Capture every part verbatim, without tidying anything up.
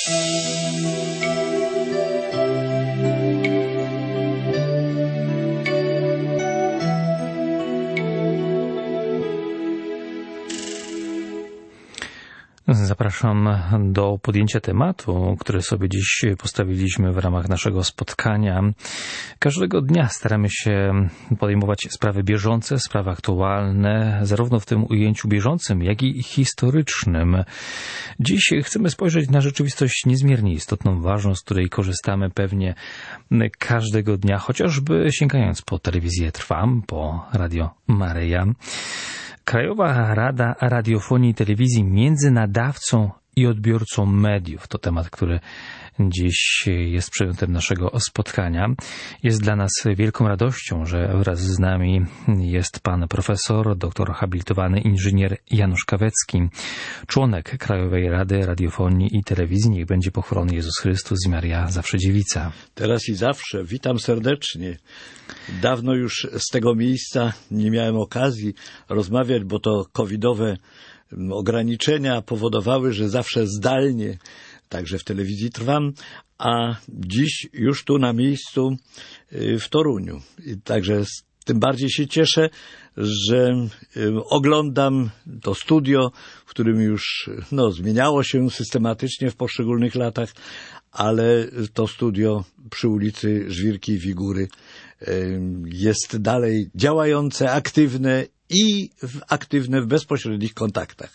Zapraszam do podjęcia tematu, który sobie dziś postawiliśmy w ramach naszego spotkania. Każdego dnia staramy się podejmować sprawy bieżące, sprawy aktualne, zarówno w tym ujęciu bieżącym, jak i historycznym. Dziś chcemy spojrzeć na rzeczywistość niezmiernie istotną, ważną, z której korzystamy pewnie każdego dnia, chociażby sięgając po telewizję Trwam, po Radio Maryja. Krajowa Rada Radiofonii i Telewizji między nadawcą i odbiorcą mediów to temat, który dziś jest przedmiotem naszego spotkania. Jest dla nas wielką radością, że wraz z nami jest pan profesor, doktor habilitowany inżynier Janusz Kawecki, członek Krajowej Rady Radiofonii i Telewizji. Niech będzie pochwalony Jezus Chrystus i Maria zawsze dziewica. Teraz i zawsze. Witam serdecznie. Dawno już z tego miejsca nie miałem okazji rozmawiać, bo to covidowe ograniczenia powodowały, że zawsze zdalnie, także w telewizji Trwam, a dziś już tu na miejscu w Toruniu. I także tym bardziej się cieszę, że oglądam to studio, w którym już no, zmieniało się systematycznie w poszczególnych latach, ale to studio przy ulicy Żwirki i Wigury jest dalej działające, aktywne i aktywne w bezpośrednich kontaktach.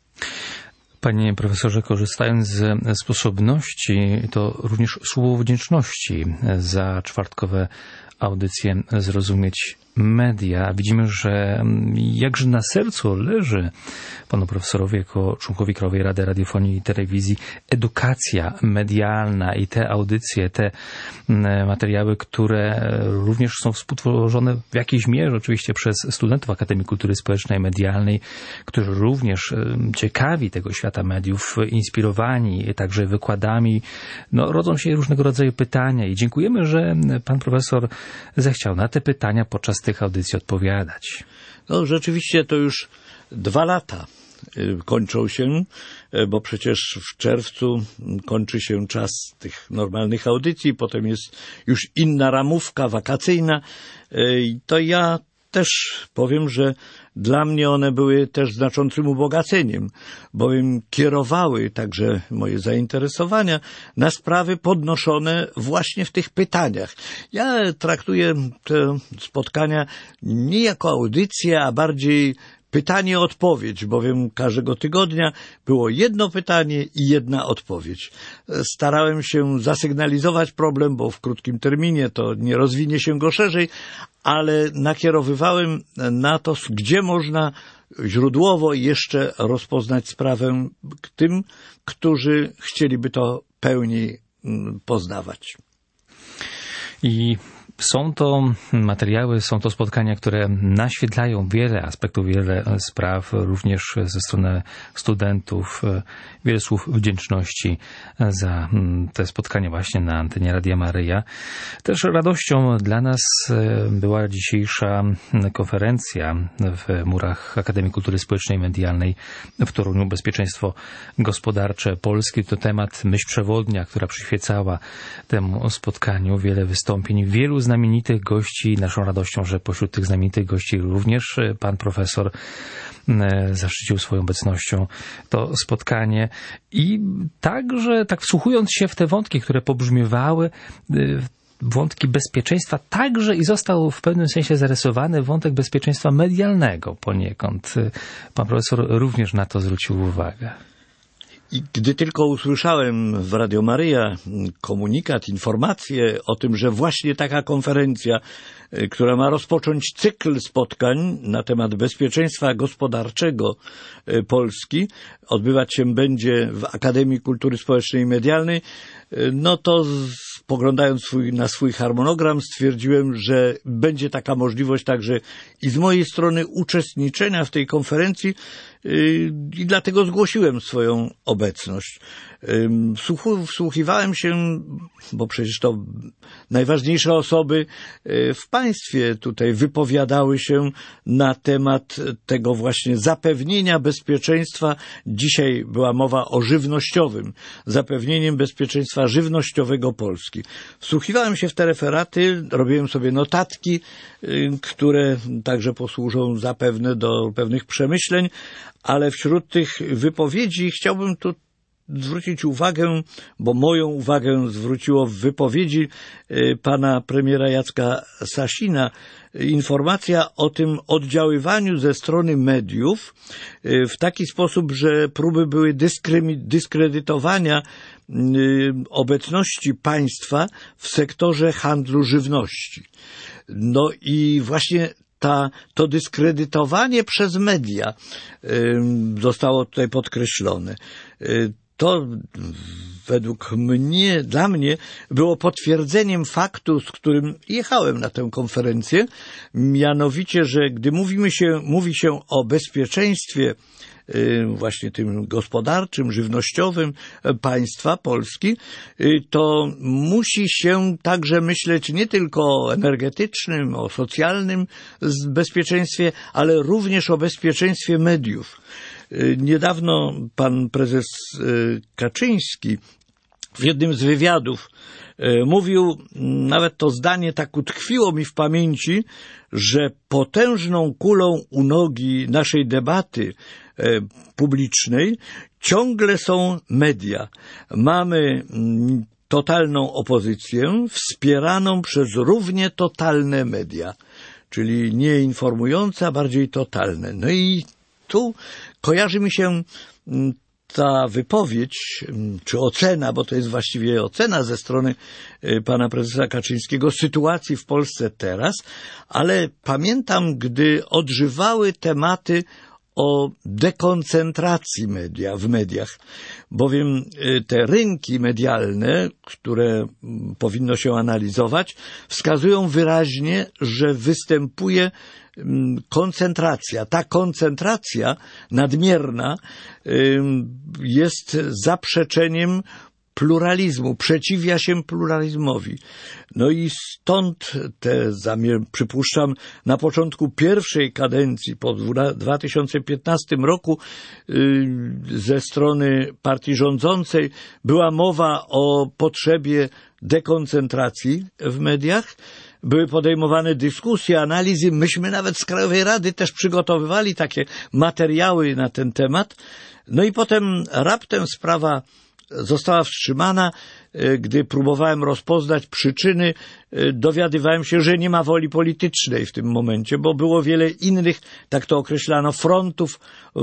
Panie profesorze, korzystając ze sposobności, to również słowo wdzięczności za czwartkowe audycję Zrozumieć Media. Widzimy, że jakże na sercu leży panu profesorowi jako członkowi Krajowej Rady Radiofonii i Telewizji edukacja medialna i te audycje, te materiały, które również są współtworzone w jakiejś mierze oczywiście przez studentów Akademii Kultury Społecznej i Medialnej, którzy również ciekawi tego świata mediów, inspirowani także wykładami, no, rodzą się różnego rodzaju pytania i dziękujemy, że pan profesor zechciał na te pytania podczas tych audycji odpowiadać. No rzeczywiście to już dwa lata kończą się, bo przecież w czerwcu kończy się czas tych normalnych audycji, potem jest już inna ramówka wakacyjna. To ja też powiem, że dla mnie one były też znaczącym ubogaceniem, bowiem kierowały także moje zainteresowania na sprawy podnoszone właśnie w tych pytaniach. Ja traktuję te spotkania nie jako audycję, a bardziej pytanie-odpowiedź, bowiem każdego tygodnia było jedno pytanie i jedna odpowiedź. Starałem się zasygnalizować problem, bo w krótkim terminie to nie rozwinie się go szerzej, ale nakierowywałem na to, gdzie można źródłowo jeszcze rozpoznać sprawę tym, którzy chcieliby to pełniej poznawać. I są to materiały, są to spotkania, które naświetlają wiele aspektów, wiele spraw, również ze strony studentów. Wiele słów wdzięczności za te spotkania właśnie na antenie Radia Maryja. Też radością dla nas była dzisiejsza konferencja w murach Akademii Kultury Społecznej i Medialnej w Toruniu. Bezpieczeństwo gospodarcze Polski to temat, myśl przewodnia, która przyświecała temu spotkaniu. Wiele wystąpień, wielu znamienitych gości. Naszą radością, że pośród tych znamienitych gości również pan profesor zaszczycił swoją obecnością to spotkanie. I także, tak wsłuchując się w te wątki, które pobrzmiewały, wątki bezpieczeństwa, także i został w pewnym sensie zarysowany wątek bezpieczeństwa medialnego poniekąd. Pan profesor również na to zwrócił uwagę. I gdy tylko usłyszałem w Radio Maryja komunikat, informację o tym, że właśnie taka konferencja, która ma rozpocząć cykl spotkań na temat bezpieczeństwa gospodarczego Polski, odbywać się będzie w Akademii Kultury Społecznej i Medialnej, no to spoglądając swój, na swój harmonogram stwierdziłem, że będzie taka możliwość także i z mojej strony uczestniczenia w tej konferencji, i dlatego zgłosiłem swoją obecność. Wsłuchiwałem się, bo przecież to najważniejsze osoby w państwie tutaj wypowiadały się na temat tego właśnie zapewnienia bezpieczeństwa. Dzisiaj była mowa o żywnościowym, zapewnieniem bezpieczeństwa żywnościowego Polski. Wsłuchiwałem się w te referaty, robiłem sobie notatki, które także posłużą zapewne do pewnych przemyśleń, ale wśród tych wypowiedzi chciałbym tu zwrócić uwagę, bo moją uwagę zwróciło w wypowiedzi pana premiera Jacka Sasina informacja o tym oddziaływaniu ze strony mediów w taki sposób, że próby były dyskredytowania obecności państwa w sektorze handlu żywności. No i właśnie ta, to dyskredytowanie przez media zostało tutaj podkreślone. To według mnie, dla mnie było potwierdzeniem faktu, z którym jechałem na tę konferencję, mianowicie, że gdy mówimy się, mówi się o bezpieczeństwie właśnie tym gospodarczym, żywnościowym państwa Polski, to musi się także myśleć nie tylko o energetycznym, o socjalnym bezpieczeństwie, ale również o bezpieczeństwie mediów. Niedawno pan prezes Kaczyński w jednym z wywiadów mówił, nawet to zdanie tak utkwiło mi w pamięci, że potężną kulą u nogi naszej debaty publicznej ciągle są media. Mamy totalną opozycję wspieraną przez równie totalne media, czyli nie informujące, a bardziej totalne. No i tu kojarzy mi się ta wypowiedź, czy ocena, bo to jest właściwie ocena ze strony pana prezesa Kaczyńskiego sytuacji w Polsce teraz, ale pamiętam, gdy odżywały tematy o dekoncentracji media w mediach, bowiem te rynki medialne, które powinno się analizować, wskazują wyraźnie, że występuje koncentracja. Ta koncentracja nadmierna jest zaprzeczeniem pluralizmu, przeciwia się pluralizmowi. No i stąd te, przypuszczam, na początku pierwszej kadencji, po dwa tysiące piętnastym roku, ze strony partii rządzącej była mowa o potrzebie dekoncentracji w mediach. Były podejmowane dyskusje, analizy. Myśmy nawet z Krajowej Rady też przygotowywali takie materiały na ten temat. No i potem raptem sprawa została wstrzymana. Gdy próbowałem rozpoznać przyczyny, dowiadywałem się, że nie ma woli politycznej w tym momencie, bo było wiele innych, tak to określano, frontów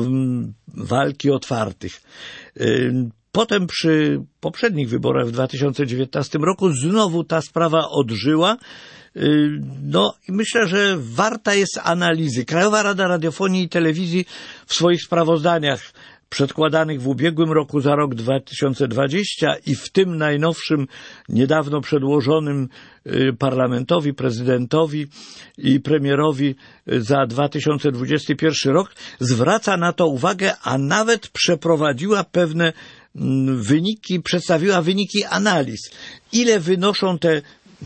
walki otwartych. Potem przy poprzednich wyborach w dwa tysiące dziewiętnastym roku znowu ta sprawa odżyła. No i myślę, że warta jest analizy. Krajowa Rada Radiofonii i Telewizji w swoich sprawozdaniach przedkładanych w ubiegłym roku za rok dwa tysiące dwudziesty i w tym najnowszym, niedawno przedłożonym parlamentowi, prezydentowi i premierowi za dwa tysiące dwudziesty pierwszy rok zwraca na to uwagę, a nawet przeprowadziła pewne wyniki, przedstawiła wyniki analiz. Ile wynoszą te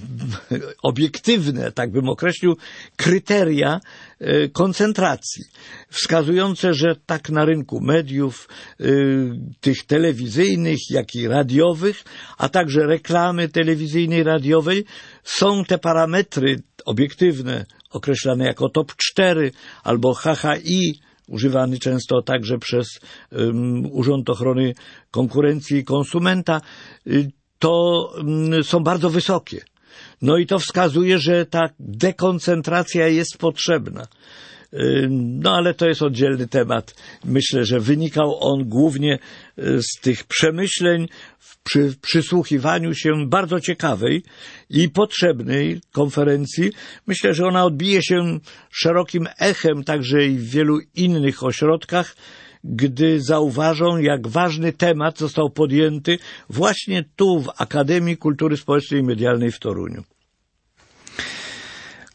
obiektywne, tak bym określił, kryteria koncentracji, wskazujące, że tak na rynku mediów, tych telewizyjnych, jak i radiowych, a także reklamy telewizyjnej, radiowej, są te parametry obiektywne, określane jako top cztery albo H H I, używany często także przez um, Urząd Ochrony Konkurencji i Konsumenta, to um, są bardzo wysokie. No i to wskazuje, że ta dekoncentracja jest potrzebna. No ale to jest oddzielny temat. Myślę, że wynikał on głównie z tych przemyśleń przy przysłuchiwaniu się bardzo ciekawej i potrzebnej konferencji. Myślę, że ona odbije się szerokim echem także i w wielu innych ośrodkach, gdy zauważą, jak ważny temat został podjęty właśnie tu w Akademii Kultury Społecznej i Medialnej w Toruniu.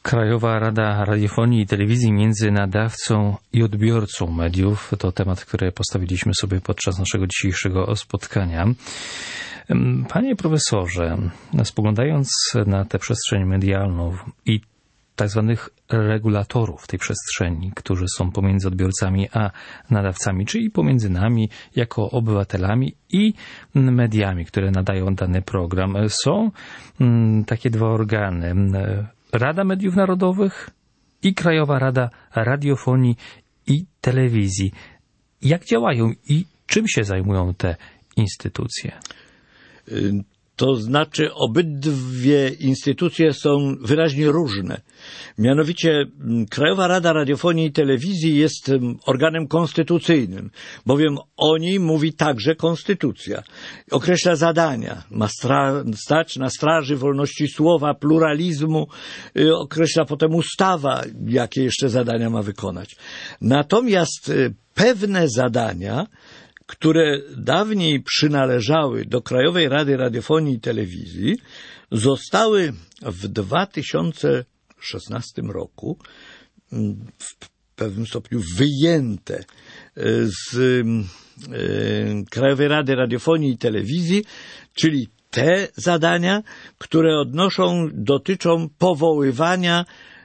Krajowa Rada Radiofonii i Telewizji między nadawcą i odbiorcą mediów to temat, który postawiliśmy sobie podczas naszego dzisiejszego spotkania. Panie profesorze, spoglądając na tę przestrzeń medialną i tak zwanych regulatorów tej przestrzeni, którzy są pomiędzy odbiorcami a nadawcami, czyli pomiędzy nami jako obywatelami i mediami, które nadają dany program, są takie dwa organy. Rada Mediów Narodowych i Krajowa Rada Radiofonii i Telewizji. Jak działają i czym się zajmują te instytucje? To znaczy obydwie instytucje są wyraźnie różne. Mianowicie Krajowa Rada Radiofonii i Telewizji jest organem konstytucyjnym, bowiem o niej mówi także konstytucja. Określa zadania, ma stra- stać na straży wolności słowa, pluralizmu, yy, określa potem ustawa, jakie jeszcze zadania ma wykonać. Natomiast yy, pewne zadania, które dawniej przynależały do Krajowej Rady Radiofonii i Telewizji, zostały w dwa tysiące szesnastym roku w pewnym stopniu wyjęte z Krajowej Rady Radiofonii i Telewizji, czyli te zadania, które odnoszą, dotyczą powoływania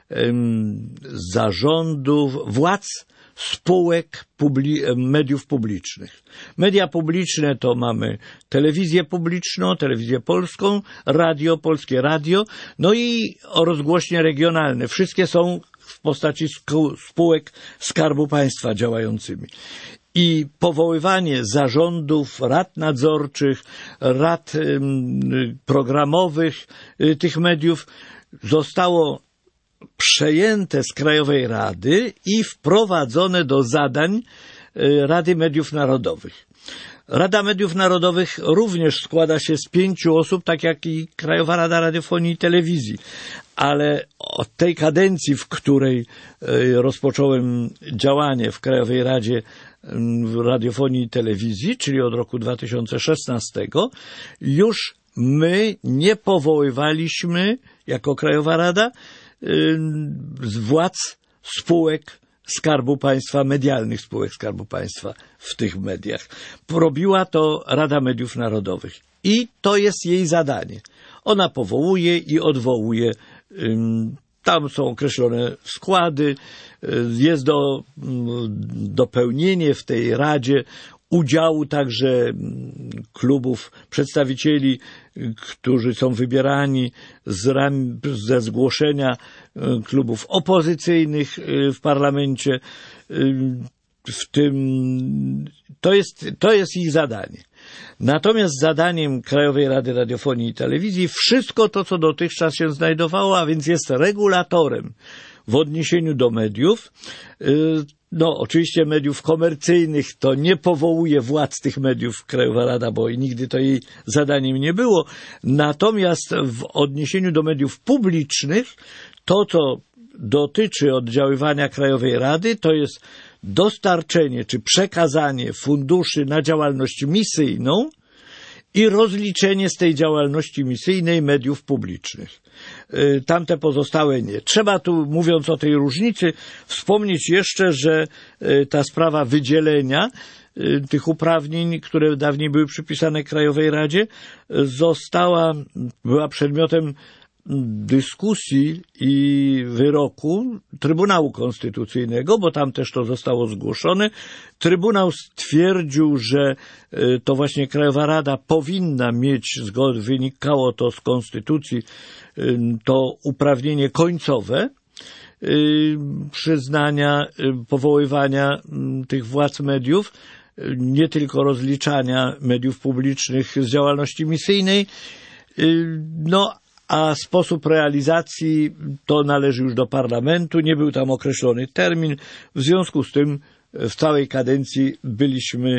zarządów, władz spółek publi- mediów publicznych. Media publiczne to mamy telewizję publiczną, telewizję polską, radio, polskie radio, no i rozgłośnie regionalne. Wszystkie są w postaci spółek Skarbu Państwa działającymi. I powoływanie zarządów, rad nadzorczych, rad ym, programowych y, tych mediów zostało przejęte z Krajowej Rady i wprowadzone do zadań Rady Mediów Narodowych. Rada Mediów Narodowych również składa się z pięciu osób, tak jak i Krajowa Rada Radiofonii i Telewizji. Ale od tej kadencji, w której rozpocząłem działanie w Krajowej Radzie Radiofonii i Telewizji, czyli od roku dwa tysiące szesnastego, już my nie powoływaliśmy jako Krajowa Rada z władz spółek Skarbu Państwa, medialnych spółek Skarbu Państwa w tych mediach. Robiła to Rada Mediów Narodowych i to jest jej zadanie. Ona powołuje i odwołuje. Tam są określone składy, jest do dopełnienie w tej Radzie udziału także klubów, przedstawicieli, którzy są wybierani z ram, ze zgłoszenia klubów opozycyjnych w parlamencie. W tym, to jest, to jest ich zadanie. Natomiast zadaniem Krajowej Rady Radiofonii i Telewizji wszystko to, co dotychczas się znajdowało, a więc jest regulatorem w odniesieniu do mediów. No, oczywiście mediów komercyjnych to nie powołuje władz tych mediów Krajowa Rada, bo nigdy to jej zadaniem nie było. Natomiast w odniesieniu do mediów publicznych, to co dotyczy oddziaływania Krajowej Rady, to jest dostarczenie czy przekazanie funduszy na działalność misyjną i rozliczenie z tej działalności misyjnej mediów publicznych. Tamte pozostałe nie. Trzeba tu, mówiąc o tej różnicy, wspomnieć jeszcze, że ta sprawa wydzielenia tych uprawnień, które dawniej były przypisane Krajowej Radzie, została, była przedmiotem dyskusji i wyroku Trybunału Konstytucyjnego, bo tam też to zostało zgłoszone. Trybunał stwierdził, że to właśnie Krajowa Rada powinna mieć, zgody, wynikało to z Konstytucji, to uprawnienie końcowe przyznania, powoływania tych władz mediów, nie tylko rozliczania mediów publicznych z działalności misyjnej, no a sposób realizacji to należy już do parlamentu, nie był tam określony termin, w związku z tym w całej kadencji byliśmy,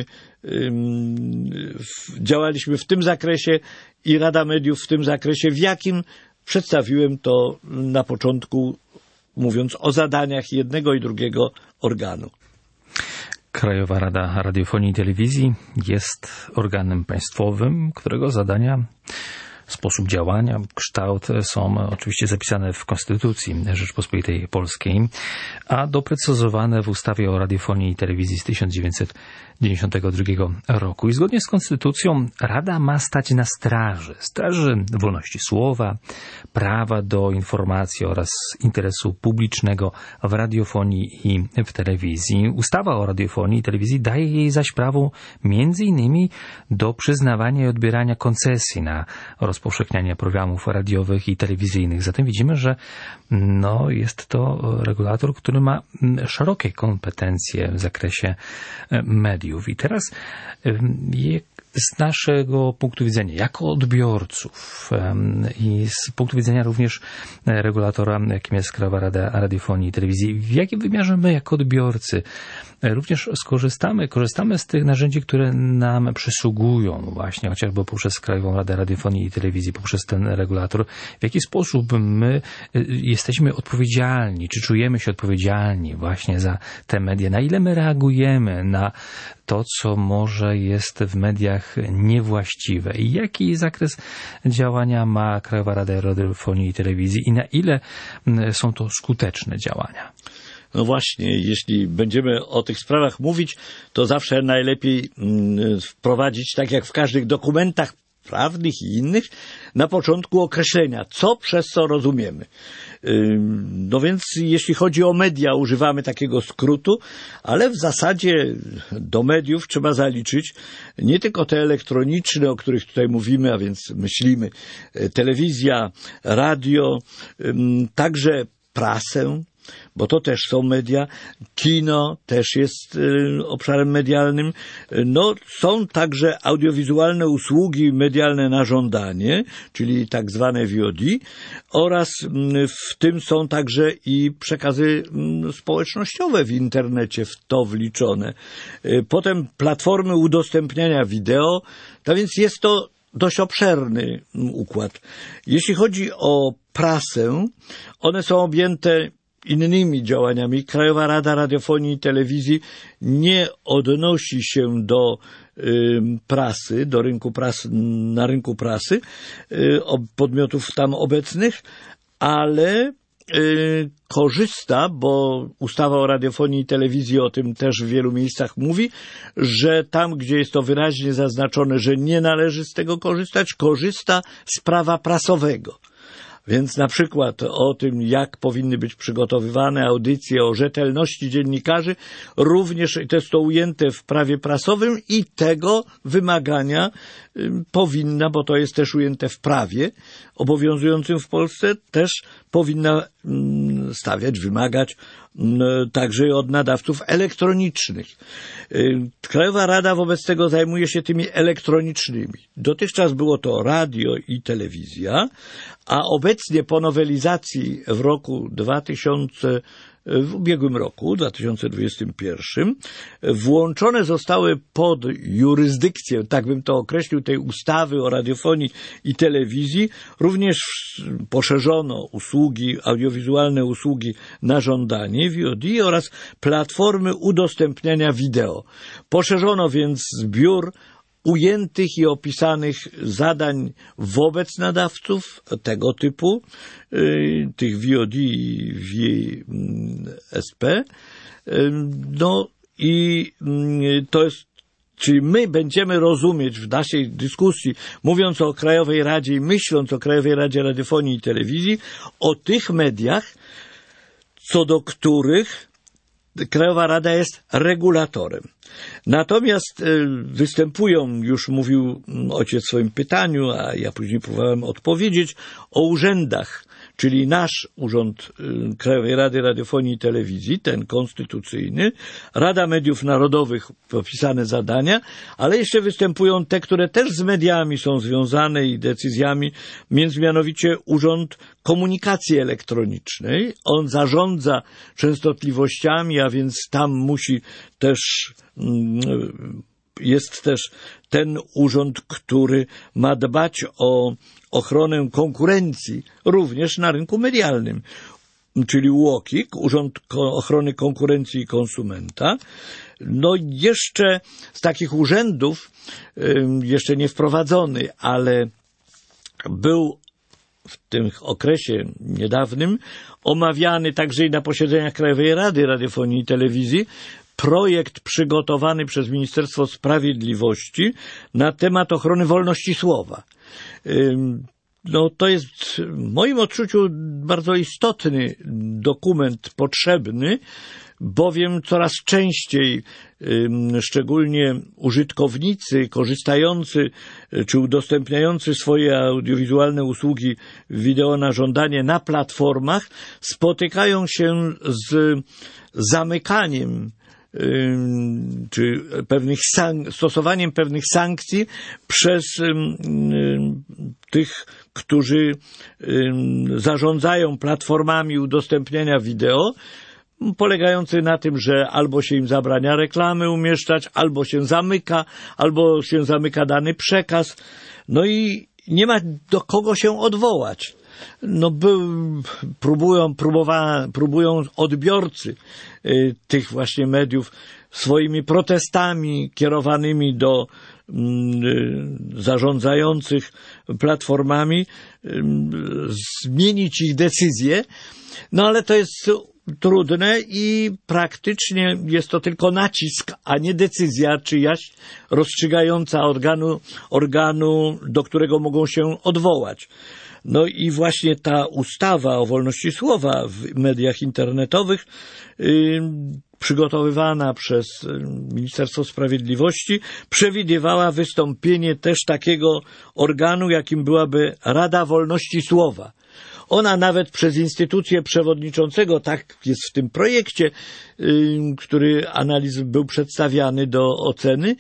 działaliśmy w tym zakresie i Rada Mediów w tym zakresie, w jakim przedstawiłem to na początku, mówiąc o zadaniach jednego i drugiego organu. Krajowa Rada Radiofonii i Telewizji jest organem państwowym, którego zadania sposób działania, kształt są oczywiście zapisane w Konstytucji Rzeczpospolitej Polskiej, a doprecyzowane w ustawie o radiofonii i telewizji z tysiąc dziewięćset dziewięćdziesiątego drugiego roku. I zgodnie z Konstytucją Rada ma stać na straży, straży wolności słowa, prawa do informacji oraz interesu publicznego w radiofonii i w telewizji. Ustawa o radiofonii i telewizji daje jej zaś prawo między innymi do przyznawania i odbierania koncesji na rozpowszechnianie programów radiowych i telewizyjnych. Zatem widzimy, że no, jest to regulator, który ma szerokie kompetencje w zakresie mediów. I teraz z naszego punktu widzenia, jako odbiorców i z punktu widzenia również regulatora, jakim jest Krajowa Rada Radiofonii i Telewizji, w jakim wymiarze my jako odbiorcy również skorzystamy, korzystamy z tych narzędzi, które nam przysługują właśnie, chociażby poprzez Krajową Radę Radiofonii i Telewizji, poprzez ten regulator. W jaki sposób my jesteśmy odpowiedzialni, czy czujemy się odpowiedzialni właśnie za te media, na ile my reagujemy na to, co może jest w mediach niewłaściwe i jaki zakres działania ma Krajowa Rada Radiofonii i Telewizji i na ile są to skuteczne działania. No właśnie, jeśli będziemy o tych sprawach mówić, to zawsze najlepiej wprowadzić, tak jak w każdych dokumentach prawnych i innych, na początku określenia, co przez co rozumiemy. No więc jeśli chodzi o media, używamy takiego skrótu, ale w zasadzie do mediów trzeba zaliczyć nie tylko te elektroniczne, o których tutaj mówimy, a więc myślimy, telewizja, radio, także prasę, bo to też są media, kino też jest y, obszarem medialnym. No, są także audiowizualne usługi medialne na żądanie, czyli tak zwane V O D, oraz y, w tym są także i przekazy y, społecznościowe w internecie, w to wliczone. Y, potem platformy udostępniania wideo, a więc jest to dość obszerny układ. Jeśli chodzi o prasę, one są objęte innymi działaniami. Krajowa Rada Radiofonii i Telewizji nie odnosi się do y, prasy, do rynku prasy, na rynku prasy, y, podmiotów tam obecnych, ale y, korzysta, bo ustawa o radiofonii i telewizji o tym też w wielu miejscach mówi, że tam, gdzie jest to wyraźnie zaznaczone, że nie należy z tego korzystać, korzysta z prawa prasowego. Więc na przykład o tym, jak powinny być przygotowywane audycje, o rzetelności dziennikarzy, również to jest to ujęte w prawie prasowym i tego wymagania y, powinna, bo to jest też ujęte w prawie obowiązującym w Polsce, też powinna y, stawiać, wymagać y, także od nadawców elektronicznych. Y, Krajowa Rada wobec tego zajmuje się tymi elektronicznymi. Dotychczas było to radio i telewizja, a obecnie po nowelizacji w roku dwa tysiące, w ubiegłym roku, dwa tysiące dwudziestym pierwszym, włączone zostały pod jurysdykcję, tak bym to określił, tej ustawy o radiofonii i telewizji, również poszerzono usługi, audiowizualne usługi na żądanie, V O D, oraz platformy udostępniania wideo. Poszerzono więc zbiór ujętych i opisanych zadań wobec nadawców tego typu, y, tych V O D i V S P. Y, no i y, to jest, czyli my będziemy rozumieć w naszej dyskusji, mówiąc o Krajowej Radzie i myśląc o Krajowej Radzie Radiofonii i Telewizji, o tych mediach, co do których Krajowa Rada jest regulatorem. Natomiast występują, już mówił ojciec w swoim pytaniu, a ja później próbowałem odpowiedzieć, o urzędach, czyli nasz Urząd Krajowej Rady Radiofonii i Telewizji, ten konstytucyjny, Rada Mediów Narodowych, opisane zadania, ale jeszcze występują te, które też z mediami są związane i decyzjami, między mianowicie Urząd Komunikacji Elektronicznej. On zarządza częstotliwościami, a więc tam musi też, jest też ten urząd, który ma dbać o ochronę konkurencji również na rynku medialnym, czyli UOKiK, Urząd Ochrony Konkurencji i Konsumenta. No jeszcze z takich urzędów, jeszcze nie wprowadzony, ale był w tym okresie niedawnym omawiany także i na posiedzeniach Krajowej Rady Radiofonii i Telewizji projekt przygotowany przez Ministerstwo Sprawiedliwości na temat ochrony wolności słowa. No, to jest w moim odczuciu bardzo istotny dokument, potrzebny, bowiem coraz częściej, szczególnie użytkownicy korzystający czy udostępniający swoje audiowizualne usługi wideo na żądanie na platformach spotykają się z zamykaniem czy pewnych sank- stosowaniem pewnych sankcji przez tych, którzy zarządzają platformami udostępniania wideo, polegający na tym, że albo się im zabrania reklamy umieszczać, albo się zamyka, albo się zamyka dany przekaz. No i nie ma do kogo się odwołać. No, był, próbują, próbowa, próbują odbiorcy y, tych właśnie mediów swoimi protestami kierowanymi do y, zarządzających platformami y, zmienić ich decyzje, no ale to jest trudne i praktycznie jest to tylko nacisk, a nie decyzja czyjaś rozstrzygająca organu, organu, do którego mogą się odwołać. No i właśnie ta ustawa o wolności słowa w mediach internetowych, yy, przygotowywana przez Ministerstwo Sprawiedliwości, przewidywała wystąpienie też takiego organu, jakim byłaby Rada Wolności Słowa. Ona nawet przez instytucję przewodniczącego, tak jest w tym projekcie, który analiz był przedstawiany do oceny,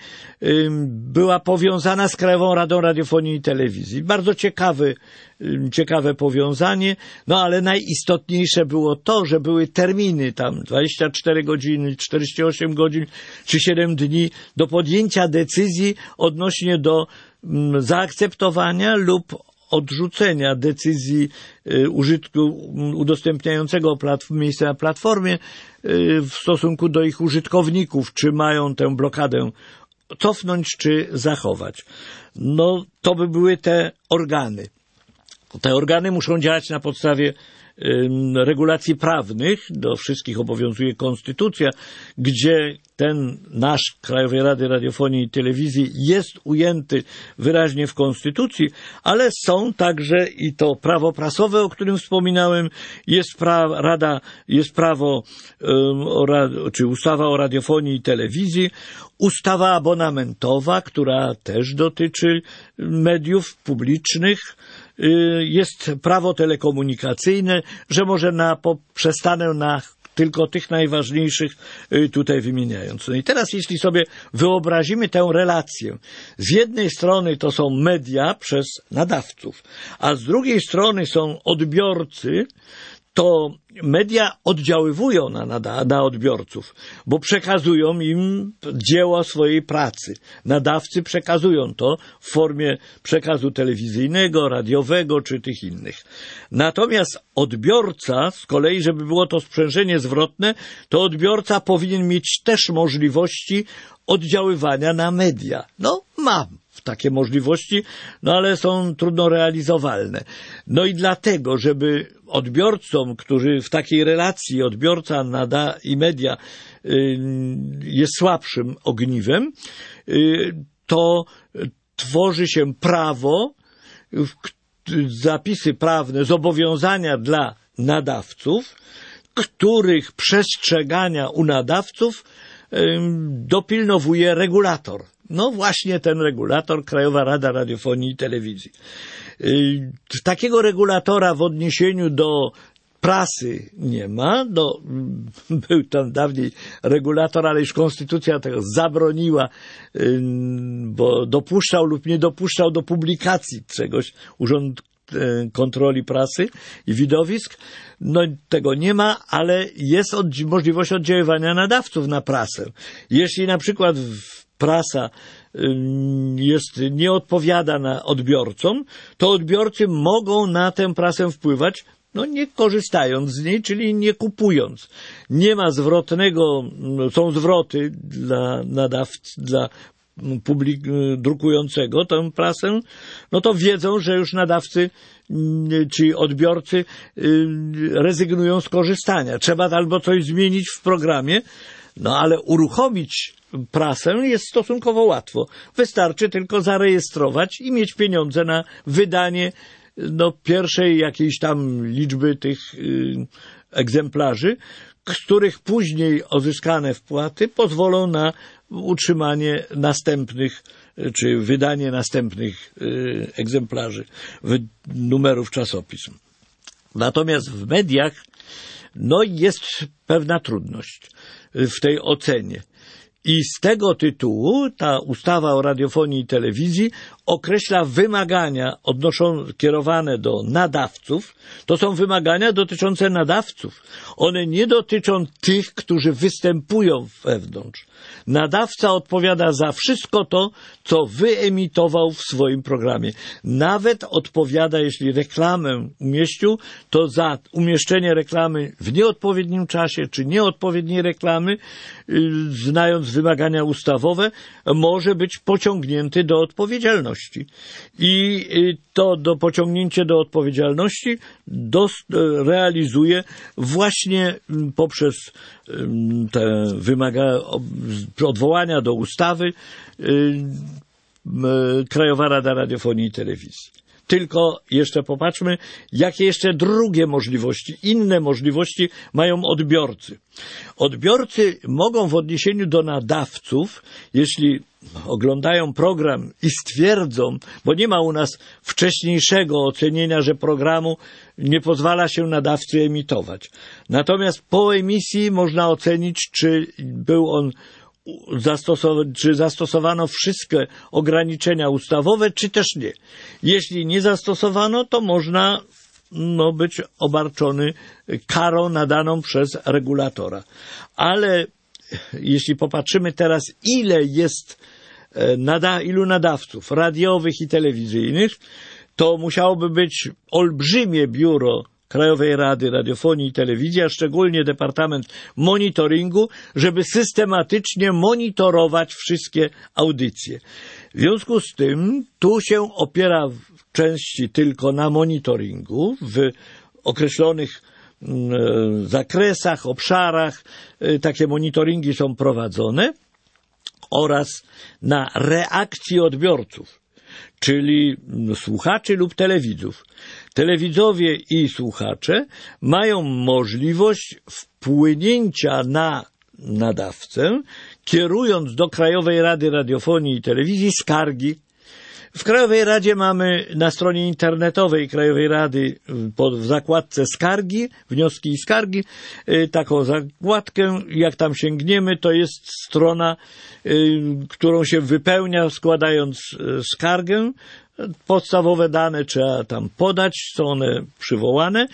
była powiązana z Krajową Radą Radiofonii i Telewizji. Bardzo ciekawy, ciekawe powiązanie, no ale najistotniejsze było to, że były terminy tam dwadzieścia cztery godziny, czterdzieści osiem godzin czy siedem dni do podjęcia decyzji odnośnie do zaakceptowania lub odrzucenia decyzji y, użytku udostępniającego platf- miejsce na platformie y, w stosunku do ich użytkowników, czy mają tę blokadę cofnąć, czy zachować. No, to by były te organy. Te organy muszą działać na podstawie y, regulacji prawnych, do wszystkich obowiązuje konstytucja, gdzie ten nasz Krajowej Rady Radiofonii i Telewizji jest ujęty wyraźnie w konstytucji, ale są także i to prawo prasowe, o którym wspominałem, jest, pra, rada, jest prawo, um, o, czy ustawa o radiofonii i telewizji, ustawa abonamentowa, która też dotyczy mediów publicznych, jest prawo telekomunikacyjne, że może na, po, przestanę na tylko tych najważniejszych tutaj wymieniając. No i teraz jeśli sobie wyobrazimy tę relację, z jednej strony to są media przez nadawców, a z drugiej strony są odbiorcy, to media oddziaływują na, na, na odbiorców, bo przekazują im dzieło swojej pracy. Nadawcy przekazują to w formie przekazu telewizyjnego, radiowego czy tych innych. Natomiast odbiorca, z kolei, żeby było to sprzężenie zwrotne, to odbiorca powinien mieć też możliwości oddziaływania na media. No, mam takie możliwości, no ale są trudno realizowalne. No i dlatego, żeby odbiorcom, którzy w takiej relacji odbiorca nada i media y, jest słabszym ogniwem, y, to tworzy się prawo, zapisy prawne, zobowiązania dla nadawców, których przestrzegania u nadawców y, dopilnowuje regulator. No właśnie ten regulator, Krajowa Rada Radiofonii i Telewizji. Yy, takiego regulatora w odniesieniu do prasy nie ma. Do, był tam dawniej regulator, ale już konstytucja tego zabroniła, yy, bo dopuszczał lub nie dopuszczał do publikacji czegoś Urząd yy, Kontroli Prasy i Widowisk. No tego nie ma, ale jest od, możliwość oddziaływania nadawców na prasę. Jeśli na przykład w prasa jest, nie odpowiada na odbiorcom, to odbiorcy mogą na tę prasę wpływać, no nie korzystając z niej, czyli nie kupując. Nie ma zwrotnego, są zwroty dla nadawcy, dla publik, drukującego tę prasę, no to wiedzą, że już nadawcy ci odbiorcy rezygnują z korzystania. Trzeba albo coś zmienić w programie, no ale uruchomić prasę jest stosunkowo łatwo. Wystarczy tylko zarejestrować i mieć pieniądze na wydanie no, pierwszej jakiejś tam liczby tych y, egzemplarzy, z których później uzyskane wpłaty pozwolą na utrzymanie następnych, czy wydanie następnych y, egzemplarzy, numerów czasopism. Natomiast w mediach no, jest pewna trudność w tej ocenie. I z tego tytułu ta ustawa o radiofonii i telewizji określa wymagania odnoszone, kierowane do nadawców. To są wymagania dotyczące nadawców. One nie dotyczą tych, którzy występują wewnątrz. Nadawca odpowiada za wszystko to, co wyemitował w swoim programie. Nawet odpowiada, jeśli reklamę umieścił, to za umieszczenie reklamy w nieodpowiednim czasie, czy nieodpowiedniej reklamy, znając wymagania ustawowe, może być pociągnięty do odpowiedzialności. I to do pociągnięcie do odpowiedzialności dos, realizuje właśnie poprzez te wymaga, odwołania do ustawy Krajowa Rada Radiofonii i Telewizji. Tylko jeszcze popatrzmy, jakie jeszcze drugie możliwości, inne możliwości mają odbiorcy. Odbiorcy mogą w odniesieniu do nadawców, jeśli oglądają program i stwierdzą, bo nie ma u nas wcześniejszego ocenienia, że programu nie pozwala się nadawcy emitować. Natomiast po emisji można ocenić, czy był on Zastosow- czy zastosowano wszystkie ograniczenia ustawowe, czy też nie. Jeśli nie zastosowano, to można no, być obarczony karą nadaną przez regulatora. Ale jeśli popatrzymy teraz, ile jest nada- ilu nadawców radiowych i telewizyjnych, to musiałoby być olbrzymie biuro Krajowej Rady Radiofonii i Telewizji, a szczególnie Departament Monitoringu, żeby systematycznie monitorować wszystkie audycje. W związku z tym tu się opiera w części tylko na monitoringu w określonych e, zakresach, obszarach. E, takie monitoringi są prowadzone oraz na reakcji odbiorców, czyli słuchaczy lub telewidzów. Telewidzowie i słuchacze mają możliwość wpłynięcia na nadawcę, kierując do Krajowej Rady Radiofonii i Telewizji skargi. W Krajowej Radzie mamy na stronie internetowej Krajowej Rady pod, w zakładce skargi, wnioski i skargi, taką zakładkę, jak tam sięgniemy, to jest strona, którą się wypełnia, składając skargę. Podstawowe dane trzeba tam podać, są one przywołane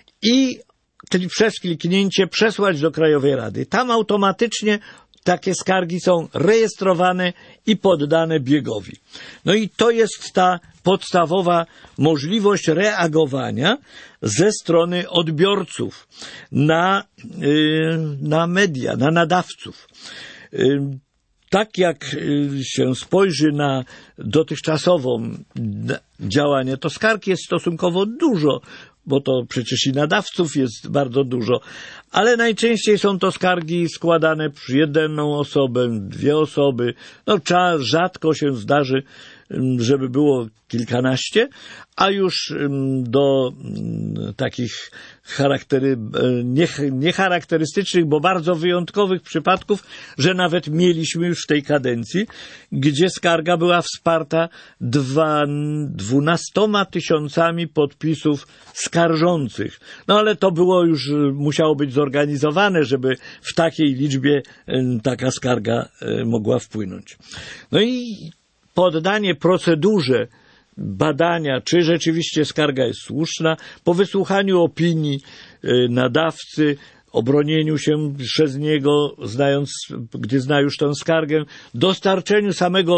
i przez kliknięcie przesłać do Krajowej Rady. Tam automatycznie takie skargi są rejestrowane i poddane biegowi. No i to jest ta podstawowa możliwość reagowania ze strony odbiorców na, yy, na media, na nadawców. Yy, Tak jak się spojrzy na dotychczasową działanie, to skarg jest stosunkowo dużo, bo to przecież i nadawców jest bardzo dużo, ale najczęściej są to skargi składane przez jedną osobę, dwie osoby. No, rzadko się zdarzy, żeby było kilkanaście, a już do takich charaktery, niecharakterystycznych, bo bardzo wyjątkowych przypadków, że nawet mieliśmy już w tej kadencji, gdzie skarga była wsparta dwa, dwunastoma tysiącami podpisów skarżących. No ale to było już, musiało być zorganizowane, żeby w takiej liczbie taka skarga mogła wpłynąć. No i poddanie procedurze badania, czy rzeczywiście skarga jest słuszna, po wysłuchaniu opinii nadawcy, obronieniu się przez niego, znając, gdy zna już tę skargę, dostarczeniu samego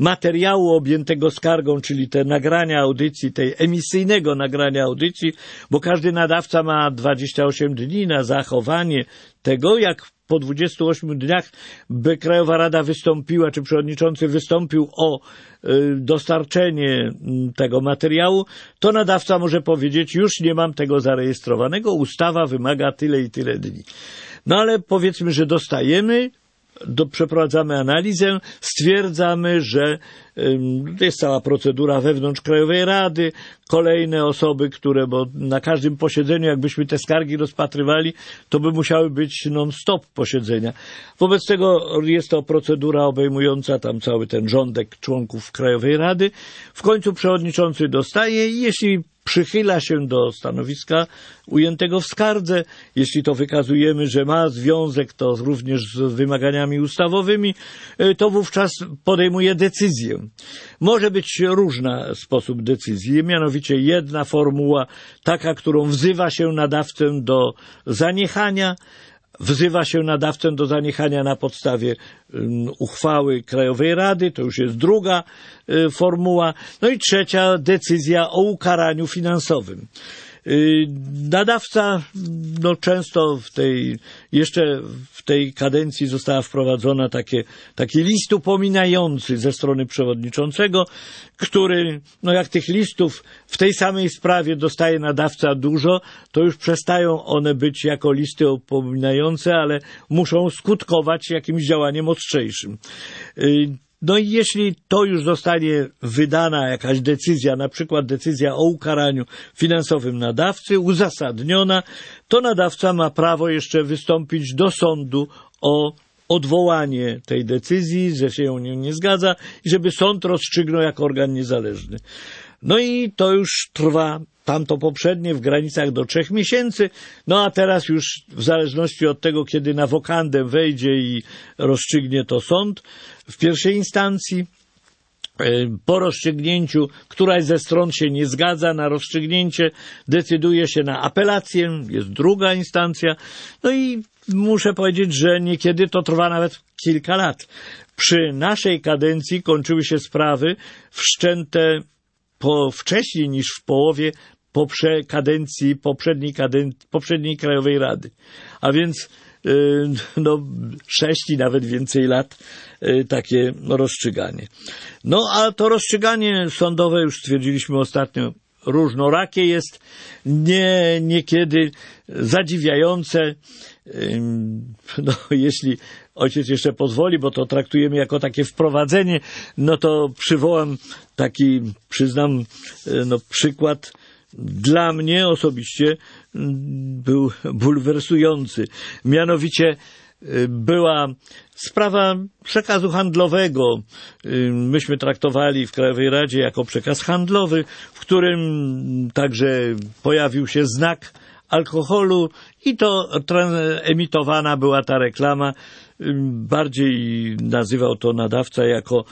materiału objętego skargą, czyli te nagrania audycji, tej emisyjnego nagrania audycji, bo każdy nadawca ma dwadzieścia osiem dni na zachowanie tego, jak po dwudziestu ośmiu dniach by Krajowa Rada wystąpiła, czy przewodniczący wystąpił o y, dostarczenie tego materiału, to nadawca może powiedzieć, już nie mam tego zarejestrowanego, ustawa wymaga tyle i tyle dni. No ale powiedzmy, że dostajemy, do, przeprowadzamy analizę, stwierdzamy, że y, jest cała procedura wewnątrz Krajowej Rady, kolejne osoby, które, bo na każdym posiedzeniu, jakbyśmy te skargi rozpatrywali, to by musiały być non-stop posiedzenia. Wobec tego jest to procedura obejmująca tam cały ten rządek członków Krajowej Rady. W końcu przewodniczący dostaje i jeśli przychyla się do stanowiska ujętego w skardze, jeśli to wykazujemy, że ma związek to również z wymaganiami ustawowymi, to wówczas podejmuje decyzję. Może być różna sposób decyzji, mianowicie jedna formuła, taka, którą wzywa się nadawcę do zaniechania, wzywa się nadawcę do zaniechania na podstawie um, uchwały Krajowej Rady, to już jest druga y, formuła. No i trzecia, decyzja o ukaraniu finansowym. Y, nadawca, no często w tej, jeszcze w tej kadencji została wprowadzona takie, taki list upominający ze strony przewodniczącego, który, no jak tych listów w tej samej sprawie dostaje nadawca dużo, to już przestają one być jako listy upominające, ale muszą skutkować jakimś działaniem ostrzejszym. Y, No i jeśli to już zostanie wydana jakaś decyzja, na przykład decyzja o ukaraniu finansowym nadawcy, uzasadniona, to nadawca ma prawo jeszcze wystąpić do sądu o odwołanie tej decyzji, że się nią nie zgadza i żeby sąd rozstrzygnął jako organ niezależny. No i to już trwa tamto poprzednie w granicach do trzech miesięcy, no a teraz już w zależności od tego, kiedy na wokandę wejdzie i rozstrzygnie to sąd w pierwszej instancji, po rozstrzygnięciu któraś ze stron się nie zgadza na rozstrzygnięcie, decyduje się na apelację, jest druga instancja, no i muszę powiedzieć, że niekiedy to trwa nawet kilka lat. Przy naszej kadencji kończyły się sprawy wszczęte po wcześniej niż w połowie poprze kadencji, poprzedniej, kadencji, poprzedniej Krajowej Rady. A więc yy, no, sześć i nawet więcej lat yy, takie rozstrzyganie. No a to rozstrzyganie sądowe, już stwierdziliśmy ostatnio, różnorakie jest, nie, niekiedy zadziwiające. Yy, no, jeśli ojciec jeszcze pozwoli, bo to traktujemy jako takie wprowadzenie, no to przywołam taki, przyznam, no, przykład dla mnie osobiście był bulwersujący. Mianowicie była sprawa przekazu handlowego. Myśmy traktowali w Krajowej Radzie jako przekaz handlowy, w którym także pojawił się znak alkoholu i to emitowana była ta reklama. Bardziej nazywał to nadawca jako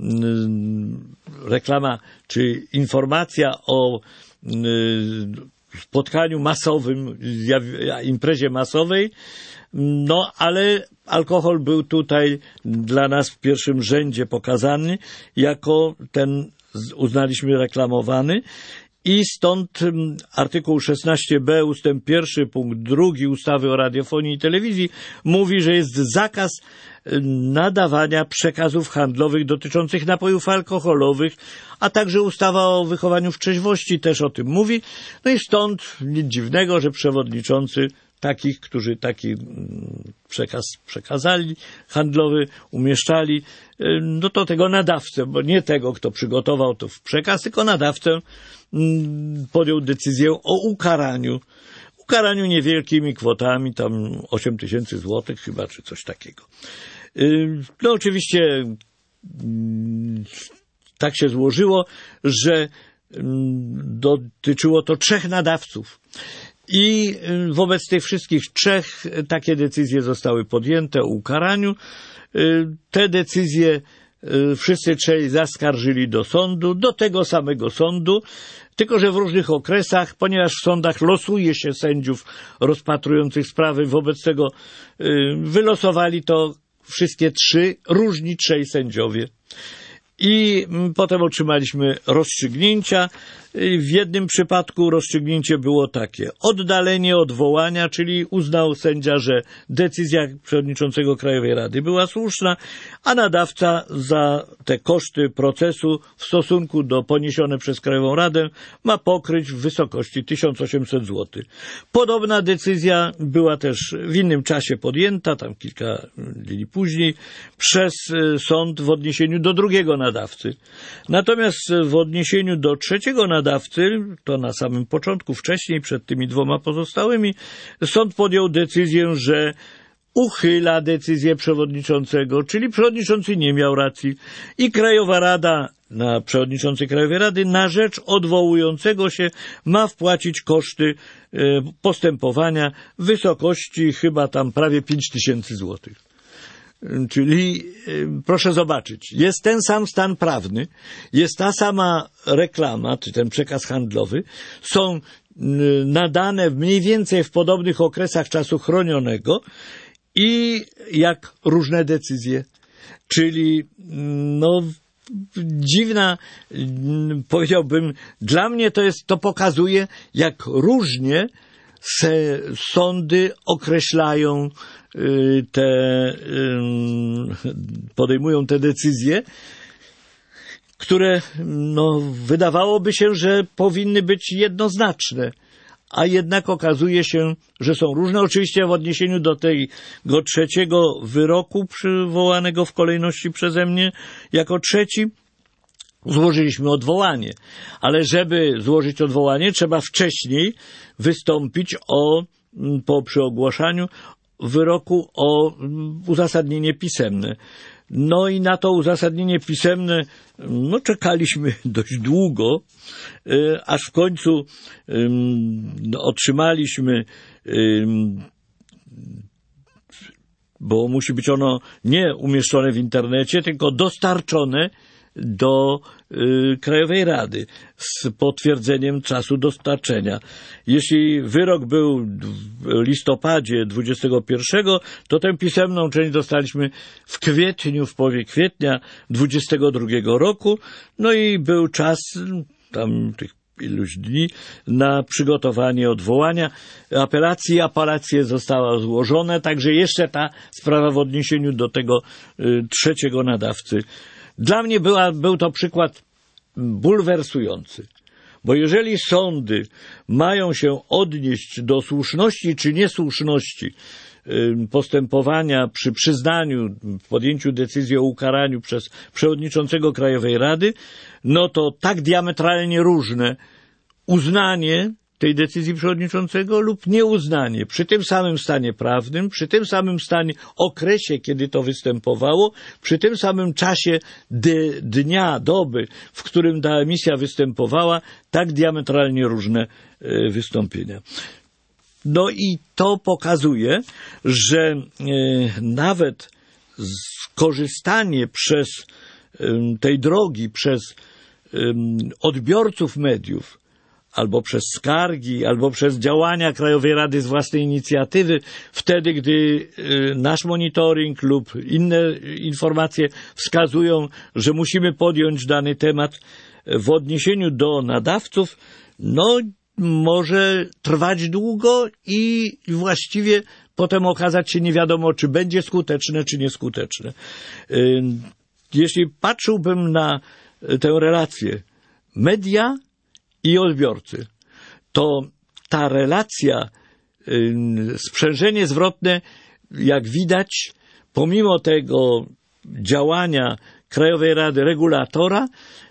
reklama czy informacja o spotkaniu masowym, imprezie masowej, no ale alkohol był tutaj dla nas w pierwszym rzędzie pokazany jako ten, uznaliśmy, reklamowany. I stąd artykuł szesnaście b ustęp pierwszy punkt drugi ustawy o radiofonii i telewizji mówi, że jest zakaz nadawania przekazów handlowych dotyczących napojów alkoholowych, a także ustawa o wychowaniu w trzeźwości też o tym mówi. No i stąd nic dziwnego, że przewodniczący takich, którzy taki przekaz przekazali, handlowy, umieszczali, no to tego nadawcę, bo nie tego, kto przygotował to w przekaz, tylko nadawcę podjął decyzję o ukaraniu. Ukaraniu niewielkimi kwotami, tam osiem tysięcy złotych chyba, czy coś takiego. No oczywiście tak się złożyło, że dotyczyło to trzech nadawców. I wobec tych wszystkich trzech takie decyzje zostały podjęte o ukaraniu. Te decyzje wszyscy trzej zaskarżyli do sądu, do tego samego sądu, tylko że w różnych okresach, ponieważ w sądach losuje się sędziów rozpatrujących sprawy, wobec tego wylosowali to wszystkie trzy, różni trzej sędziowie. I potem otrzymaliśmy rozstrzygnięcia. W jednym przypadku rozstrzygnięcie było takie: oddalenie odwołania, czyli uznał sędzia, że decyzja przewodniczącego Krajowej Rady była słuszna, a nadawca za te koszty procesu w stosunku do poniesione przez Krajową Radę ma pokryć w wysokości tysiąc osiemset złotych. Podobna decyzja była też w innym czasie podjęta, tam kilka dni później, przez sąd w odniesieniu do drugiego nadawcy. Natomiast w odniesieniu do trzeciego nadawcy, to na samym początku, wcześniej, przed tymi dwoma pozostałymi, sąd podjął decyzję, że uchyla decyzję przewodniczącego, czyli przewodniczący nie miał racji i Krajowa Rada, na przewodniczący Krajowej Rady, na rzecz odwołującego się ma wpłacić koszty postępowania w wysokości chyba tam prawie pięć tysięcy złotych. Czyli proszę zobaczyć, jest ten sam stan prawny, jest ta sama reklama, czy ten przekaz handlowy, są nadane mniej więcej w podobnych okresach czasu chronionego i jak różne decyzje, czyli no dziwna, powiedziałbym, dla mnie to jest, to pokazuje, jak różnie se sądy określają te, podejmują te decyzje, które no, wydawałoby się, że powinny być jednoznaczne, a jednak okazuje się, że są różne. Oczywiście w odniesieniu do tego trzeciego wyroku przywołanego w kolejności przeze mnie jako trzeci, złożyliśmy odwołanie, ale żeby złożyć odwołanie, trzeba wcześniej wystąpić o, po przy ogłaszaniu wyroku o uzasadnienie pisemne. No i na to uzasadnienie pisemne no, czekaliśmy dość długo, y, aż w końcu y, otrzymaliśmy, y, bo musi być ono nie umieszczone w internecie, tylko dostarczone do y, Krajowej Rady z potwierdzeniem czasu dostarczenia. Jeśli wyrok był w listopadzie dwudziestego pierwszego, to tę pisemną część dostaliśmy w kwietniu, w połowie kwietnia dwudziestego drugiego roku, no i był czas tam tych iluś dni na przygotowanie odwołania. Apelacji, apelacje została złożone, także jeszcze ta sprawa w odniesieniu do tego y, trzeciego nadawcy. Dla mnie była, był to przykład bulwersujący, bo jeżeli sądy mają się odnieść do słuszności czy niesłuszności postępowania przy przyznaniu, podjęciu decyzji o ukaraniu przez przewodniczącego Krajowej Rady, no to tak diametralnie różne uznanie tej decyzji przewodniczącego lub nieuznanie przy tym samym stanie prawnym, przy tym samym stanie, okresie, kiedy to występowało, przy tym samym czasie dy, dnia, doby, w którym ta emisja występowała, tak diametralnie różne y, wystąpienia. No i to pokazuje, że y, nawet skorzystanie przez y, tej drogi, przez y, odbiorców mediów, albo przez skargi, albo przez działania Krajowej Rady z własnej inicjatywy, wtedy, gdy nasz monitoring lub inne informacje wskazują, że musimy podjąć dany temat w odniesieniu do nadawców, no może trwać długo i właściwie potem okazać się nie wiadomo, czy będzie skuteczne, czy nieskuteczne. Jeśli patrzyłbym na tę relację media i odbiorcy, to ta relacja, sprzężenie zwrotne, jak widać, pomimo tego działania Krajowej Rady regulatora,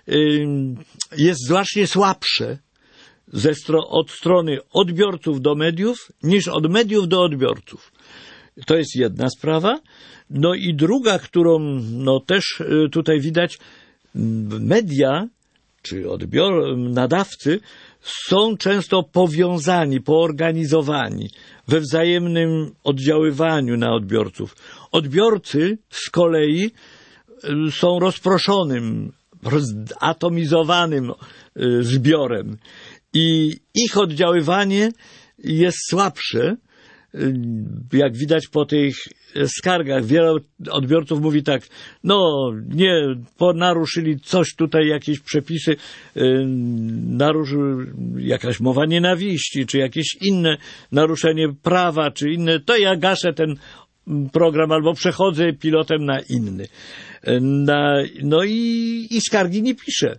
jest znacznie słabsze ze stro- od strony odbiorców do mediów niż od mediów do odbiorców. To jest jedna sprawa. No i druga, którą no też tutaj widać, media czy odbior, nadawcy są często powiązani, poorganizowani we wzajemnym oddziaływaniu na odbiorców. Odbiorcy z kolei są rozproszonym, zatomizowanym zbiorem i ich oddziaływanie jest słabsze jak widać po tych skargach, wiele odbiorców mówi tak, no nie, naruszyli coś tutaj, jakieś przepisy, naruszył jakaś mowa nienawiści, czy jakieś inne naruszenie prawa, czy inne, to ja gaszę ten program albo przechodzę pilotem na inny. Na, no i, i skargi nie piszę.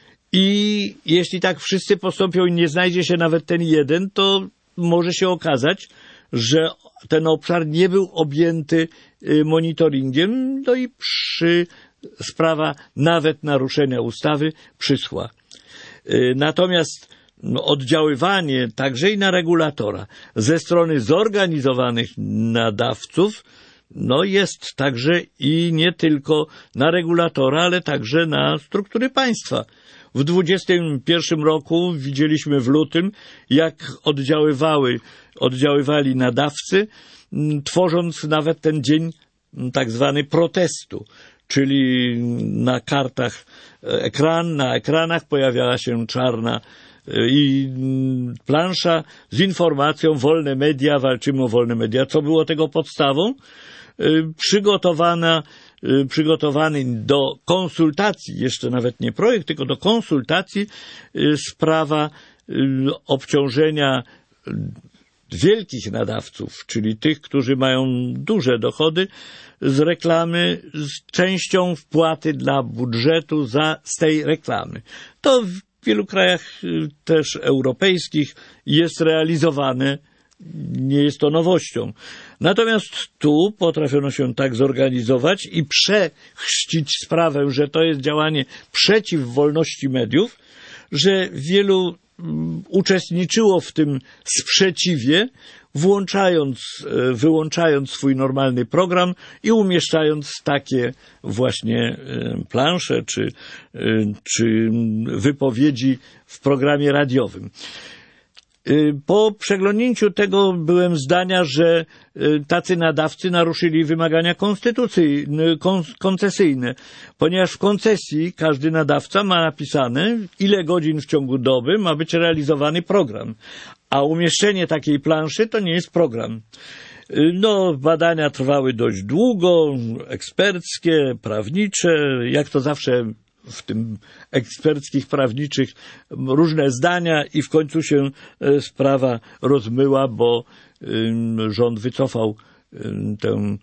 I jeśli tak wszyscy postąpią i nie znajdzie się nawet ten jeden, to może się okazać, że ten obszar nie był objęty monitoringiem, no i przy, sprawa nawet naruszenia ustawy przyschła. Natomiast no, oddziaływanie także i na regulatora ze strony zorganizowanych nadawców no jest także i nie tylko na regulatora, ale także na struktury państwa. W dwudziestym pierwszym roku widzieliśmy w lutym, jak oddziaływały, oddziaływali nadawcy, tworząc nawet ten dzień tak zwany protestu, czyli na kartach ekran, na ekranach pojawiała się czarna i plansza z informacją wolne media, walczymy o wolne media. Co było tego podstawą? Przygotowana, przygotowany do konsultacji, jeszcze nawet nie projekt, tylko do konsultacji sprawa obciążenia wielkich nadawców, czyli tych, którzy mają duże dochody z reklamy, z częścią wpłaty dla budżetu za, z tej reklamy. To w wielu krajach też europejskich jest realizowane, nie jest to nowością. Natomiast tu potrafiono się tak zorganizować i przechrzcić sprawę, że to jest działanie przeciw wolności mediów, że wielu uczestniczyło w tym sprzeciwie, włączając, wyłączając swój normalny program i umieszczając takie właśnie plansze czy, czy wypowiedzi w programie radiowym. Po przeglądnięciu tego byłem zdania, że tacy nadawcy naruszyli wymagania konstytucyjne, koncesyjne, ponieważ w koncesji każdy nadawca ma napisane, ile godzin w ciągu doby ma być realizowany program, a umieszczenie takiej planszy to nie jest program. No, badania trwały dość długo, eksperckie, prawnicze, jak to zawsze w tym eksperckich, prawniczych różne zdania i w końcu się sprawa rozmyła, bo rząd wycofał tę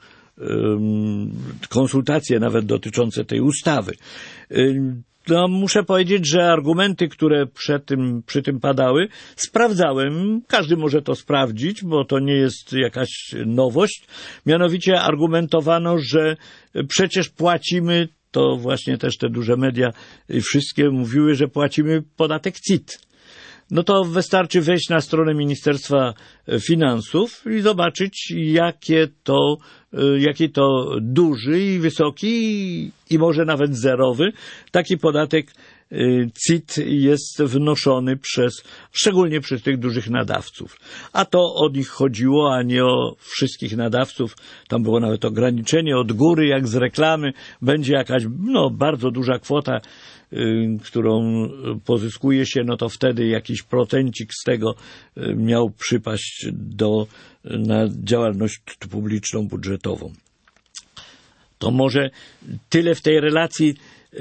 konsultacje nawet dotyczące tej ustawy. No, muszę powiedzieć, że argumenty, które przed tym, przy tym padały, sprawdzałem. Każdy może to sprawdzić, bo to nie jest jakaś nowość. Mianowicie argumentowano, że przecież płacimy, to właśnie też te duże media wszystkie mówiły, że płacimy podatek C I T. No to wystarczy wejść na stronę Ministerstwa Finansów i zobaczyć, jakie to, jaki to duży i wysoki i może nawet zerowy taki podatek C I T jest wnoszony przez, szczególnie przez tych dużych nadawców. A to o nich chodziło, a nie o wszystkich nadawców. Tam było nawet ograniczenie od góry, jak z reklamy będzie jakaś, no, bardzo duża kwota, y, którą pozyskuje się, no to wtedy jakiś procencik z tego y, miał przypaść do, na działalność publiczną, budżetową. To może tyle w tej relacji.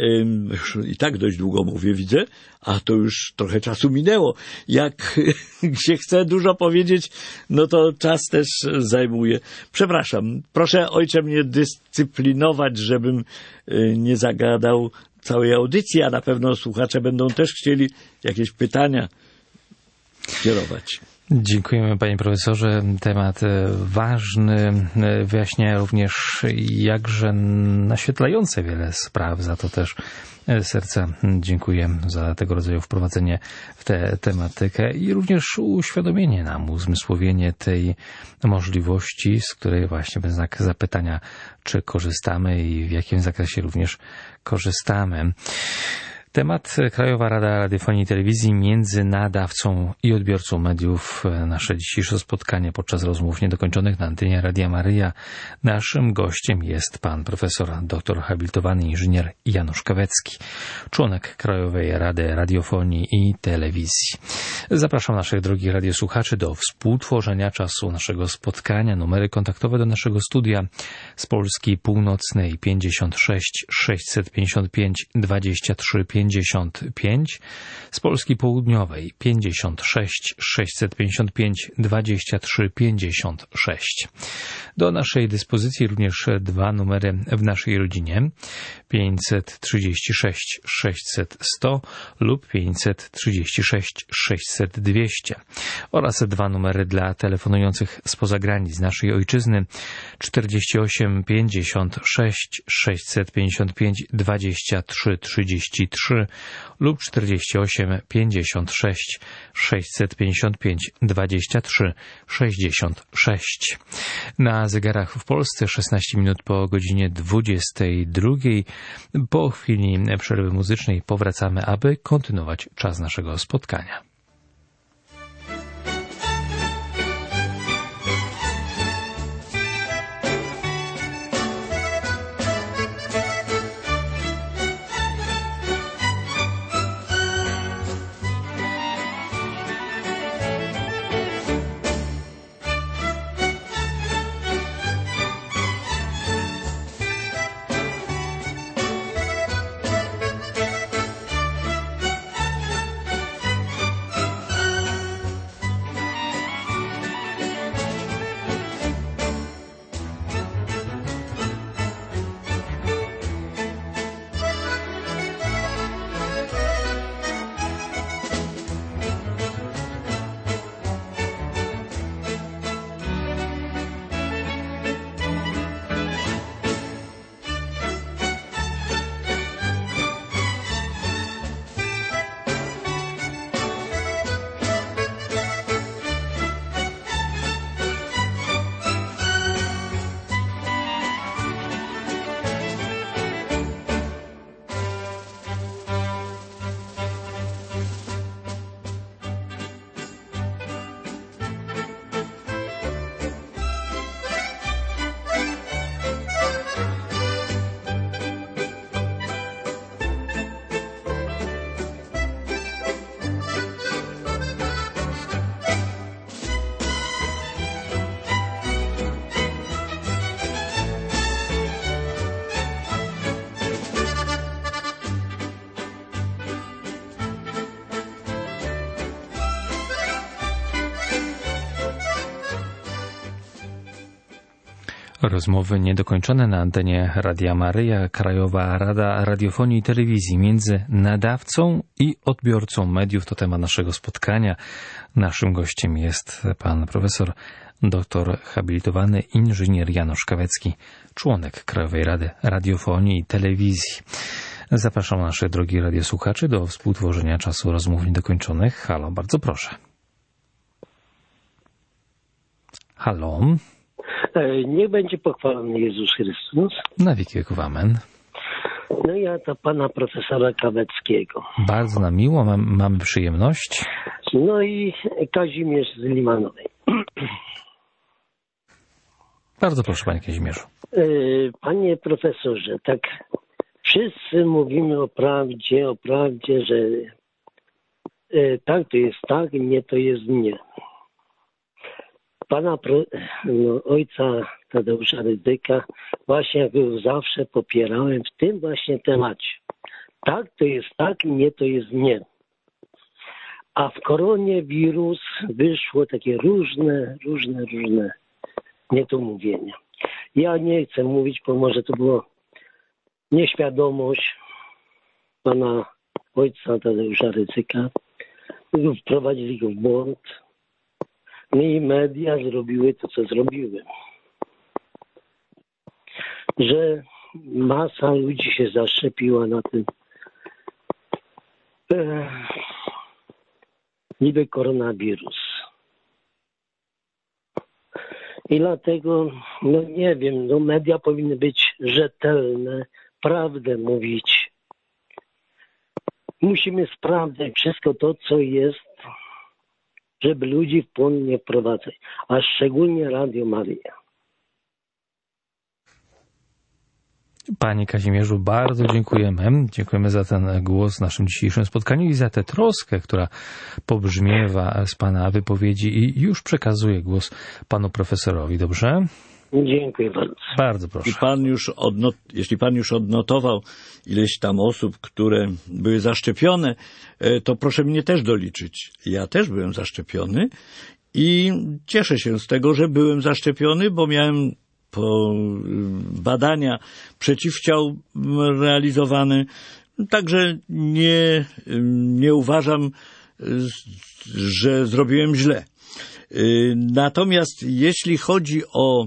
I tak dość długo mówię, widzę, a to już trochę czasu minęło. Jak się chce dużo powiedzieć, no to czas też zajmuje. Przepraszam, proszę ojcze mnie dyscyplinować, żebym nie zagadał całej audycji, a na pewno słuchacze będą też chcieli jakieś pytania kierować. Dziękujemy, panie profesorze. Temat ważny, wyjaśnia również jakże naświetlające wiele spraw. Za to też serca dziękuję za tego rodzaju wprowadzenie w tę tematykę i również uświadomienie nam, uzmysłowienie tej możliwości, z której właśnie bez znak zapytania, czy korzystamy i w jakim zakresie również korzystamy. Temat Krajowa Rada Radiofonii i Telewizji między nadawcą i odbiorcą mediów. Nasze dzisiejsze spotkanie podczas rozmów niedokończonych na antenie Radia Maryja. Naszym gościem jest pan profesor, doktor habilitowany inżynier Janusz Kawecki, członek Krajowej Rady Radiofonii i Telewizji. Zapraszam naszych drogich radiosłuchaczy do współtworzenia czasu naszego spotkania. Numery kontaktowe do naszego studia z Polski Północnej pięćdziesiąt sześć sześćset pięćdziesiąt pięć dwadzieścia trzy pięćdziesiąt pięć, z Polski Południowej pięćdziesiąt sześć sześćset pięćdziesiąt pięć dwadzieścia trzy pięćdziesiąt sześć. Do naszej dyspozycji również dwa numery w naszej rodzinie: pięćset trzydzieści sześć sześćset sto lub pięćset trzydzieści sześć sześćset dwieście oraz dwa numery dla telefonujących spoza granic naszej ojczyzny: czterdzieści osiem pięćdziesiąt sześć sześćset pięćdziesiąt pięć dwadzieścia trzy trzydzieści trzy lub czterdzieści osiem pięćdziesiąt sześć sześćset pięćdziesiąt pięć dwadzieścia trzy sześćdziesiąt sześć. Na zegarach w Polsce szesnaście minut po godzinie dwudziestej drugiej. Po chwili przerwy muzycznej powracamy, aby kontynuować czas naszego spotkania. Rozmowy niedokończone na antenie Radia Maryja, Krajowa Rada Radiofonii i Telewizji między nadawcą i odbiorcą mediów to temat naszego spotkania. Naszym gościem jest pan profesor, doktor habilitowany inżynier Janusz Kawecki, członek Krajowej Rady Radiofonii i Telewizji. Zapraszam naszych drogich radiosłuchaczy do współtworzenia czasu rozmów niedokończonych. Halo, bardzo proszę. Halo. Niech będzie pochwalony Jezus Chrystus. Na wieki wieków amen. No ja to pana profesora Kaweckiego. Bardzo nam miło, mam, mamy przyjemność. No i Kazimierz z Limanowej. Bardzo proszę, panie Kazimierzu. Panie profesorze, tak wszyscy mówimy o prawdzie, o prawdzie, że tak to jest tak, nie to jest nie. Pana no, ojca Tadeusza Rydzyka właśnie go zawsze popierałem w tym właśnie temacie. Tak to jest tak, nie to jest nie. A w koronie wirus wyszło takie różne, różne, różne niedomówienia. Ja nie chcę mówić, bo może to było nieświadomość pana ojca Tadeusza Rydzyka. Wprowadzili go w błąd. No i media zrobiły to, co zrobiły. Że masa ludzi się zaszczepiła na tym e, niby koronawirus. I dlatego, no nie wiem, no media powinny być rzetelne, prawdę mówić. musimy sprawdzać wszystko to, co jest, żeby ludzi w błąd nie wprowadzać, a szczególnie Radio Maryja. Panie Kazimierzu, bardzo dziękujemy. Dziękujemy za ten głos w naszym dzisiejszym spotkaniu i za tę troskę, która pobrzmiewa z Pana wypowiedzi i już przekazuję głos Panu profesorowi. Dobrze? Dziękuję bardzo. Bardzo proszę. I pan już odnot, jeśli Pan już odnotował ileś tam osób, które były zaszczepione, to proszę mnie też doliczyć. Ja też byłem zaszczepiony i cieszę się z tego, że byłem zaszczepiony, bo miałem po badania przeciwciał realizowane. Także nie, nie uważam, że zrobiłem źle. Natomiast jeśli chodzi o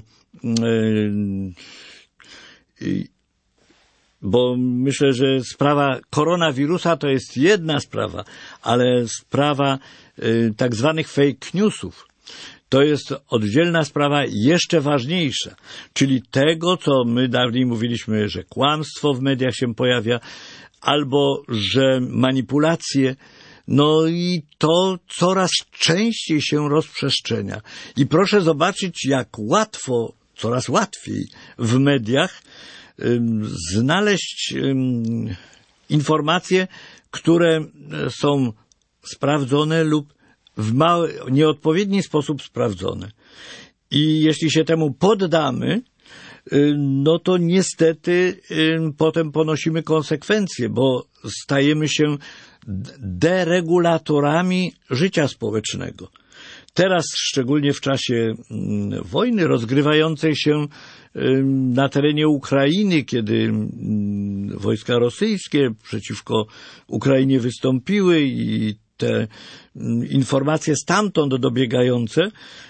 bo myślę, że sprawa koronawirusa to jest jedna sprawa, ale sprawa tak zwanych fake newsów to jest oddzielna sprawa jeszcze ważniejsza, czyli tego, co my dawniej mówiliśmy, że kłamstwo w mediach się pojawia, albo że manipulacje, no i to coraz częściej się rozprzestrzenia. I proszę zobaczyć, jak łatwo, coraz łatwiej w mediach ym, znaleźć ym, informacje, które są sprawdzone lub w mały, nieodpowiedni sposób sprawdzone. I jeśli się temu poddamy, no to niestety potem ponosimy konsekwencje, bo stajemy się deregulatorami życia społecznego. Teraz, szczególnie w czasie wojny rozgrywającej się na terenie Ukrainy, kiedy wojska rosyjskie przeciwko Ukrainie wystąpiły i te informacje stamtąd dobiegające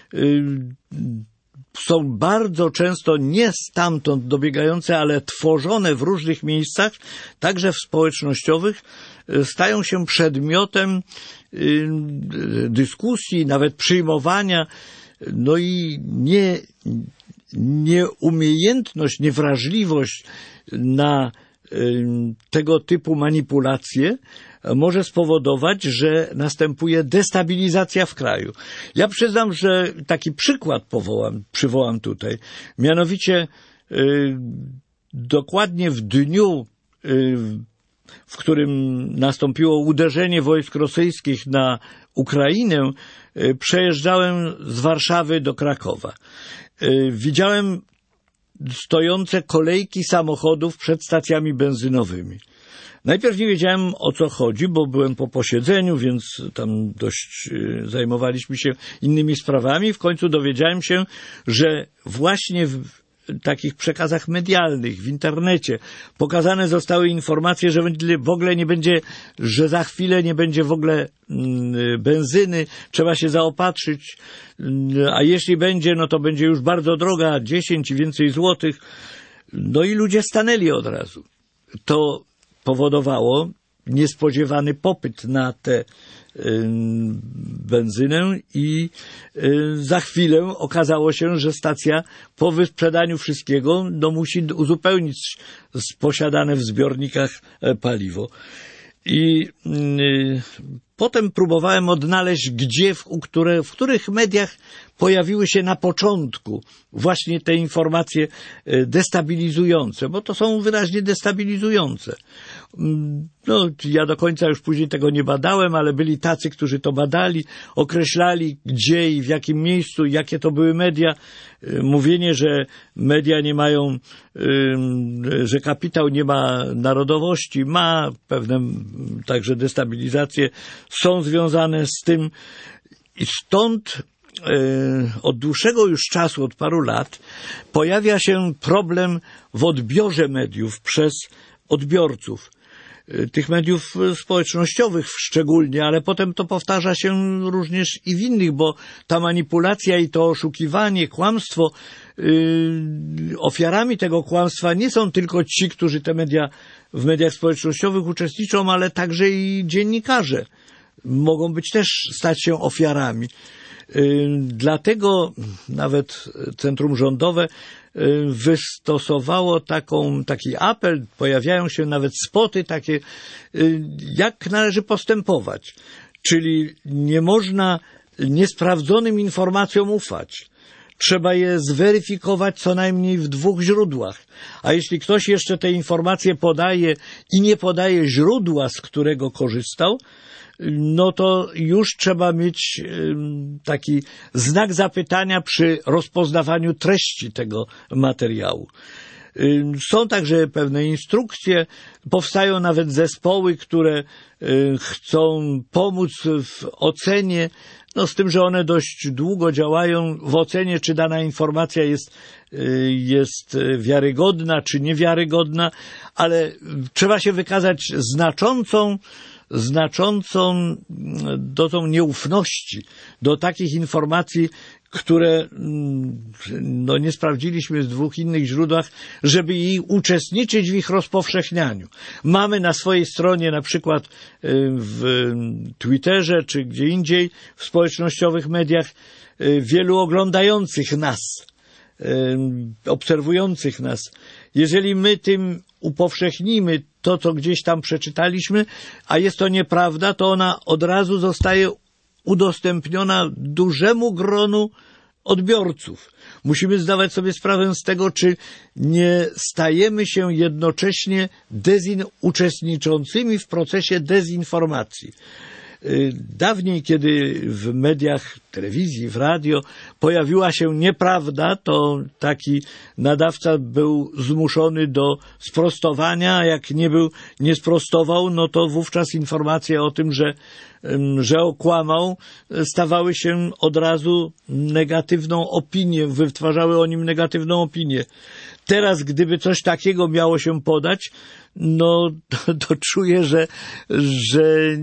są bardzo często nie stamtąd dobiegające, ale tworzone w różnych miejscach, także w społecznościowych, stają się przedmiotem dyskusji, nawet przyjmowania, no i nie, nieumiejętność, niewrażliwość na tego typu manipulacje może spowodować, że następuje destabilizacja w kraju. Ja przyznam, że taki przykład powołam, przywołam tutaj. Mianowicie yy, dokładnie w dniu, yy, w którym nastąpiło uderzenie wojsk rosyjskich na Ukrainę, yy, przejeżdżałem z Warszawy do Krakowa. Yy, widziałem stojące kolejki samochodów przed stacjami benzynowymi. Najpierw nie wiedziałem, o co chodzi, bo byłem po posiedzeniu, więc tam dość zajmowaliśmy się innymi sprawami. W końcu dowiedziałem się, że właśnie w takich przekazach medialnych, w internecie pokazane zostały informacje, że w ogóle nie będzie, że za chwilę nie będzie w ogóle benzyny, trzeba się zaopatrzyć, a jeśli będzie, no to będzie już bardzo droga, dziesięć i więcej złotych. No i ludzie stanęli od razu. To powodowało niespodziewany popyt na tę y, benzynę i y, za chwilę okazało się, że stacja po wysprzedaniu wszystkiego no, musi uzupełnić posiadane w zbiornikach paliwo. I y, potem próbowałem odnaleźć, gdzie, w, u które, w których mediach pojawiły się na początku właśnie te informacje destabilizujące, bo to są wyraźnie destabilizujące. No, ja do końca już później tego nie badałem, ale byli tacy, którzy to badali, określali gdzie i w jakim miejscu, jakie to były media. Mówienie, że media nie mają, że kapitał nie ma narodowości, ma pewne także destabilizacje, są związane z tym i stąd od dłuższego już czasu, od paru lat, pojawia się problem w odbiorze mediów przez odbiorców. Tych mediów społecznościowych szczególnie, ale potem to powtarza się również i w innych, bo ta manipulacja i to oszukiwanie, kłamstwo, yy, ofiarami tego kłamstwa nie są tylko ci, którzy te media w mediach społecznościowych uczestniczą, ale także i dziennikarze mogą być też, stać się ofiarami. Dlatego nawet Centrum Rządowe wystosowało taką, taki apel, pojawiają się nawet spoty takie, jak należy postępować. Czyli nie można niesprawdzonym informacjom ufać. Trzeba je zweryfikować co najmniej w dwóch źródłach. A jeśli ktoś jeszcze te informacje podaje i nie podaje źródła, z którego korzystał, no to już trzeba mieć taki znak zapytania przy rozpoznawaniu treści tego materiału. Są także pewne instrukcje, powstają nawet zespoły, które chcą pomóc w ocenie, no z tym, że one dość długo działają w ocenie, czy dana informacja jest, jest wiarygodna, czy niewiarygodna, ale trzeba się wykazać znaczącą znaczącą dozą nieufności do takich informacji, które no, nie sprawdziliśmy w dwóch innych źródłach, żeby i uczestniczyć w ich rozpowszechnianiu. Mamy na swojej stronie, na przykład w Twitterze czy gdzie indziej, w społecznościowych mediach, wielu oglądających nas, obserwujących nas. Jeżeli my tym upowszechnimy to, co gdzieś tam przeczytaliśmy, a jest to nieprawda, to ona od razu zostaje udostępniona dużemu gronu odbiorców. Musimy zdawać sobie sprawę z tego, czy nie stajemy się jednocześnie dezin- uczestniczącymi w procesie dezinformacji. Dawniej, kiedy w mediach, telewizji, w radio pojawiła się nieprawda, to taki nadawca był zmuszony do sprostowania, a jak nie był, nie sprostował, no to wówczas informacje o tym, że, że okłamał, stawały się od razu negatywną opinię, wytwarzały o nim negatywną opinię. Teraz, gdyby coś takiego miało się podać, no to, to czuję, że, że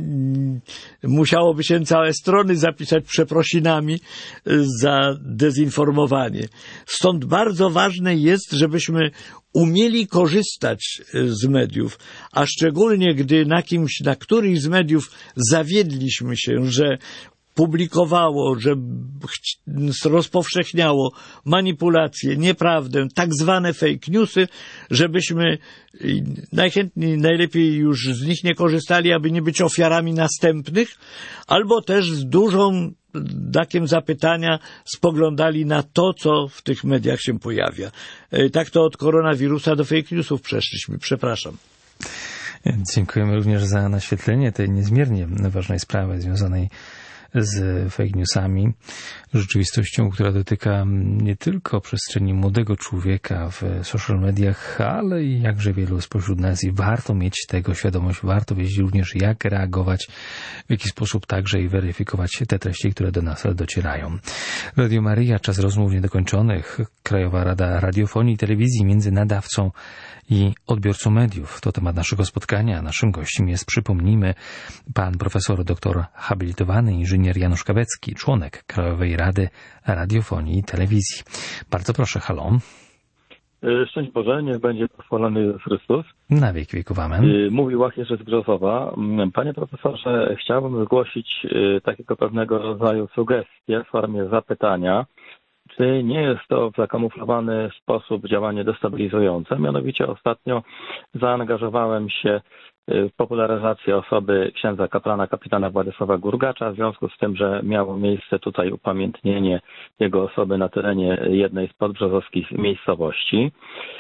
musiałoby się całe strony zapisać przeprosinami za dezinformowanie. Stąd bardzo ważne jest, żebyśmy umieli korzystać z mediów, a szczególnie gdy na kimś, na któryś z mediów zawiedliśmy się, że publikowało, że rozpowszechniało manipulacje, nieprawdę, tak zwane fake newsy, żebyśmy najchętniej, najlepiej już z nich nie korzystali, aby nie być ofiarami następnych, albo też z dużą znakiem zapytania spoglądali na to, co w tych mediach się pojawia. Tak to od koronawirusa do fake newsów przeszliśmy. Przepraszam. Dziękujemy również za naświetlenie tej niezmiernie ważnej sprawy związanej z fake newsami, rzeczywistością, która dotyka nie tylko przestrzeni młodego człowieka w social mediach, ale i jakże wielu spośród nas i warto mieć tego świadomość, warto wiedzieć również, jak reagować, w jaki sposób także i weryfikować te treści, które do nas docierają. Radio Maryja, czas rozmów niedokończonych, Krajowa Rada Radiofonii i Telewizji między nadawcą i odbiorcą mediów. To temat naszego spotkania. Naszym gościem jest, przypomnijmy, pan profesor, doktor habilitowany inżynier Janusz Kawecki, członek Krajowej Rady Radiofonii i Telewizji. Bardzo proszę, halo. Szczęść Boże, niech będzie pochwalony Jezus Chrystus. Na wieki wieków, amen. Mówi Łachierz z Brzozowa. Panie profesorze, chciałbym zgłosić takiego pewnego rodzaju sugestie w formie zapytania. Czy nie jest to w zakamuflowany sposób działanie destabilizujące? Mianowicie ostatnio zaangażowałem się w popularyzację osoby księdza kaplana kapitana Władysława Gurgacza w związku z tym, że miało miejsce tutaj upamiętnienie jego osoby na terenie jednej z podbrzozowskich miejscowości.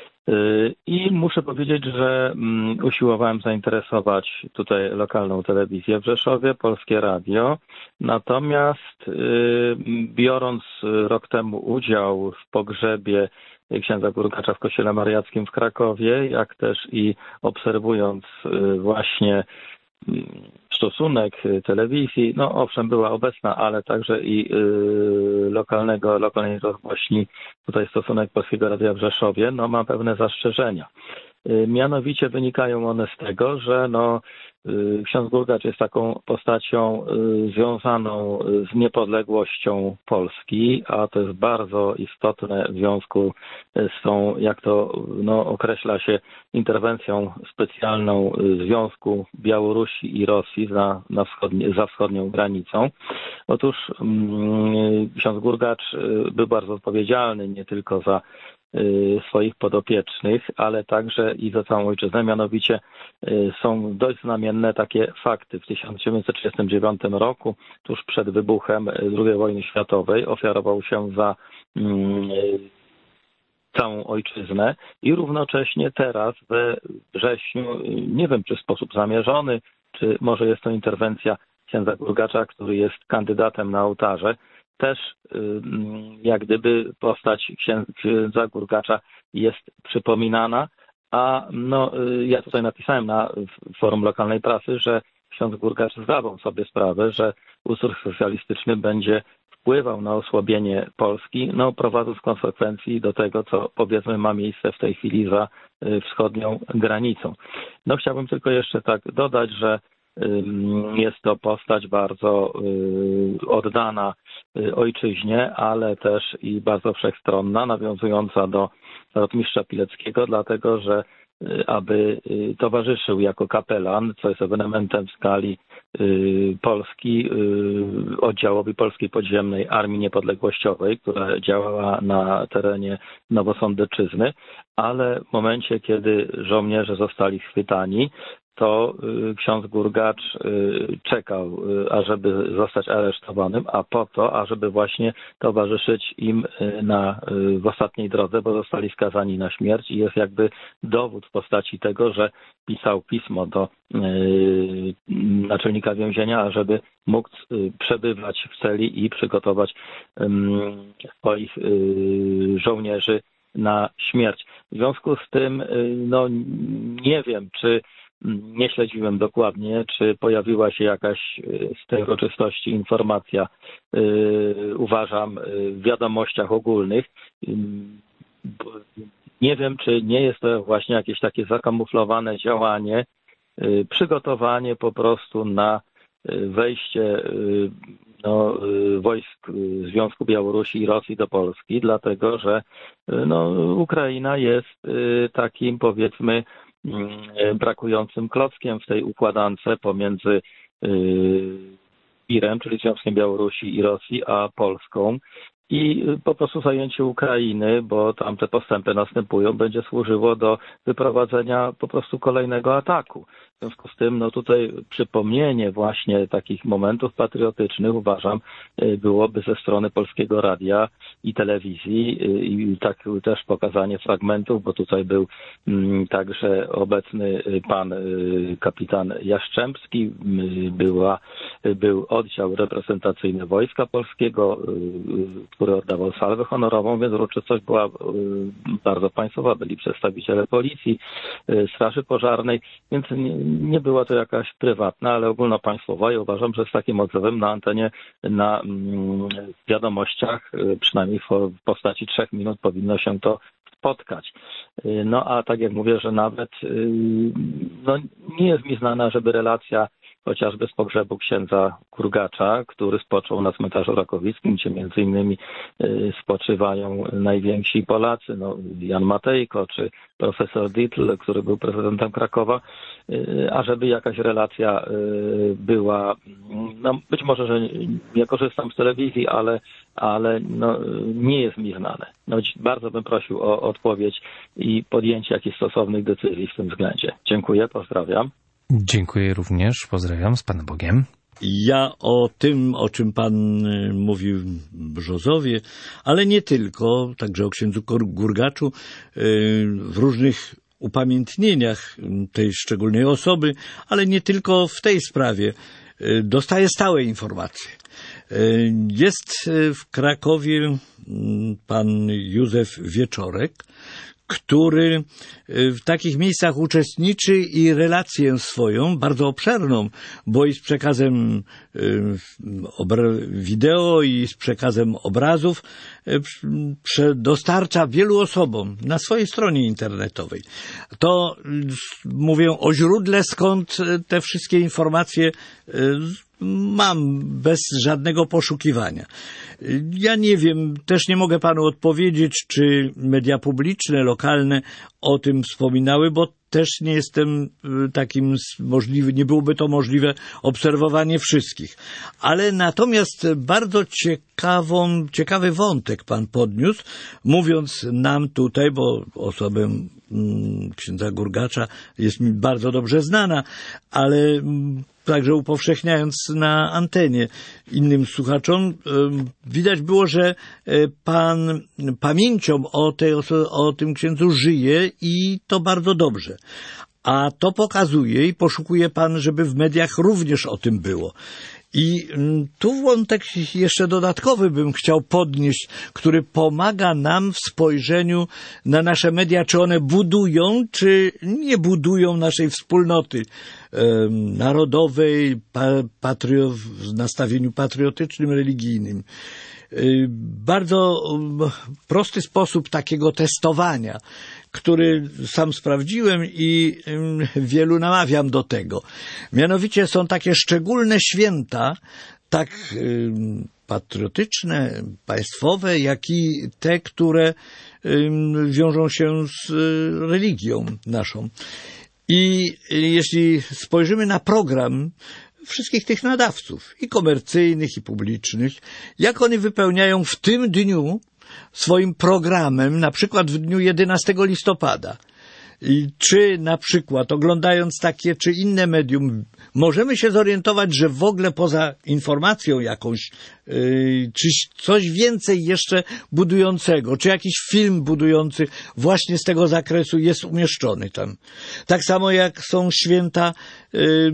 I muszę powiedzieć, że usiłowałem zainteresować tutaj lokalną telewizję w Rzeszowie, Polskie Radio. Natomiast biorąc rok temu udział w pogrzebie księdza Gurgacza w Kościele Mariackim w Krakowie, jak też i obserwując właśnie stosunek telewizji, no owszem, była obecna, ale także i lokalnego, lokalnej rozgłośni, tutaj stosunek Polskiego Radia w Rzeszowie, no ma pewne zastrzeżenia. Mianowicie wynikają one z tego, że no ksiądz Gurgacz jest taką postacią związaną z niepodległością Polski, a to jest bardzo istotne w związku z tą, jak to no, określa się, interwencją specjalną Związku Białorusi i Rosji za, na wschodnie, za wschodnią granicą. Otóż mm, ksiądz Gurgacz był bardzo odpowiedzialny nie tylko za swoich podopiecznych, ale także i za całą ojczyznę. Mianowicie są dość znamienne takie fakty. W tysiąc dziewięćset trzydziestym dziewiątym roku, tuż przed wybuchem drugiej wojny światowej, ofiarował się za mm, całą ojczyznę i równocześnie teraz we wrześniu, nie wiem czy w sposób zamierzony, czy może jest to interwencja księdza Gurgacza, który jest kandydatem na ołtarze, też jak gdyby postać księdza Gurgacza jest przypominana, a no, ja tutaj napisałem na forum lokalnej prasy, że ksiądz Gurgacz zdawał sobie sprawę, że ustrój socjalistyczny będzie wpływał na osłabienie Polski, no prowadząc w konsekwencji do tego, co powiedzmy ma miejsce w tej chwili za wschodnią granicą. No chciałbym tylko jeszcze tak dodać, że jest to postać bardzo oddana ojczyźnie, ale też i bardzo wszechstronna, nawiązująca do rotmistrza Pileckiego, dlatego że aby towarzyszył jako kapelan, co jest ewenementem w skali Polski, oddziałowi Polskiej Podziemnej Armii Niepodległościowej, która działała na terenie Nowosądeczyzny, ale w momencie, kiedy żołnierze zostali schwytani, to ksiądz Gurgacz czekał, ażeby zostać aresztowanym, a po to, ażeby właśnie towarzyszyć im na, w ostatniej drodze, bo zostali skazani na śmierć i jest jakby dowód w postaci tego, że pisał pismo do naczelnika więzienia, ażeby mógł przebywać w celi i przygotować swoich żołnierzy na śmierć. W związku z tym, no nie wiem, czy nie śledziłem dokładnie, czy pojawiła się jakaś z tej uroczystości informacja, yy, uważam, w wiadomościach ogólnych. Yy, nie wiem, czy nie jest to właśnie jakieś takie zakamuflowane działanie, yy, przygotowanie po prostu na wejście yy, no, yy, wojsk Związku Białorusi i Rosji do Polski, dlatego że yy, no, Ukraina jest yy, takim, powiedzmy, brakującym klockiem w tej układance pomiędzy Irem, czyli Związkiem Białorusi i Rosji, a Polską. I po prostu zajęcie Ukrainy, bo tam te postępy następują, będzie służyło do wyprowadzenia po prostu kolejnego ataku. W związku z tym, no tutaj przypomnienie właśnie takich momentów patriotycznych, uważam, byłoby ze strony Polskiego Radia i Telewizji i tak też pokazanie fragmentów, bo tutaj był także obecny pan kapitan Jaszczębski, była, był oddział reprezentacyjny Wojska Polskiego, który oddawał salwę honorową, więc uroczystość była bardzo państwowa, byli przedstawiciele policji, straży pożarnej, więc nie, nie była to jakaś prywatna, ale ogólnopaństwowa i uważam, że z takim odzewem na antenie, na wiadomościach, przynajmniej w postaci trzech minut powinno się to spotkać. No a tak jak mówię, że nawet no, nie jest mi znana, żeby relacja chociażby z pogrzebu księdza Gurgacza, który spoczął na cmentarzu rakowickim, gdzie między innymi spoczywają najwięksi Polacy, no, Jan Matejko czy profesor Dietl, który był prezydentem Krakowa, a żeby jakaś relacja była, no być może, że nie korzystam z telewizji, ale, ale no, nie jest mi znane. No, bardzo bym prosił o odpowiedź i podjęcie jakichś stosownych decyzji w tym względzie. Dziękuję, pozdrawiam. Dziękuję również, pozdrawiam, z Panem Bogiem. Ja o tym, o czym pan mówił w Brzozowie, ale nie tylko, także o księdzu Gurgaczu, w różnych upamiętnieniach tej szczególnej osoby, ale nie tylko w tej sprawie, dostaję stałe informacje. Jest w Krakowie pan Józef Wieczorek, który w takich miejscach uczestniczy i relację swoją, bardzo obszerną, bo i z przekazem wideo i z przekazem obrazów dostarcza wielu osobom na swojej stronie internetowej. To mówię o źródle, skąd te wszystkie informacje mam bez żadnego poszukiwania. Ja nie wiem, też nie mogę panu odpowiedzieć, czy media publiczne, lokalne o tym wspominały, bo też nie jestem takim możliwy, nie byłoby to możliwe obserwowanie wszystkich. Ale natomiast bardzo ciekawą, ciekawy wątek pan podniósł, mówiąc nam tutaj, bo osobę księdza Gurgacza jest mi bardzo dobrze znana, ale także upowszechniając na antenie innym słuchaczom, widać było, że pan pamięcią o, tej, o tym księdzu żyje i to bardzo dobrze. A to pokazuje i poszukuje pan, żeby w mediach również o tym było. I tu wątek jeszcze dodatkowy bym chciał podnieść, który pomaga nam w spojrzeniu na nasze media, czy one budują, czy nie budują naszej wspólnoty e, narodowej, pa, patrio, w nastawieniu patriotycznym, religijnym. E, bardzo prosty sposób takiego testowania, który sam sprawdziłem i wielu namawiam do tego. Mianowicie są takie szczególne święta, tak patriotyczne, państwowe, jak i te, które wiążą się z religią naszą. I jeśli spojrzymy na program wszystkich tych nadawców, i komercyjnych, i publicznych, jak oni wypełniają w tym dniu swoim programem, na przykład w dniu jedenastego listopada. I czy na przykład oglądając takie czy inne medium możemy się zorientować, że w ogóle poza informacją jakąś, yy, czy coś więcej jeszcze budującego, czy jakiś film budujący właśnie z tego zakresu jest umieszczony tam. Tak samo jak są święta yy,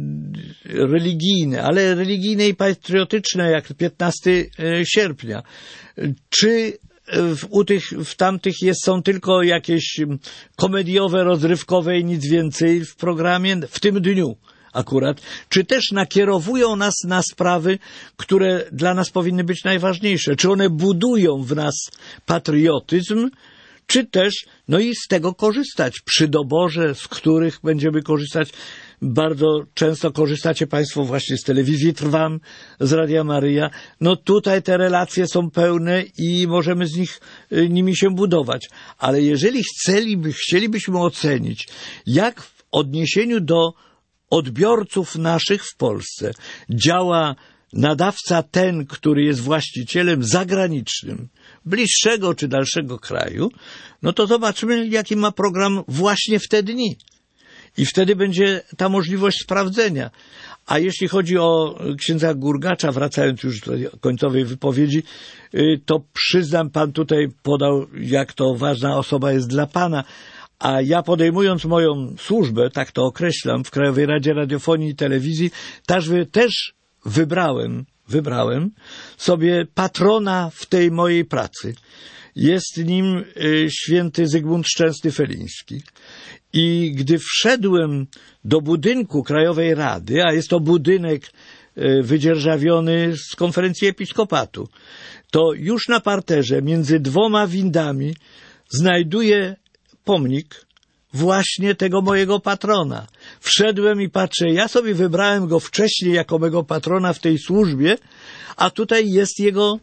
religijne, ale religijne i patriotyczne, jak piętnastego sierpnia. Czy W, u tych, w tamtych jest, są tylko jakieś komediowe, rozrywkowe i nic więcej w programie, w tym dniu akurat, czy też nakierowują nas na sprawy, które dla nas powinny być najważniejsze, czy one budują w nas patriotyzm, czy też, no i z tego korzystać przy doborze, z których będziemy korzystać. Bardzo często korzystacie państwo właśnie z telewizji Trwam, z Radia Maryja. No tutaj te relacje są pełne i możemy z nich, nimi się budować. Ale jeżeli chcieliby, chcielibyśmy ocenić, jak w odniesieniu do odbiorców naszych w Polsce działa nadawca ten, który jest właścicielem zagranicznym, bliższego czy dalszego kraju, no to zobaczmy, jaki ma program właśnie w te dni. I wtedy będzie ta możliwość sprawdzenia. A jeśli chodzi o księdza Gurgacza, wracając już do końcowej wypowiedzi, to przyznam, pan tutaj podał, jak to ważna osoba jest dla pana. A ja podejmując moją służbę, tak to określam, w Krajowej Radzie Radiofonii i Telewizji, też, też wybrałem, wybrałem sobie patrona w tej mojej pracy. Jest nim święty Zygmunt Szczęsny-Feliński. I gdy wszedłem do budynku Krajowej Rady, a jest to budynek wydzierżawiony z konferencji episkopatu, to już na parterze między dwoma windami znajduję pomnik właśnie tego mojego patrona. Wszedłem i patrzę, ja sobie wybrałem go wcześniej jako mego patrona w tej służbie, a tutaj jest jego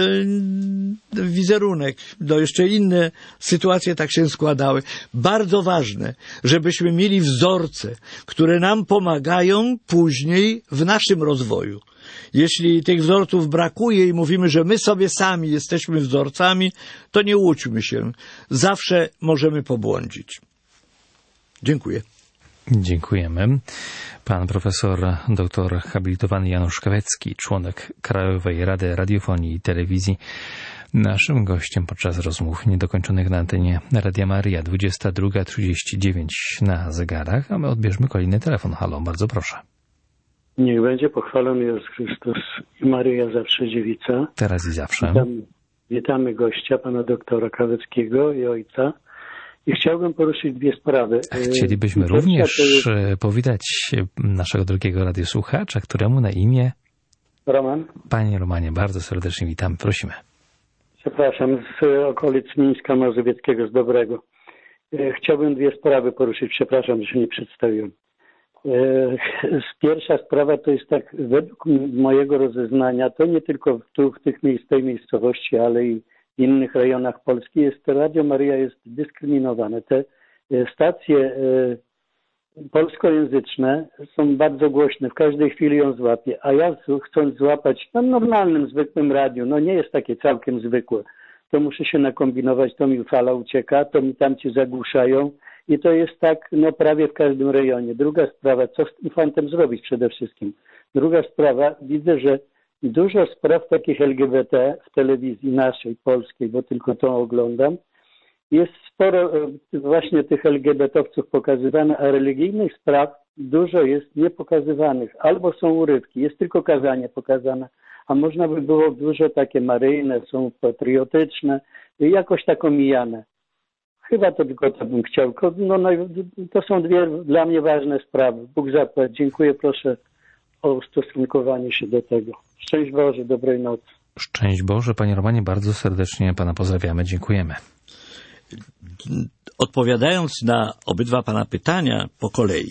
wizerunek. No jeszcze inne sytuacje tak się składały. Bardzo ważne, żebyśmy mieli wzorce, które nam pomagają później w naszym rozwoju. Jeśli tych wzorców brakuje i mówimy, że my sobie sami jesteśmy wzorcami, to nie łudźmy się. Zawsze możemy pobłądzić. Dziękuję. Dziękujemy. Pan profesor doktor habilitowany Janusz Kawecki, członek Krajowej Rady Radiofonii i Telewizji, naszym gościem podczas rozmów niedokończonych na antenie Radia Maryja. dwudziesta druga trzydzieści dziewięć na zegarach, a my odbierzmy kolejny telefon. Halo, bardzo proszę. Niech będzie pochwalony Jezus Chrystus i Maryja zawsze dziewica. Teraz i zawsze. Witam, witamy gościa, pana doktora Kaweckiego i ojca. I chciałbym poruszyć dwie sprawy. A chcielibyśmy Pierwsza również jest... powitać naszego drugiego radiosłuchacza, któremu na imię... Roman? Panie Romanie, bardzo serdecznie witamy. Prosimy. Przepraszam, z okolic Mińska Mazowieckiego, z Dobrego. Chciałbym dwie sprawy poruszyć. Przepraszam, że się nie przedstawiłem. Pierwsza sprawa to jest tak, według mojego rozeznania, to nie tylko tu, w tych miejsc, tej miejscowości, ale i w innych rejonach Polski, jest Radio Maryja jest dyskryminowane. Te stacje polskojęzyczne są bardzo głośne, w każdej chwili ją złapie, a ja chcąc złapać na normalnym, zwykłym radiu, no nie jest takie całkiem zwykłe, to muszę się nakombinować, to mi fala ucieka, to mi tamci zagłuszają i to jest tak no prawie w każdym rejonie. Druga sprawa, co z tym fantem zrobić przede wszystkim? Druga sprawa, widzę, że dużo spraw takich L G B T w telewizji naszej, polskiej, bo tylko to oglądam, jest sporo właśnie tych L G B T owców pokazywane, a religijnych spraw dużo jest niepokazywanych. Albo są urywki, jest tylko kazanie pokazane, a można by było dużo takie maryjne, są patriotyczne, jakoś tak omijane. Chyba to tylko to bym chciał. No, no, to są dwie dla mnie ważne sprawy. Bóg zapłać. Dziękuję, proszę o ustosunkowanie się do tego. Szczęść Boże, dobrej nocy. Szczęść Boże, Panie Romanie, bardzo serdecznie Pana pozdrawiamy. Dziękujemy. Odpowiadając na obydwa Pana pytania po kolei,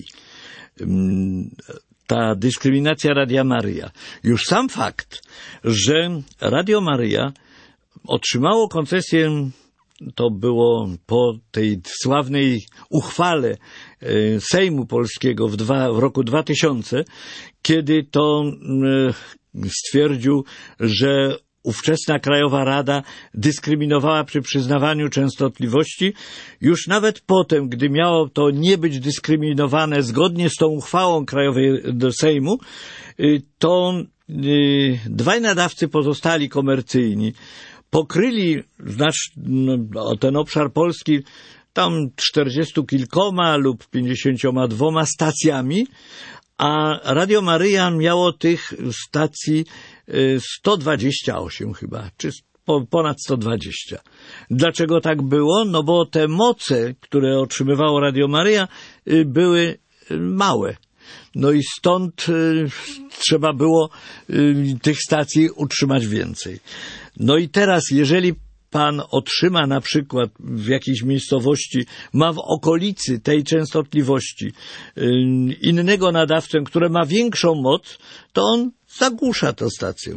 ta dyskryminacja Radia Maryja. Już sam fakt, że Radio Maryja otrzymało koncesję, to było po tej sławnej uchwale Sejmu Polskiego w, dwa, w roku dwa tysiące, kiedy to stwierdził, że ówczesna Krajowa Rada dyskryminowała przy przyznawaniu częstotliwości. Już nawet potem, gdy miało to nie być dyskryminowane zgodnie z tą uchwałą Krajowej do Sejmu, to dwaj nadawcy pozostali komercyjni pokryli znaczy, no, ten obszar Polski tam czterdziestu kilkoma lub pięćdziesięcioma dwoma stacjami, a Radio Maryja miało tych stacji sto dwadzieścia osiem chyba, czy ponad sto dwadzieścia. Dlaczego tak było? No bo te moce, które otrzymywało Radio Maryja, były małe. No i stąd trzeba było tych stacji utrzymać więcej. No i teraz, jeżeli pan otrzyma na przykład w jakiejś miejscowości, ma w okolicy tej częstotliwości innego nadawcę, który ma większą moc, to on zagłusza tę stację.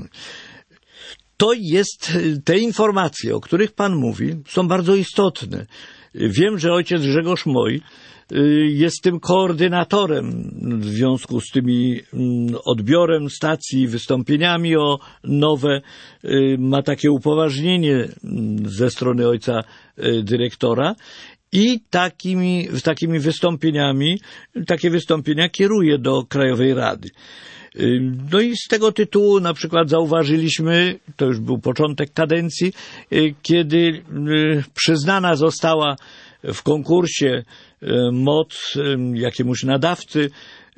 To jest, te informacje, o których pan mówi, są bardzo istotne. Wiem, że ojciec Grzegorz Moj jest tym koordynatorem w związku z tymi odbiorem stacji, wystąpieniami o nowe. Ma takie upoważnienie ze strony ojca dyrektora i takimi, takimi wystąpieniami, takie wystąpienia kieruje do Krajowej Rady. No i z tego tytułu na przykład zauważyliśmy, to już był początek kadencji, kiedy przyznana została w konkursie moc jakiemuś nadawcy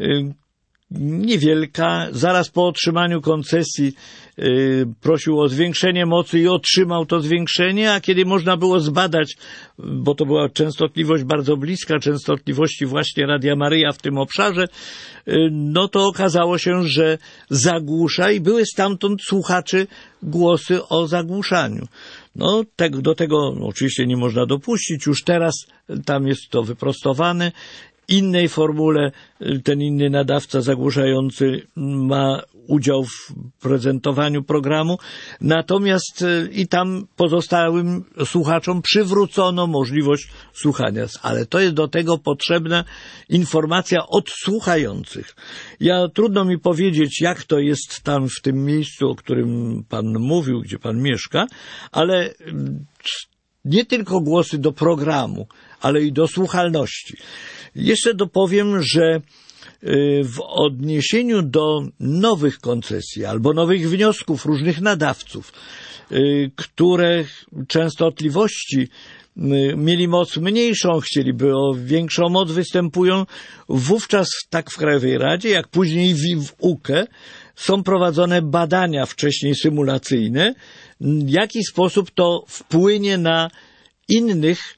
niewielka. Zaraz po otrzymaniu koncesji prosił o zwiększenie mocy i otrzymał to zwiększenie, a kiedy można było zbadać, bo to była częstotliwość bardzo bliska częstotliwości właśnie Radia Maryja w tym obszarze, no to okazało się, że zagłusza i były stamtąd słuchaczy głosy o zagłuszaniu. No, tak, do tego oczywiście nie można dopuścić. Już teraz tam jest to wyprostowane. Innej formule ten inny nadawca zagłuszający ma udział w prezentowaniu programu, natomiast i tam pozostałym słuchaczom przywrócono możliwość słuchania. Ale to jest do tego potrzebna informacja od słuchających. Ja trudno mi powiedzieć, jak to jest tam w tym miejscu, o którym pan mówił, gdzie pan mieszka, ale nie tylko głosy do programu, ale i do słuchalności. Jeszcze dopowiem, że w odniesieniu do nowych koncesji albo nowych wniosków różnych nadawców, które częstotliwości mieli moc mniejszą, chcieliby o większą moc, występują wówczas tak w Krajowej Radzie, jak później w U K E są prowadzone badania wcześniej symulacyjne, w jaki sposób to wpłynie na innych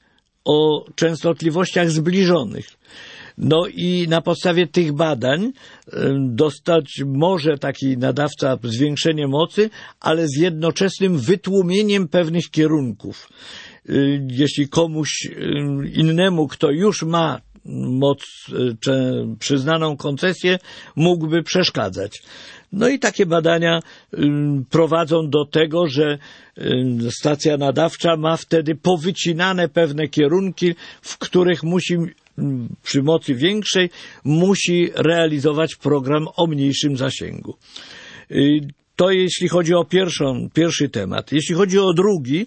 o częstotliwościach zbliżonych. No i na podstawie tych badań dostać może taki nadawca zwiększenie mocy, ale z jednoczesnym wytłumieniem pewnych kierunków. Jeśli komuś innemu, kto już ma moc, czy przyznaną koncesję, mógłby przeszkadzać. No i takie badania prowadzą do tego, że stacja nadawcza ma wtedy powycinane pewne kierunki, w których musi przy mocy większej musi realizować program o mniejszym zasięgu. To jeśli chodzi o pierwszą, pierwszy temat. Jeśli chodzi o drugi,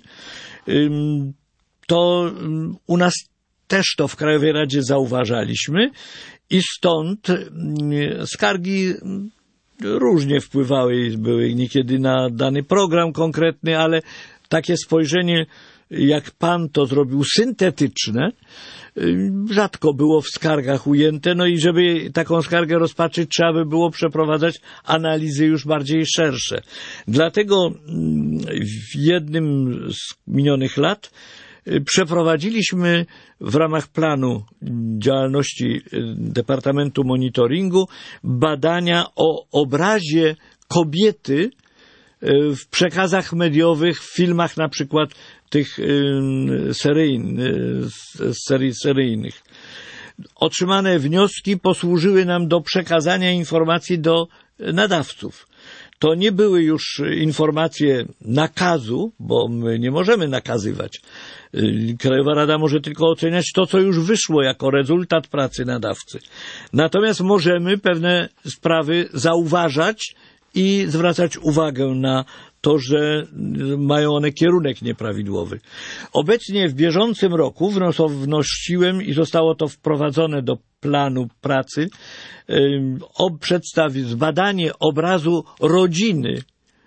to u nas też to w Krajowej Radzie zauważaliśmy i stąd skargi różnie wpływały, były niekiedy na dany program konkretny, ale takie spojrzenie, jak pan to zrobił, syntetyczne, rzadko było w skargach ujęte, no i żeby taką skargę rozpatrzyć, trzeba by było przeprowadzać analizy już bardziej szersze. Dlatego w jednym z minionych lat przeprowadziliśmy w ramach planu działalności Departamentu Monitoringu badania o obrazie kobiety w przekazach mediowych, w filmach na przykład tych seryjnych, serii seryjnych. Otrzymane wnioski posłużyły nam do przekazania informacji do nadawców. To nie były już informacje nakazu, bo my nie możemy nakazywać. Krajowa Rada może tylko oceniać to, co już wyszło jako rezultat pracy nadawcy. Natomiast możemy pewne sprawy zauważać i zwracać uwagę na to, że mają one kierunek nieprawidłowy. Obecnie w bieżącym roku wnosiłem i zostało to wprowadzone do planu pracy o przedstawienie, zbadanie obrazu rodziny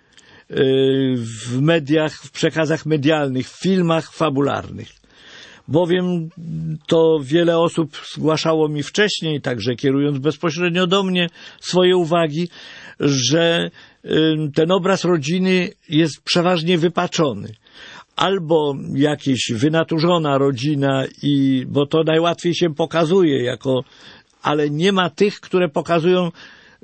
w mediach, w przekazach medialnych, w filmach fabularnych. Bowiem to wiele osób zgłaszało mi wcześniej, także kierując bezpośrednio do mnie swoje uwagi, że ten obraz rodziny jest przeważnie wypaczony. Albo jakaś wynaturzona rodzina, i, bo to najłatwiej się pokazuje, jako, ale nie ma tych, które pokazują,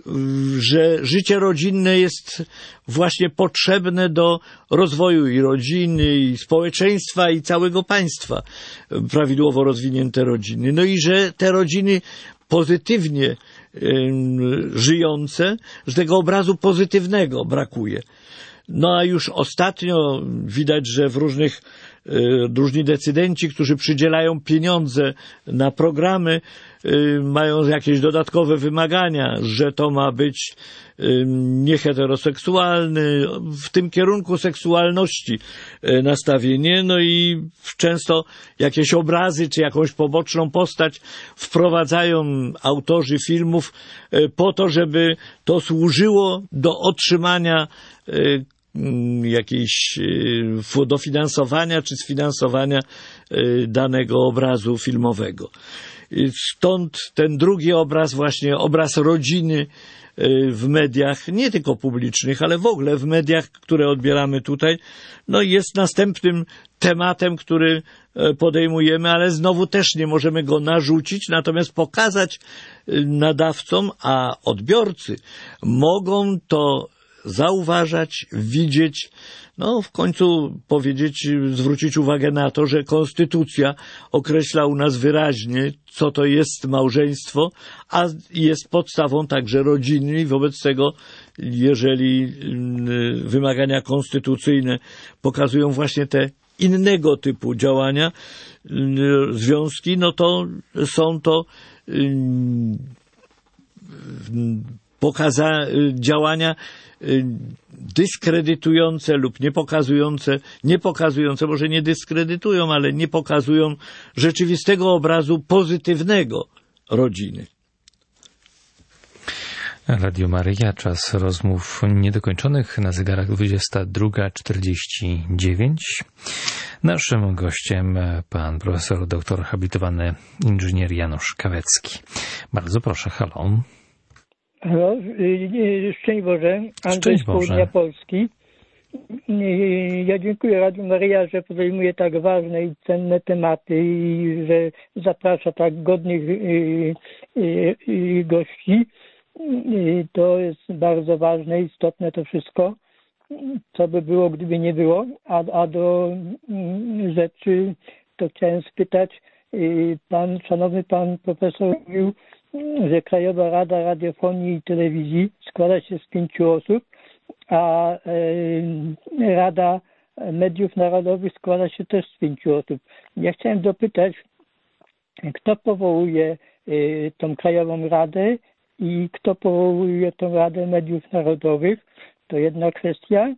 że życie rodzinne jest właśnie potrzebne do rozwoju i rodziny, i społeczeństwa, i całego państwa, prawidłowo rozwinięte rodziny. No i że te rodziny pozytywnie żyjące, że tego obrazu pozytywnego brakuje. No a już ostatnio widać, że w różnych, różni decydenci, którzy przydzielają pieniądze na programy, mają jakieś dodatkowe wymagania, że to ma być nieheteroseksualny, w tym kierunku seksualności nastawienie, no i często jakieś obrazy czy jakąś poboczną postać wprowadzają autorzy filmów po to, żeby to służyło do otrzymania jakiejś dofinansowania czy sfinansowania danego obrazu filmowego. Stąd ten drugi obraz, właśnie obraz rodziny w mediach, nie tylko publicznych, ale w ogóle w mediach, które odbieramy tutaj, no jest następnym tematem, który podejmujemy, ale znowu też nie możemy go narzucić, natomiast pokazać nadawcom, a odbiorcy mogą to zauważać, widzieć, no w końcu powiedzieć, zwrócić uwagę na to, że Konstytucja określa u nas wyraźnie, co to jest małżeństwo, a jest podstawą także rodziny i wobec tego, jeżeli wymagania konstytucyjne pokazują właśnie te innego typu działania, związki, no to są to pokaza- działania dyskredytujące lub nie pokazujące, nie pokazujące, może nie dyskredytują, ale nie pokazują rzeczywistego obrazu pozytywnego rodziny. Radio Maryja, czas rozmów niedokończonych, na zegarach dwudziesta druga czterdzieści dziewięć. Naszym gościem pan profesor doktor habilitowany inżynier Janusz Kawecki. Bardzo proszę, halo. Halo, szczęść Boże, Andrzej z południa Polski. Ja dziękuję Radiu Maryja, że podejmuje tak ważne i cenne tematy i że zaprasza tak godnych gości. To jest bardzo ważne, istotne to wszystko. Co by było, gdyby nie było. A, a do rzeczy to chciałem spytać, pan, szanowny pan profesor mówił, że Krajowa Rada Radiofonii i Telewizji składa się z pięciu osób, a Rada Mediów Narodowych składa się też z pięciu osób. Ja chciałem dopytać, kto powołuje tą Krajową Radę i kto powołuje tą Radę Mediów Narodowych? To jedna kwestia.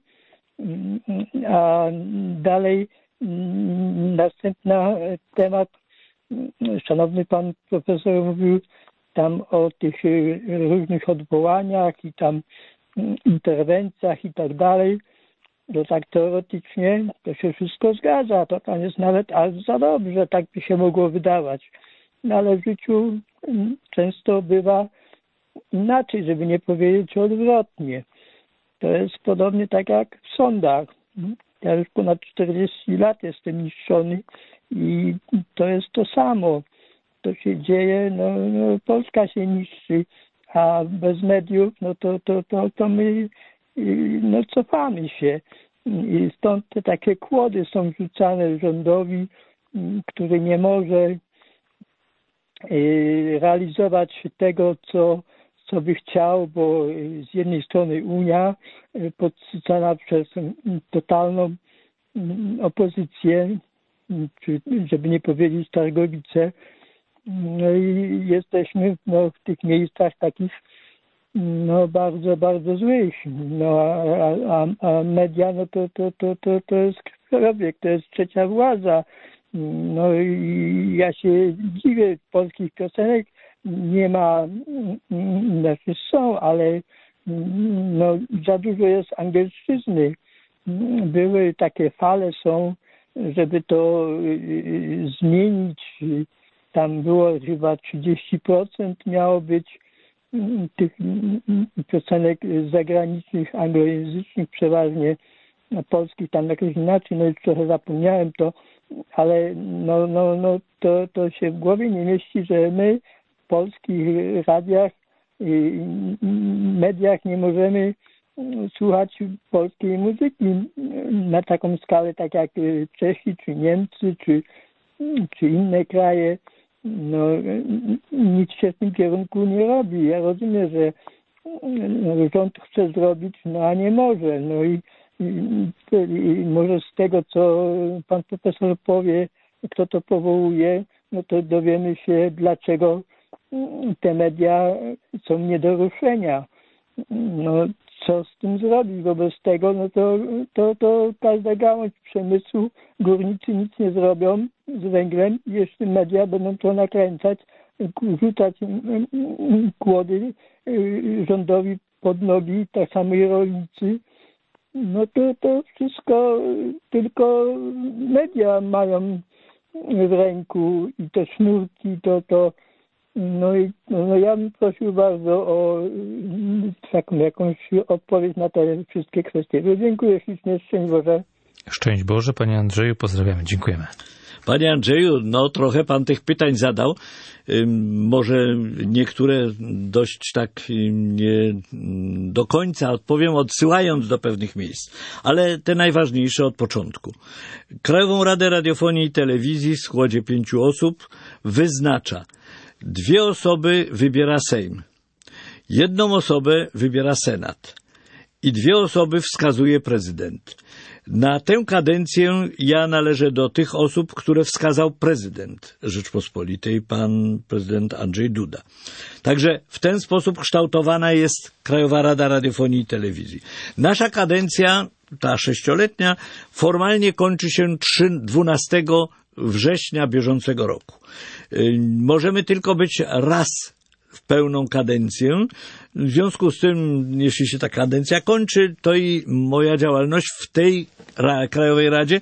A dalej następna temat. Szanowny pan profesor mówił tam o tych różnych odwołaniach i tam interwencjach i tak dalej. To tak teoretycznie to się wszystko zgadza. To tam jest nawet aż za dobrze, tak by się mogło wydawać. No ale w życiu często bywa inaczej, żeby nie powiedzieć odwrotnie. To jest podobnie tak jak w sądach. Ja już ponad czterdzieści lat jestem niszczony i to jest to samo. To się dzieje, no, no Polska się niszczy, a bez mediów, no to, to, to, to my no, cofamy się. I stąd te takie kłody są rzucane rządowi, który nie może realizować tego, co co by chciał, bo z jednej strony Unia podsycana przez totalną opozycję, czy żeby nie powiedzieć targowice, no i jesteśmy no, w tych miejscach takich no bardzo, bardzo złych. No a, a, a media, no to, to, to, to, to jest krwobieg, to jest trzecia władza. No i ja się dziwię polskich piosenek, nie ma, znaczy są, ale no, za dużo jest angielszczyzny. Były takie fale, są, żeby to zmienić. Tam było chyba trzydzieści procent miało być tych piosenek zagranicznych, anglojęzycznych, przeważnie polskich, tam jakoś inaczej, no już trochę zapomniałem to, ale no, no, no, to, to się w głowie nie mieści, że my w polskich radiach i mediach nie możemy słuchać polskiej muzyki na taką skalę, tak jak Czesi, czy Niemcy, czy, czy inne kraje. No, nic się w tym kierunku nie robi. Ja rozumiem, że rząd chce zrobić, no a nie może. No i, i, i może z tego, co pan profesor powie, kto to powołuje, no to dowiemy się, dlaczego te media są nie do ruszenia. No, co z tym zrobić? Wobec tego, no to, to, to każda gałąź przemysłu, górnicy nic nie zrobią z węglem, jeszcze media będą to nakręcać, rzucać kłody rządowi pod nogi, tak samo i rolnicy. No to, to wszystko tylko media mają w ręku i te sznurki, to, to no i no ja bym prosił bardzo o taką jakąś odpowiedź na te wszystkie kwestie. Dziękuję ślicznie, szczęść Boże. Szczęść Boże, panie Andrzeju, pozdrawiamy, dziękujemy. Panie Andrzeju, no trochę pan tych pytań zadał. Może niektóre dość tak nie do końca odpowiem, odsyłając do pewnych miejsc, ale te najważniejsze od początku. Krajową Radę Radiofonii i Telewizji w składzie pięciu osób wyznacza. Dwie osoby wybiera Sejm, jedną osobę wybiera Senat i dwie osoby wskazuje prezydent. Na tę kadencję ja należę do tych osób, które wskazał prezydent Rzeczpospolitej, pan prezydent Andrzej Duda. Także w ten sposób kształtowana jest Krajowa Rada Radiofonii i Telewizji. Nasza kadencja, ta sześcioletnia, formalnie kończy się dwunastego września bieżącego roku. Możemy tylko być raz w pełną kadencję. W związku z tym, jeśli się ta kadencja kończy, to i moja działalność w tej Krajowej Radzie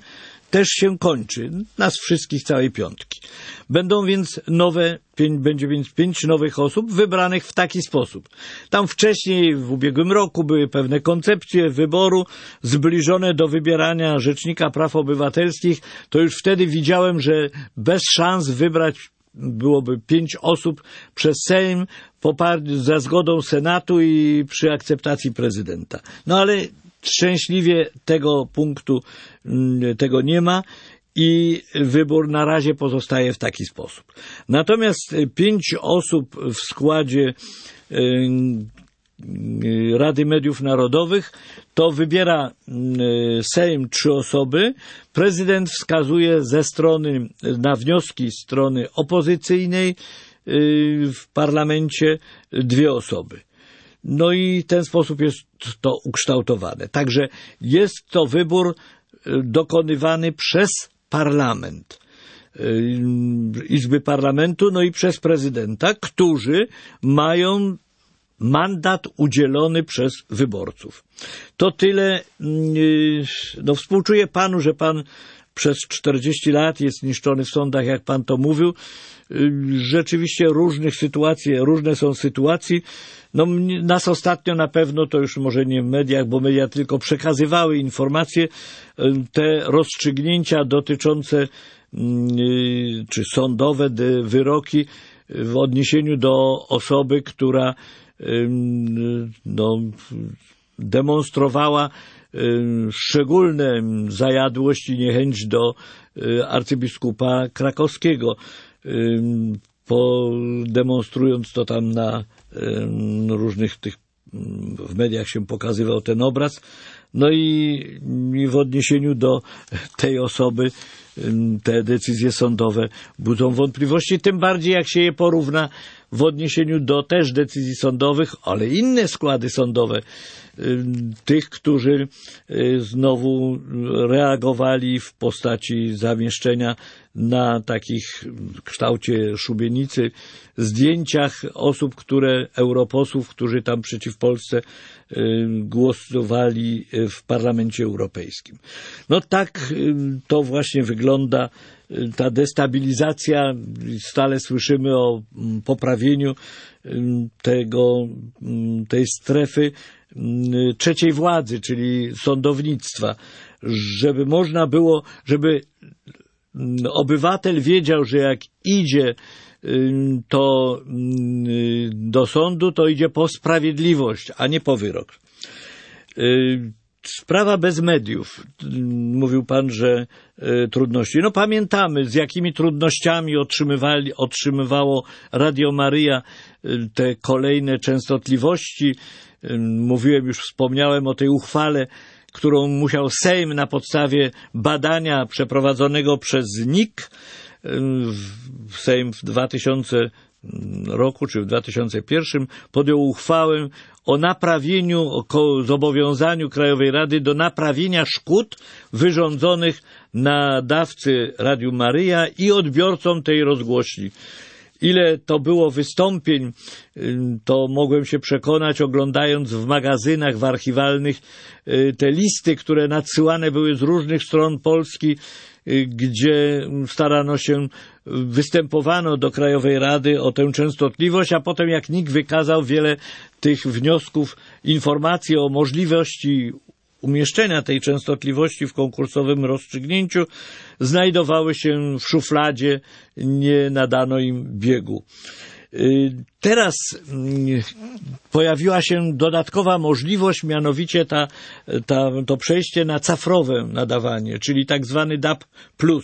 też się kończy. Nas wszystkich, całej piątki. Będą więc nowe, pięć, będzie więc pięć nowych osób wybranych w taki sposób. Tam wcześniej, w ubiegłym roku, były pewne koncepcje wyboru zbliżone do wybierania Rzecznika Praw Obywatelskich. To już wtedy widziałem, że bez szans wybrać byłoby pięć osób przez Sejm popar- za zgodą Senatu i przy akceptacji prezydenta. No ale szczęśliwie tego punktu, tego nie ma i wybór na razie pozostaje w taki sposób. Natomiast pięć osób w składzie Rady Mediów Narodowych to wybiera Sejm trzy osoby. Prezydent wskazuje ze strony, na wnioski strony opozycyjnej w parlamencie dwie osoby. No i w ten sposób jest to ukształtowane. Także jest to wybór dokonywany przez parlament, Izby Parlamentu, no i przez prezydenta, którzy mają mandat udzielony przez wyborców. To tyle. No, współczuję panu, że pan przez czterdzieści lat jest niszczony w sądach, jak pan to mówił. Rzeczywiście różnych sytuacji, różne są sytuacje. No, nas ostatnio na pewno, to już może nie w mediach, bo media tylko przekazywały informacje, te rozstrzygnięcia dotyczące, czy sądowe wyroki w odniesieniu do osoby, która no, demonstrowała szczególne zajadłość i niechęć do arcybiskupa krakowskiego, demonstrując to tam na różnych tych, w mediach się pokazywał ten obraz. No i, i w odniesieniu do tej osoby te decyzje sądowe budzą wątpliwości, tym bardziej jak się je porówna w odniesieniu do też decyzji sądowych, ale inne składy sądowe, tych, którzy znowu reagowali w postaci zamieszczenia na takich w kształcie szubienicy zdjęciach osób, które, europosłów, którzy tam przeciw Polsce głosowali w Parlamencie Europejskim. No tak to właśnie wygląda ta destabilizacja. Stale słyszymy o poprawieniu tego, tej strefy trzeciej władzy, czyli sądownictwa, żeby można było, żeby obywatel wiedział, że jak idzie to do sądu, to idzie po sprawiedliwość, a nie po wyrok. Sprawa bez mediów. Mówił pan, że trudności. No pamiętamy, z jakimi trudnościami otrzymywali, otrzymywało Radio Maryja te kolejne częstotliwości. Mówiłem, już wspomniałem o tej uchwale, którą musiał Sejm na podstawie badania przeprowadzonego przez N I K, Sejm w dwa tysiące roku, czy w dwa tysiące pierwszym podjął uchwałę o naprawieniu, o zobowiązaniu Krajowej Rady do naprawienia szkód wyrządzonych nadawcy Radiu Maryja i odbiorcom tej rozgłośni. Ile to było wystąpień, to mogłem się przekonać, oglądając w magazynach, w archiwalnych te listy, które nadsyłane były z różnych stron Polski, gdzie starano się, występowano do Krajowej Rady o tę częstotliwość, a potem jak N I K wykazał wiele tych wniosków, informacji o możliwości umieszczenia tej częstotliwości w konkursowym rozstrzygnięciu, znajdowały się w szufladzie, nie nadano im biegu. Teraz pojawiła się dodatkowa możliwość, mianowicie ta, ta, to przejście na cyfrowe nadawanie, czyli tak zwany D A B plus.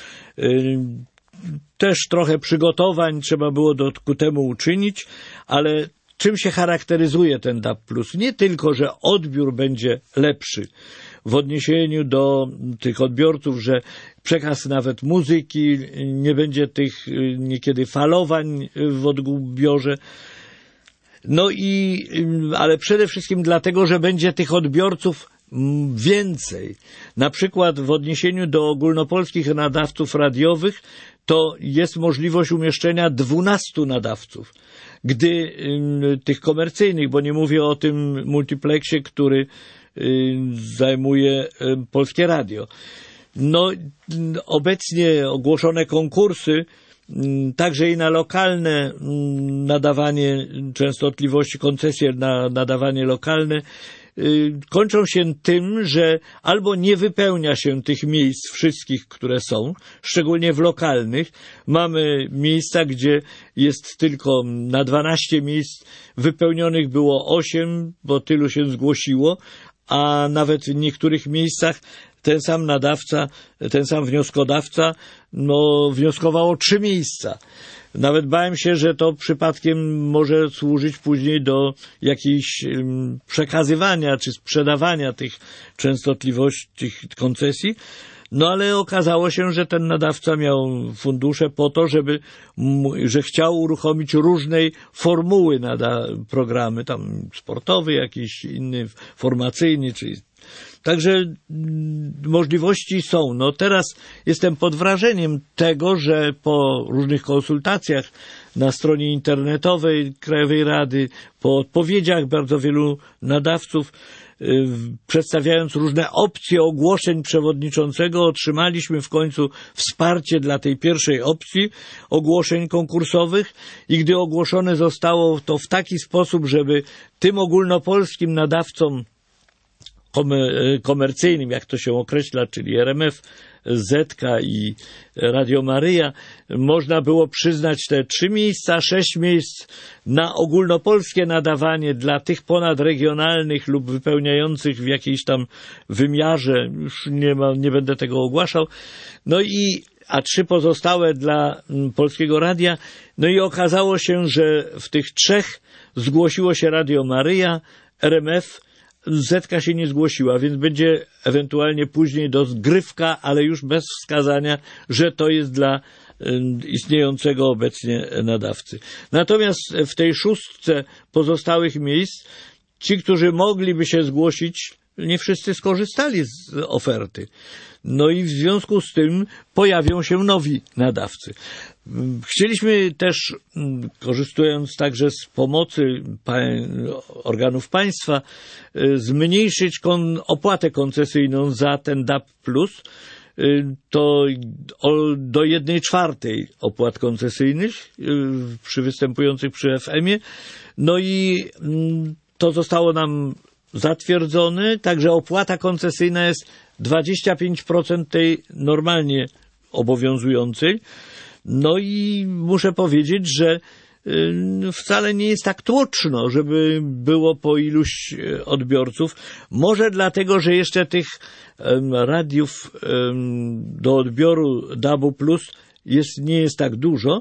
Też trochę przygotowań trzeba było do, ku temu uczynić, ale czym się charakteryzuje ten D A B plus? Nie tylko, że odbiór będzie lepszy w odniesieniu do tych odbiorców, że przekaz nawet muzyki, nie będzie tych niekiedy falowań w odbiorze. No i, ale przede wszystkim dlatego, że będzie tych odbiorców więcej. Na przykład w odniesieniu do ogólnopolskich nadawców radiowych to jest możliwość umieszczenia dwunastu nadawców. Gdy y, tych komercyjnych, bo nie mówię o tym multiplexie, który y, zajmuje y, Polskie Radio. No, obecnie ogłoszone konkursy, także i na lokalne nadawanie częstotliwości, koncesje na nadawanie lokalne, kończą się tym, że albo nie wypełnia się tych miejsc wszystkich, które są, szczególnie w lokalnych. Mamy miejsca, gdzie jest tylko na dwanaście miejsc wypełnionych było osiem, bo tylu się zgłosiło, a nawet w niektórych miejscach ten sam nadawca, ten sam wnioskodawca, no, wnioskował o trzy miejsca. Nawet bałem się, że to przypadkiem może służyć później do jakiejś um, przekazywania czy sprzedawania tych częstotliwości, tych koncesji. No ale okazało się, że ten nadawca miał fundusze po to, żeby, że chciał uruchomić różnej formuły nada programy, tam sportowy, jakiś inny, formacyjny, czy także możliwości są. No teraz jestem pod wrażeniem tego, że po różnych konsultacjach na stronie internetowej Krajowej Rady, po odpowiedziach bardzo wielu nadawców, yy, przedstawiając różne opcje ogłoszeń przewodniczącego, otrzymaliśmy w końcu wsparcie dla tej pierwszej opcji ogłoszeń konkursowych i gdy ogłoszone zostało to w taki sposób, żeby tym ogólnopolskim nadawcom komercyjnym, jak to się określa, czyli R M F, Zetka i Radio Maryja, można było przyznać te trzy miejsca, sześć miejsc na ogólnopolskie nadawanie dla tych ponadregionalnych lub wypełniających w jakiejś tam wymiarze, już nie, ma, nie będę tego ogłaszał, no i a trzy pozostałe dla Polskiego Radia. No i okazało się, że w tych trzech zgłosiło się Radio Maryja, R M F, Zetka się nie zgłosiła, więc będzie ewentualnie później dozgrywka, ale już bez wskazania, że to jest dla istniejącego obecnie nadawcy. Natomiast w tej szóstce pozostałych miejsc ci, którzy mogliby się zgłosić, nie wszyscy skorzystali z oferty. No i w związku z tym pojawią się nowi nadawcy. Chcieliśmy też, korzystując także z pomocy organów państwa, zmniejszyć kon- opłatę koncesyjną za ten D A B plus, to o, do jednej czwartej opłat koncesyjnych przy występujących przy F M-ie. No i to zostało nam zatwierdzone, także opłata koncesyjna jest dwadzieścia pięć procent tej normalnie obowiązującej. No i muszę powiedzieć, że wcale nie jest tak tłoczno, żeby było po iluś odbiorców. Może dlatego, że jeszcze tych radiów do odbioru D A B plus jest, nie jest tak dużo,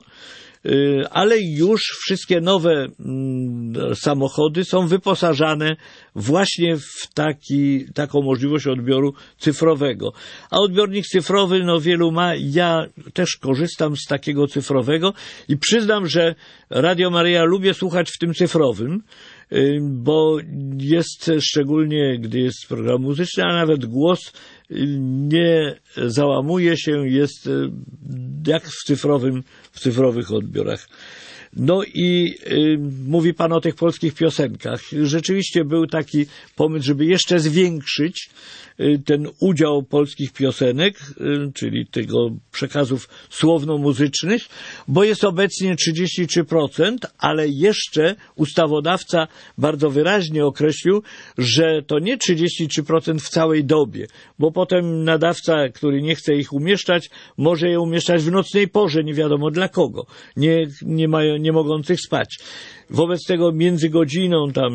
ale już wszystkie nowe samochody są wyposażane właśnie w taki, taką możliwość odbioru cyfrowego. A odbiornik cyfrowy, no wielu ma, ja też korzystam z takiego cyfrowego i przyznam, że Radio Maryja lubię słuchać w tym cyfrowym, bo jest szczególnie, gdy jest program muzyczny, a nawet głos nie załamuje się, jest jak w cyfrowym, w cyfrowych odbiorach. No i y, mówi pan o tych polskich piosenkach. Rzeczywiście był taki pomysł, żeby jeszcze zwiększyć y, ten udział polskich piosenek, y, czyli tego przekazów słowno-muzycznych, bo jest obecnie trzydzieści trzy procent, ale jeszcze ustawodawca bardzo wyraźnie określił, że to nie trzydzieści trzy procent w całej dobie, bo potem nadawca, który nie chce ich umieszczać, może je umieszczać w nocnej porze, nie wiadomo dla kogo. Nie, nie mają, nie mogących spać. Wobec tego między godziną tam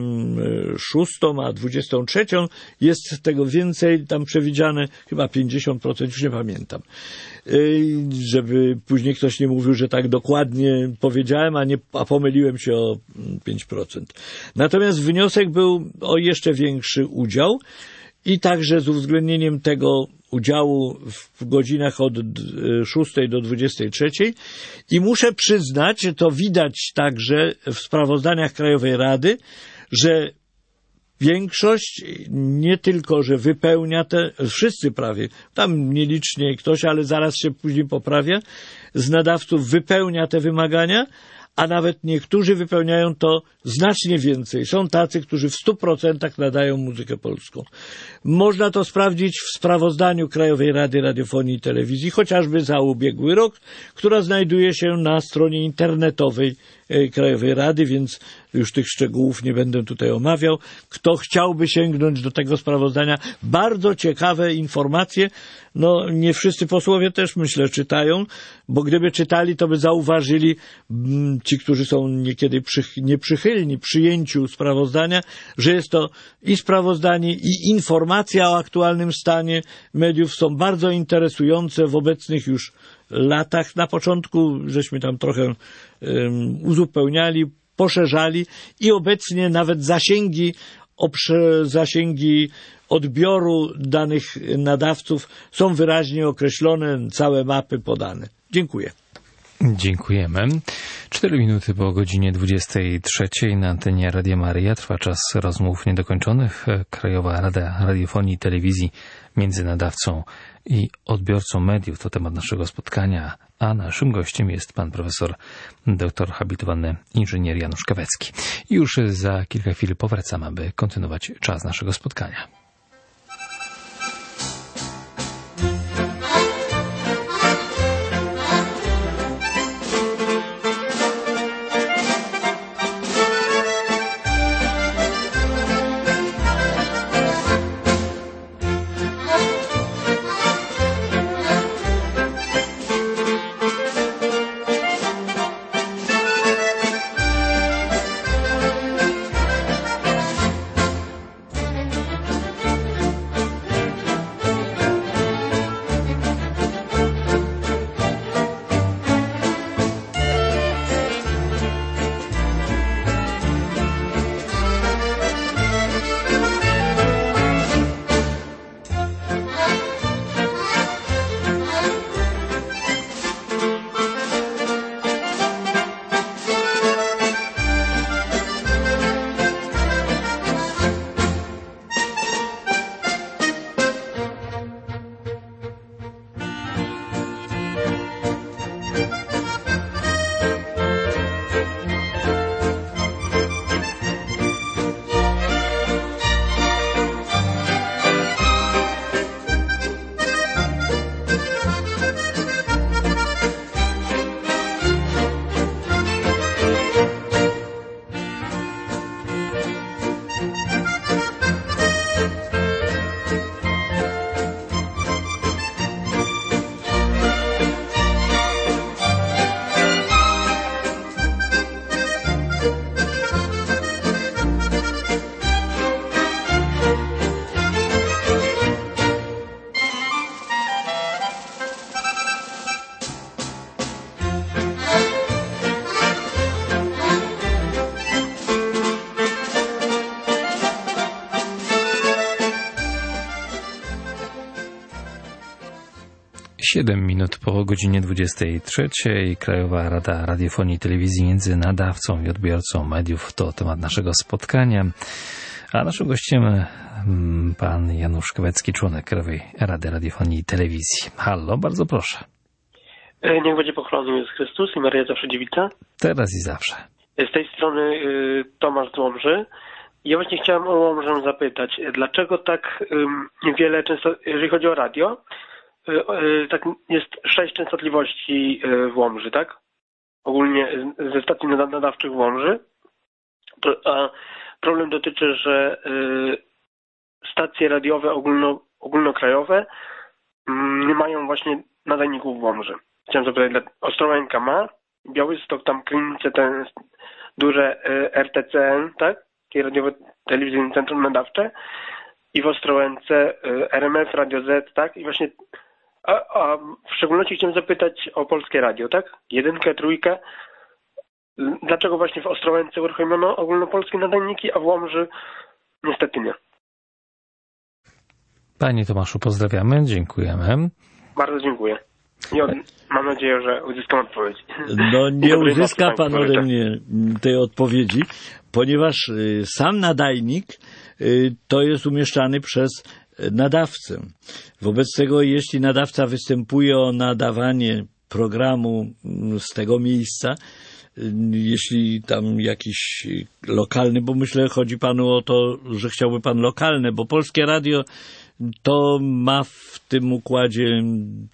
szóstą a dwudziestą trzecią jest tego więcej tam przewidziane, chyba pięćdziesiąt procent, już nie pamiętam. Żeby później ktoś nie mówił, że tak dokładnie powiedziałem, a, nie, a pomyliłem się o pięć procent. Natomiast wniosek był o jeszcze większy udział i także z uwzględnieniem tego udziału w godzinach od szóstej do dwudziestej trzeciej i muszę przyznać, że to widać także w sprawozdaniach Krajowej Rady, że większość nie tylko, że wypełnia te, wszyscy prawie, tam nielicznie ktoś, ale zaraz się później poprawia, z nadawców wypełnia te wymagania, a nawet niektórzy wypełniają to znacznie więcej. Są tacy, którzy w stu procentach nadają muzykę polską. Można to sprawdzić w sprawozdaniu Krajowej Rady Radiofonii i Telewizji, chociażby za ubiegły rok, która znajduje się na stronie internetowej Krajowej Rady, więc już tych szczegółów nie będę tutaj omawiał. Kto chciałby sięgnąć do tego sprawozdania, bardzo ciekawe informacje. No, nie wszyscy posłowie też, myślę, czytają, bo gdyby czytali, to by zauważyli, ci, którzy są niekiedy nieprzychylni przyjęciu sprawozdania, że jest to i sprawozdanie, i informacja o aktualnym stanie mediów są bardzo interesujące w obecnych już latach. Na początku żeśmy tam trochę um, uzupełniali, poszerzali i obecnie nawet zasięgi, oprze, zasięgi odbioru danych nadawców są wyraźnie określone, całe mapy podane. Dziękuję. Dziękujemy. Cztery minuty po godzinie dwudziestej trzeciej na antenie Radia Maryja trwa czas rozmów niedokończonych. Krajowa Rada Radiofonii i Telewizji między nadawcą i odbiorcą mediów to temat naszego spotkania, a naszym gościem jest pan profesor doktor habilitowany inżynier Janusz Kawecki. I już za kilka chwil powracamy, aby kontynuować czas naszego spotkania. Siedem minut po godzinie dwudziestej trzeciej. Krajowa Rada Radiofonii i Telewizji między nadawcą i odbiorcą mediów to temat naszego spotkania. A naszym gościem pan Janusz Kawecki, członek Krajowej Rady Radiofonii i Telewizji. Hallo, bardzo proszę. Niech będzie pochwalony Jezus Chrystus i Maryja zawsze dziewica. Teraz i zawsze. Z tej strony y, Tomasz z Łomży. Ja właśnie chciałem o Łomżę zapytać, dlaczego tak y, niewiele, często, jeżeli chodzi o radio, tak jest sześć częstotliwości w Łomży, tak? Ogólnie ze stacji nadawczych w Łomży. A problem dotyczy, że stacje radiowe ogólno, ogólnokrajowe nie mają właśnie nadajników w Łomży. Chciałem zapytać, Ostrołęka ma, Białystok, tam klinice, te duże R T C N, tak? Takie radiowe telewizyjne centrum nadawcze. I w Ostrołęce R M F, Radio Z, tak? I właśnie A, a w szczególności chciałem zapytać o Polskie Radio, tak? Jedynkę, trójkę. Dlaczego właśnie w Ostrołęce uruchomiono ogólnopolskie nadajniki, a w Łomży niestety nie? Panie Tomaszu, pozdrawiamy, dziękujemy. Bardzo dziękuję. I od, mam nadzieję, że uzyskam odpowiedź. No nie uzyska pan ode mnie tej odpowiedzi, ponieważ sam nadajnik to jest umieszczany przez nadawcę. Wobec tego, jeśli nadawca występuje o nadawanie programu z tego miejsca, jeśli tam jakiś lokalny, bo myślę, chodzi panu o to, że chciałby pan lokalne, bo Polskie Radio to ma w tym układzie,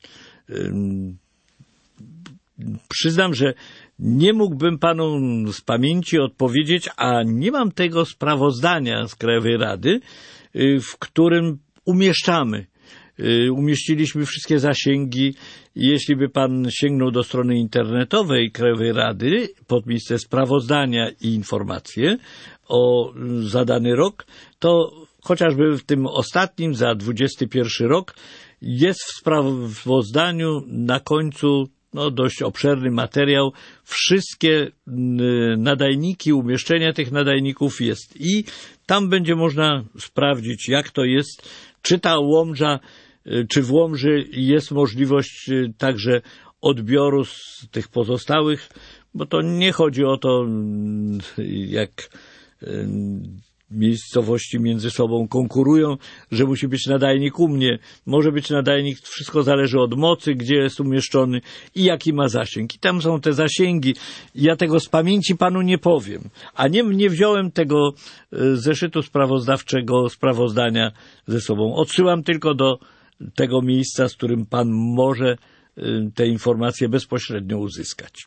przyznam, że nie mógłbym panu z pamięci odpowiedzieć, a nie mam tego sprawozdania z Krajowej Rady, w którym umieszczamy. Umieściliśmy wszystkie zasięgi. Jeśli by pan sięgnął do strony internetowej Krajowej Rady pod miejsce sprawozdania i informacje o za dany rok, to chociażby w tym ostatnim za dwudziesty pierwszy rok jest w sprawozdaniu na końcu no, dość obszerny materiał. Wszystkie nadajniki, umieszczenia tych nadajników jest i tam będzie można sprawdzić, jak to jest, czy ta Łomża, czy w Łomży jest możliwość także odbioru z tych pozostałych, bo to nie chodzi o to, jak miejscowości między sobą konkurują, że musi być nadajnik u mnie. Może być nadajnik, wszystko zależy od mocy, gdzie jest umieszczony i jaki ma zasięg. I tam są te zasięgi. Ja tego z pamięci panu nie powiem. A nie, nie wziąłem tego zeszytu sprawozdawczego, sprawozdania ze sobą. Odsyłam tylko do tego miejsca, z którym pan może te informacje bezpośrednio uzyskać.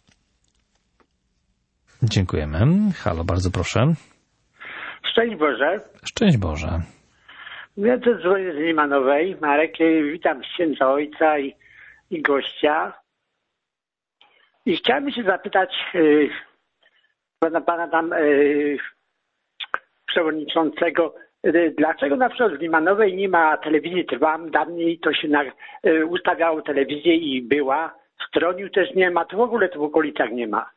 Dziękujemy. Halo, bardzo proszę. Szczęść Boże. Szczęść Boże. Ja to dzwonię z Limanowej. Marek, witam księdza ojca i, i gościa. I chciałem się zapytać yy, pana, pana tam yy, przewodniczącego, yy, dlaczego na przykład w Limanowej nie ma telewizji Trwam? Dawniej to się na, yy, ustawiało telewizję i była. W Stroniu też nie ma, to w ogóle to w okolicach nie ma.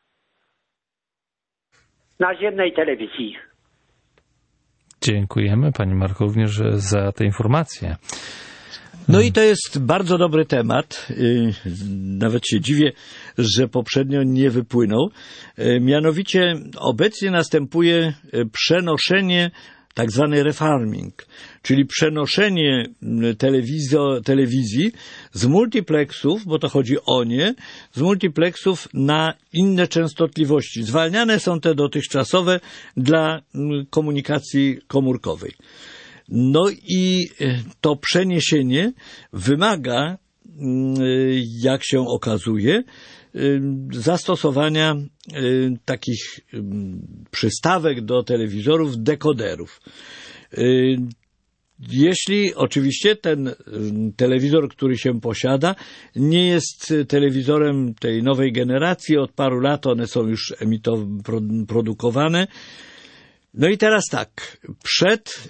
Naziemnej telewizji. Dziękujemy Panie Marku również za te informacje. No i to jest bardzo dobry temat. Nawet się dziwię, że poprzednio nie wypłynął. Mianowicie obecnie następuje przenoszenie, tak zwany refarming, czyli przenoszenie telewizo, telewizji z multiplexów, bo to chodzi o nie, z multiplexów na inne częstotliwości. Zwalniane są te dotychczasowe dla komunikacji komórkowej. No i to przeniesienie wymaga, jak się okazuje, zastosowania takich przystawek do telewizorów, dekoderów. Jeśli oczywiście ten telewizor, który się posiada, nie jest telewizorem tej nowej generacji, od paru lat one są już emitow- produkowane. No i teraz tak, przed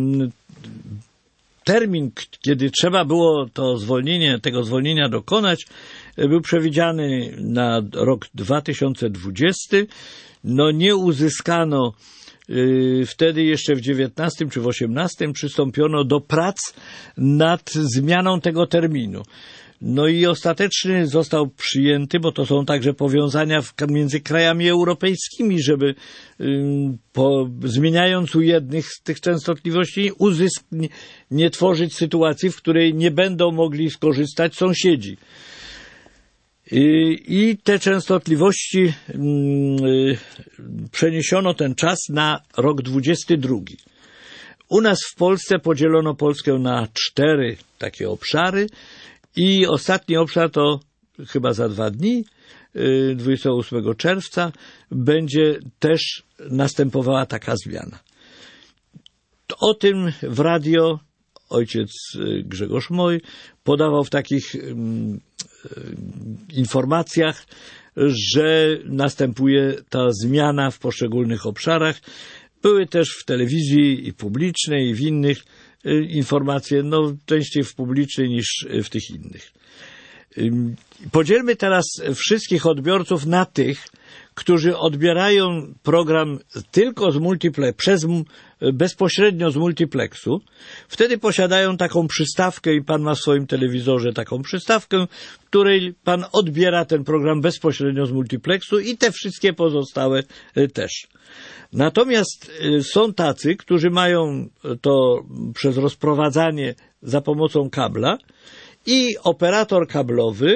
termin, kiedy trzeba było to zwolnienie, tego zwolnienia dokonać, był przewidziany na rok dwa tysiące dwudziesty. No nie uzyskano yy, wtedy jeszcze w dziewiętnastym czy w osiemnastym przystąpiono do prac nad zmianą tego terminu. No i ostateczny został przyjęty, bo to są także powiązania w, między krajami europejskimi, żeby yy, po, zmieniając u jednych z tych częstotliwości uzysk, nie, nie tworzyć sytuacji, w której nie będą mogli skorzystać sąsiedzi. I te częstotliwości yy, przeniesiono ten czas na rok dwudziesty drugi. U nas w Polsce podzielono Polskę na cztery takie obszary i ostatni obszar to chyba za dwa dni, yy, dwudziestego ósmego czerwca, będzie też następowała taka zmiana. O tym w radio ojciec Grzegorz Moj podawał w takich yy, informacjach, że następuje ta zmiana w poszczególnych obszarach. Były też w telewizji i publicznej i w innych informacje, no częściej w publicznej niż w tych innych. Podzielmy teraz wszystkich odbiorców na tych, którzy odbierają program tylko z multiplex, przez, bezpośrednio z multiplexu. Wtedy posiadają taką przystawkę i pan ma w swoim telewizorze taką przystawkę, w której pan odbiera ten program bezpośrednio z multiplexu i te wszystkie pozostałe też. Natomiast są tacy, którzy mają to przez rozprowadzanie za pomocą kabla i operator kablowy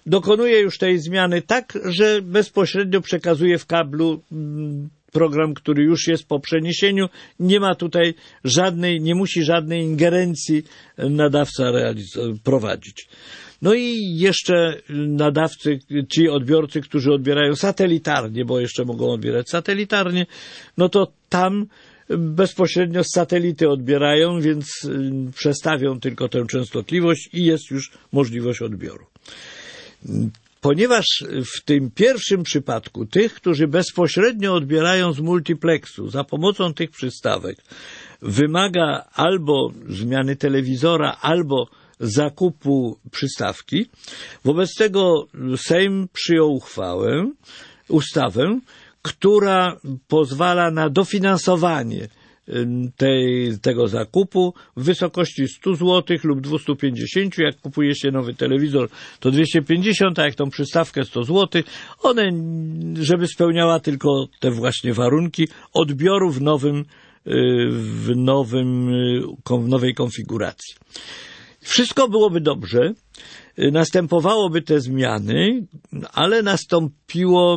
dokonuje już tej zmiany tak, że bezpośrednio przekazuje w kablu program, który już jest po przeniesieniu. Nie ma tutaj żadnej, nie musi żadnej ingerencji nadawca realiz- prowadzić. No i jeszcze nadawcy, ci odbiorcy, którzy odbierają satelitarnie, bo jeszcze mogą odbierać satelitarnie, no to tam bezpośrednio z satelity odbierają, więc przestawią tylko tę częstotliwość i jest już możliwość odbioru. Ponieważ w tym pierwszym przypadku tych, którzy bezpośrednio odbierają z multiplexu za pomocą tych przystawek, wymaga albo zmiany telewizora, albo zakupu przystawki, wobec tego Sejm przyjął uchwałę, ustawę, która pozwala na dofinansowanie tej, tego zakupu w wysokości sto złotych lub dwieście pięćdziesiąt. Jak kupuje się nowy telewizor, to dwieście pięćdziesiąt, a jak tą przystawkę sto złotych, one, żeby spełniała tylko te właśnie warunki odbioru w nowym, w nowym, w nowej konfiguracji. Wszystko byłoby dobrze, następowałoby te zmiany, ale nastąpiło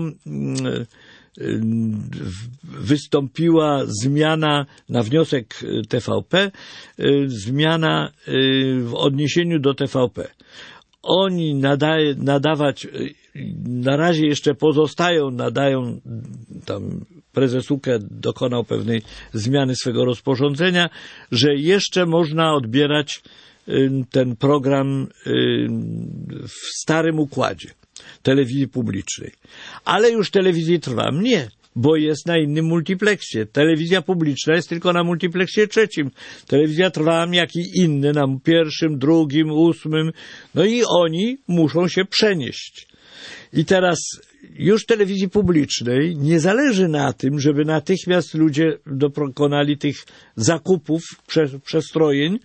wystąpiła zmiana na wniosek T V P, zmiana w odniesieniu do T V P. Oni nadaje, nadawać, na razie jeszcze pozostają, nadają, tam prezes U K E dokonał pewnej zmiany swego rozporządzenia, że jeszcze można odbierać ten program w starym układzie telewizji publicznej. Ale już telewizji Trwam nie, bo jest na innym multiplexie. Telewizja publiczna jest tylko na multiplexie trzecim. Telewizja Trwam, jak i inne, na pierwszym, drugim, ósmym. No i oni muszą się przenieść. I teraz już telewizji publicznej nie zależy na tym, żeby natychmiast ludzie dokonali tych zakupów, prze, przestrojeń.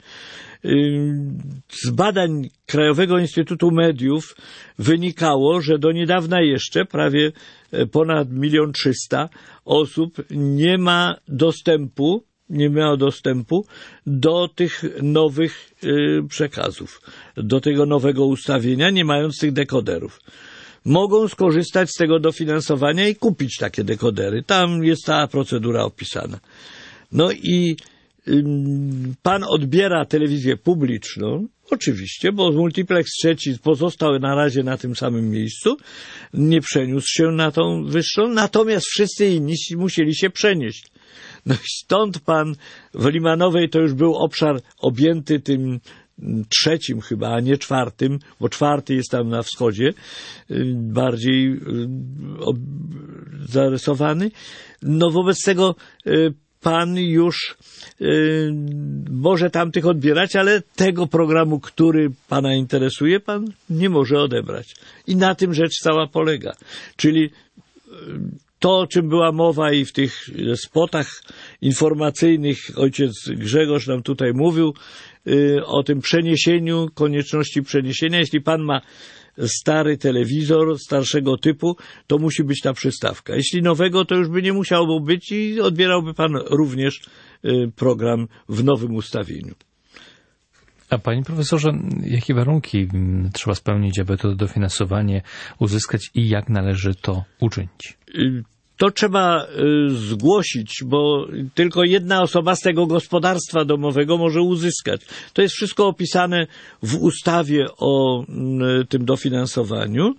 Z badań Krajowego Instytutu Mediów wynikało, że do niedawna jeszcze prawie ponad milion trzysta osób nie ma dostępu, nie miało dostępu do tych nowych przekazów, do tego nowego ustawienia, nie mając tych dekoderów. Mogą skorzystać z tego dofinansowania i kupić takie dekodery. Tam jest cała procedura opisana. No i pan odbiera telewizję publiczną, oczywiście, bo multiplex trzeci pozostał na razie na tym samym miejscu, nie przeniósł się na tą wyższą, natomiast wszyscy inni musieli się przenieść. No i stąd pan w Limanowej to już był obszar objęty tym trzecim chyba, a nie czwartym, bo czwarty jest tam na wschodzie, bardziej zarysowany. No wobec tego pan już y, może tamtych odbierać, ale tego programu, który pana interesuje, pan nie może odebrać. I na tym rzecz cała polega. Czyli to, o czym była mowa i w tych spotach informacyjnych ojciec Grzegorz nam tutaj mówił, y, o tym przeniesieniu, konieczności przeniesienia. Jeśli pan ma stary telewizor starszego typu, to musi być ta przystawka. Jeśli nowego, to już by nie musiało być i odbierałby pan również program w nowym ustawieniu. A panie profesorze, jakie warunki trzeba spełnić, aby to dofinansowanie uzyskać i jak należy to uczynić? To trzeba zgłosić, bo tylko jedna osoba z tego gospodarstwa domowego może uzyskać. To jest wszystko opisane w ustawie o tym dofinansowaniu.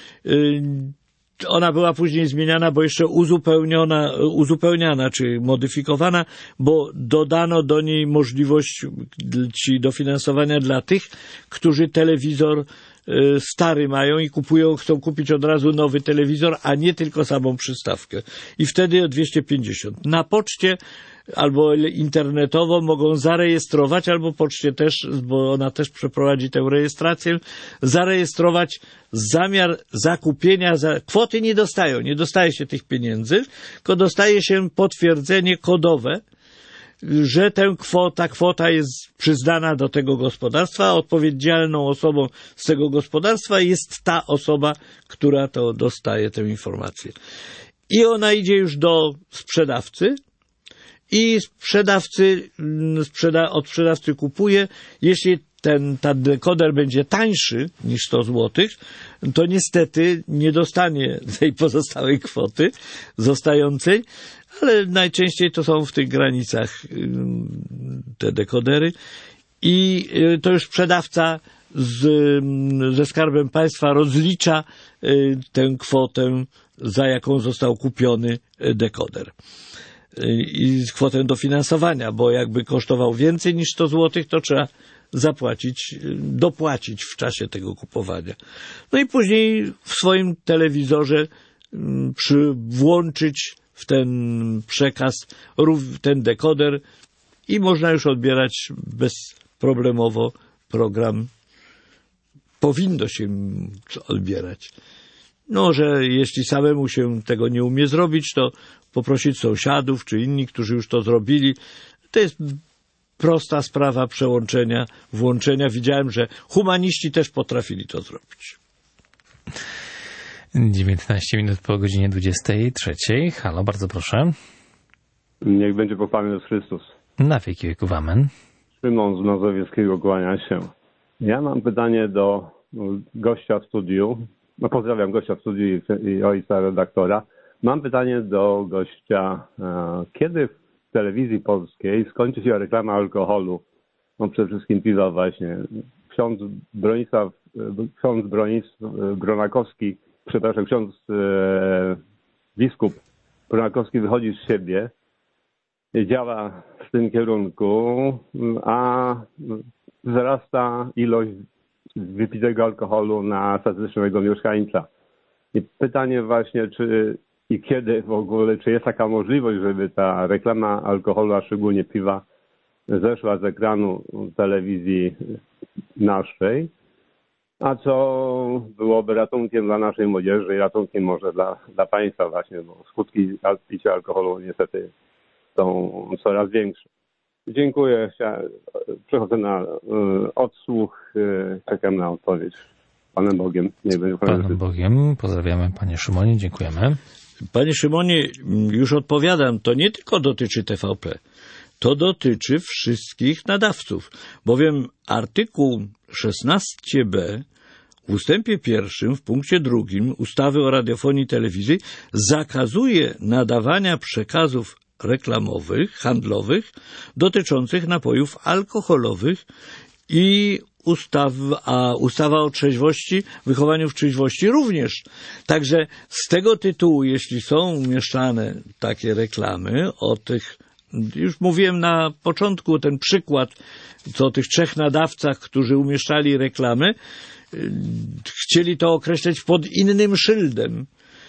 Ona była później zmieniana, bo jeszcze uzupełniona, uzupełniana czy modyfikowana, bo dodano do niej możliwość dofinansowania dla tych, którzy telewizor stary mają i kupują, chcą kupić od razu nowy telewizor, a nie tylko samą przystawkę. I wtedy o dwieście pięćdziesiąt. Na poczcie albo internetowo mogą zarejestrować, albo poczcie też, bo ona też przeprowadzi tę rejestrację, zarejestrować zamiar zakupienia, za, kwoty nie dostają, nie dostaje się tych pieniędzy, tylko dostaje się potwierdzenie kodowe, że tę kwota, ta kwota jest przyznana do tego gospodarstwa, a odpowiedzialną osobą z tego gospodarstwa jest ta osoba, która to dostaje tę informację. I ona idzie już do sprzedawcy i sprzedawcy, sprzeda, od sprzedawcy kupuje. Jeśli ten, ten dekoder będzie tańszy niż sto złotych, to niestety nie dostanie tej pozostałej kwoty zostającej, ale najczęściej to są w tych granicach te dekodery i to już sprzedawca z, ze Skarbem Państwa rozlicza tę kwotę, za jaką został kupiony dekoder. I kwotę dofinansowania, bo jakby kosztował więcej niż sto złotych, to trzeba zapłacić, dopłacić w czasie tego kupowania. No i później w swoim telewizorze przy, włączyć w ten przekaz ten dekoder i można już odbierać bezproblemowo program. Powinno się odbierać. No, że jeśli samemu się tego nie umie zrobić, to poprosić sąsiadów czy inni, którzy już to zrobili. To jest prosta sprawa przełączenia, włączenia. Widziałem, że humaniści też potrafili to zrobić. dziewiętnaście minut po godzinie dwudziestej trzeciej. Halo, bardzo proszę. Niech będzie pochwalony Jezus Chrystus. Na wieki wieków, amen. Szymon z Mazowieckiego kłania się. Ja mam pytanie do gościa w studiu. No pozdrawiam gościa w studiu i ojca redaktora. Mam pytanie do gościa. Kiedy w telewizji polskiej skończy się reklama alkoholu? No przede wszystkim piwa właśnie. Ksiądz Bronisław, ksiądz Bronisław Gronakowski, przepraszam, ksiądz e, biskup Gronakowski wychodzi z siebie, działa w tym kierunku, a wzrasta ilość wypitego alkoholu na statystycznego mieszkańca. I pytanie właśnie, czy i kiedy w ogóle, czy jest taka możliwość, żeby ta reklama alkoholu, a szczególnie piwa, zeszła z ekranu telewizji naszej, a co byłoby ratunkiem dla naszej młodzieży i ratunkiem może dla, dla państwa właśnie, bo skutki picia alkoholu niestety są coraz większe. Dziękuję. Przechodzę na y, odsłuch. Y, czekam na odpowiedź. Panem Bogiem. Nie będzie Panem Bogiem. Pozdrawiamy Panie Szymonie. Dziękujemy. Panie Szymonie, już odpowiadam. To nie tylko dotyczy T V P. To dotyczy wszystkich nadawców. Bowiem artykuł szesnaście b w ustępie pierwszym w punkcie drugim ustawy o radiofonii i telewizji zakazuje nadawania przekazów reklamowych, handlowych dotyczących napojów alkoholowych i ustaw, a ustawa o trzeźwości, wychowaniu w trzeźwości również. Także z tego tytułu, jeśli są umieszczane takie reklamy o tych, już mówiłem na początku ten przykład, co o tych trzech nadawcach, którzy umieszczali reklamy, chcieli to określać pod innym szyldem.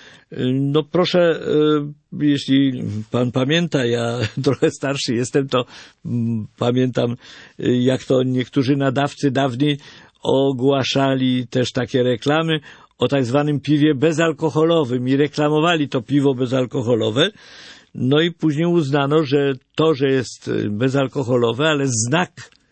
No proszę, jeśli pan pamięta, ja trochę starszy jestem, to pamiętam, jak to niektórzy nadawcy dawniej ogłaszali też takie reklamy o tak zwanym piwie bezalkoholowym i reklamowali to piwo bezalkoholowe. No i później uznano, że to, że jest bezalkoholowe, ale znak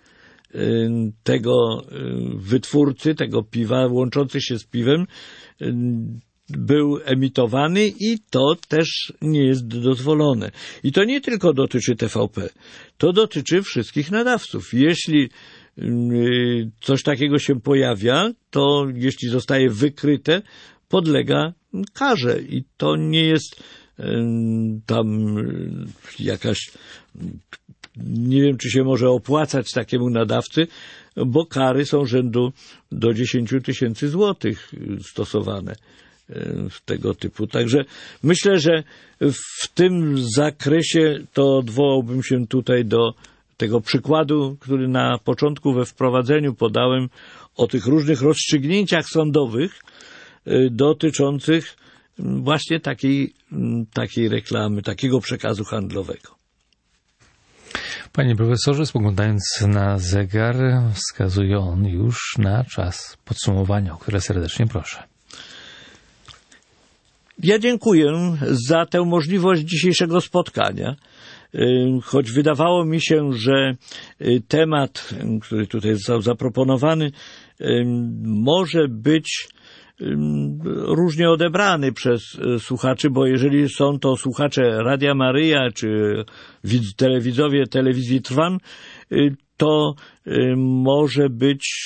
tego wytwórcy, tego piwa, łączący się z piwem, był emitowany i to też nie jest dozwolone. I to nie tylko dotyczy T V P, to dotyczy wszystkich nadawców. Jeśli coś takiego się pojawia, to jeśli zostaje wykryte, podlega karze i to nie jest tam jakaś, nie wiem, czy się może opłacać takiemu nadawcy, bo kary są rzędu do dziesięć tysięcy złotych stosowane w tego typu. Także myślę, że w tym zakresie to odwołałbym się tutaj do tego przykładu, który na początku we wprowadzeniu podałem o tych różnych rozstrzygnięciach sądowych dotyczących właśnie takiej, takiej reklamy, takiego przekazu handlowego. Panie profesorze, spoglądając na zegar, wskazuje on już na czas podsumowania, o które serdecznie proszę. Ja dziękuję za tę możliwość dzisiejszego spotkania. Choć wydawało mi się, że temat, który tutaj został zaproponowany, może być różnie odebrany przez słuchaczy, bo jeżeli są to słuchacze Radia Maryja czy telewidzowie telewizji Trwam, to może być,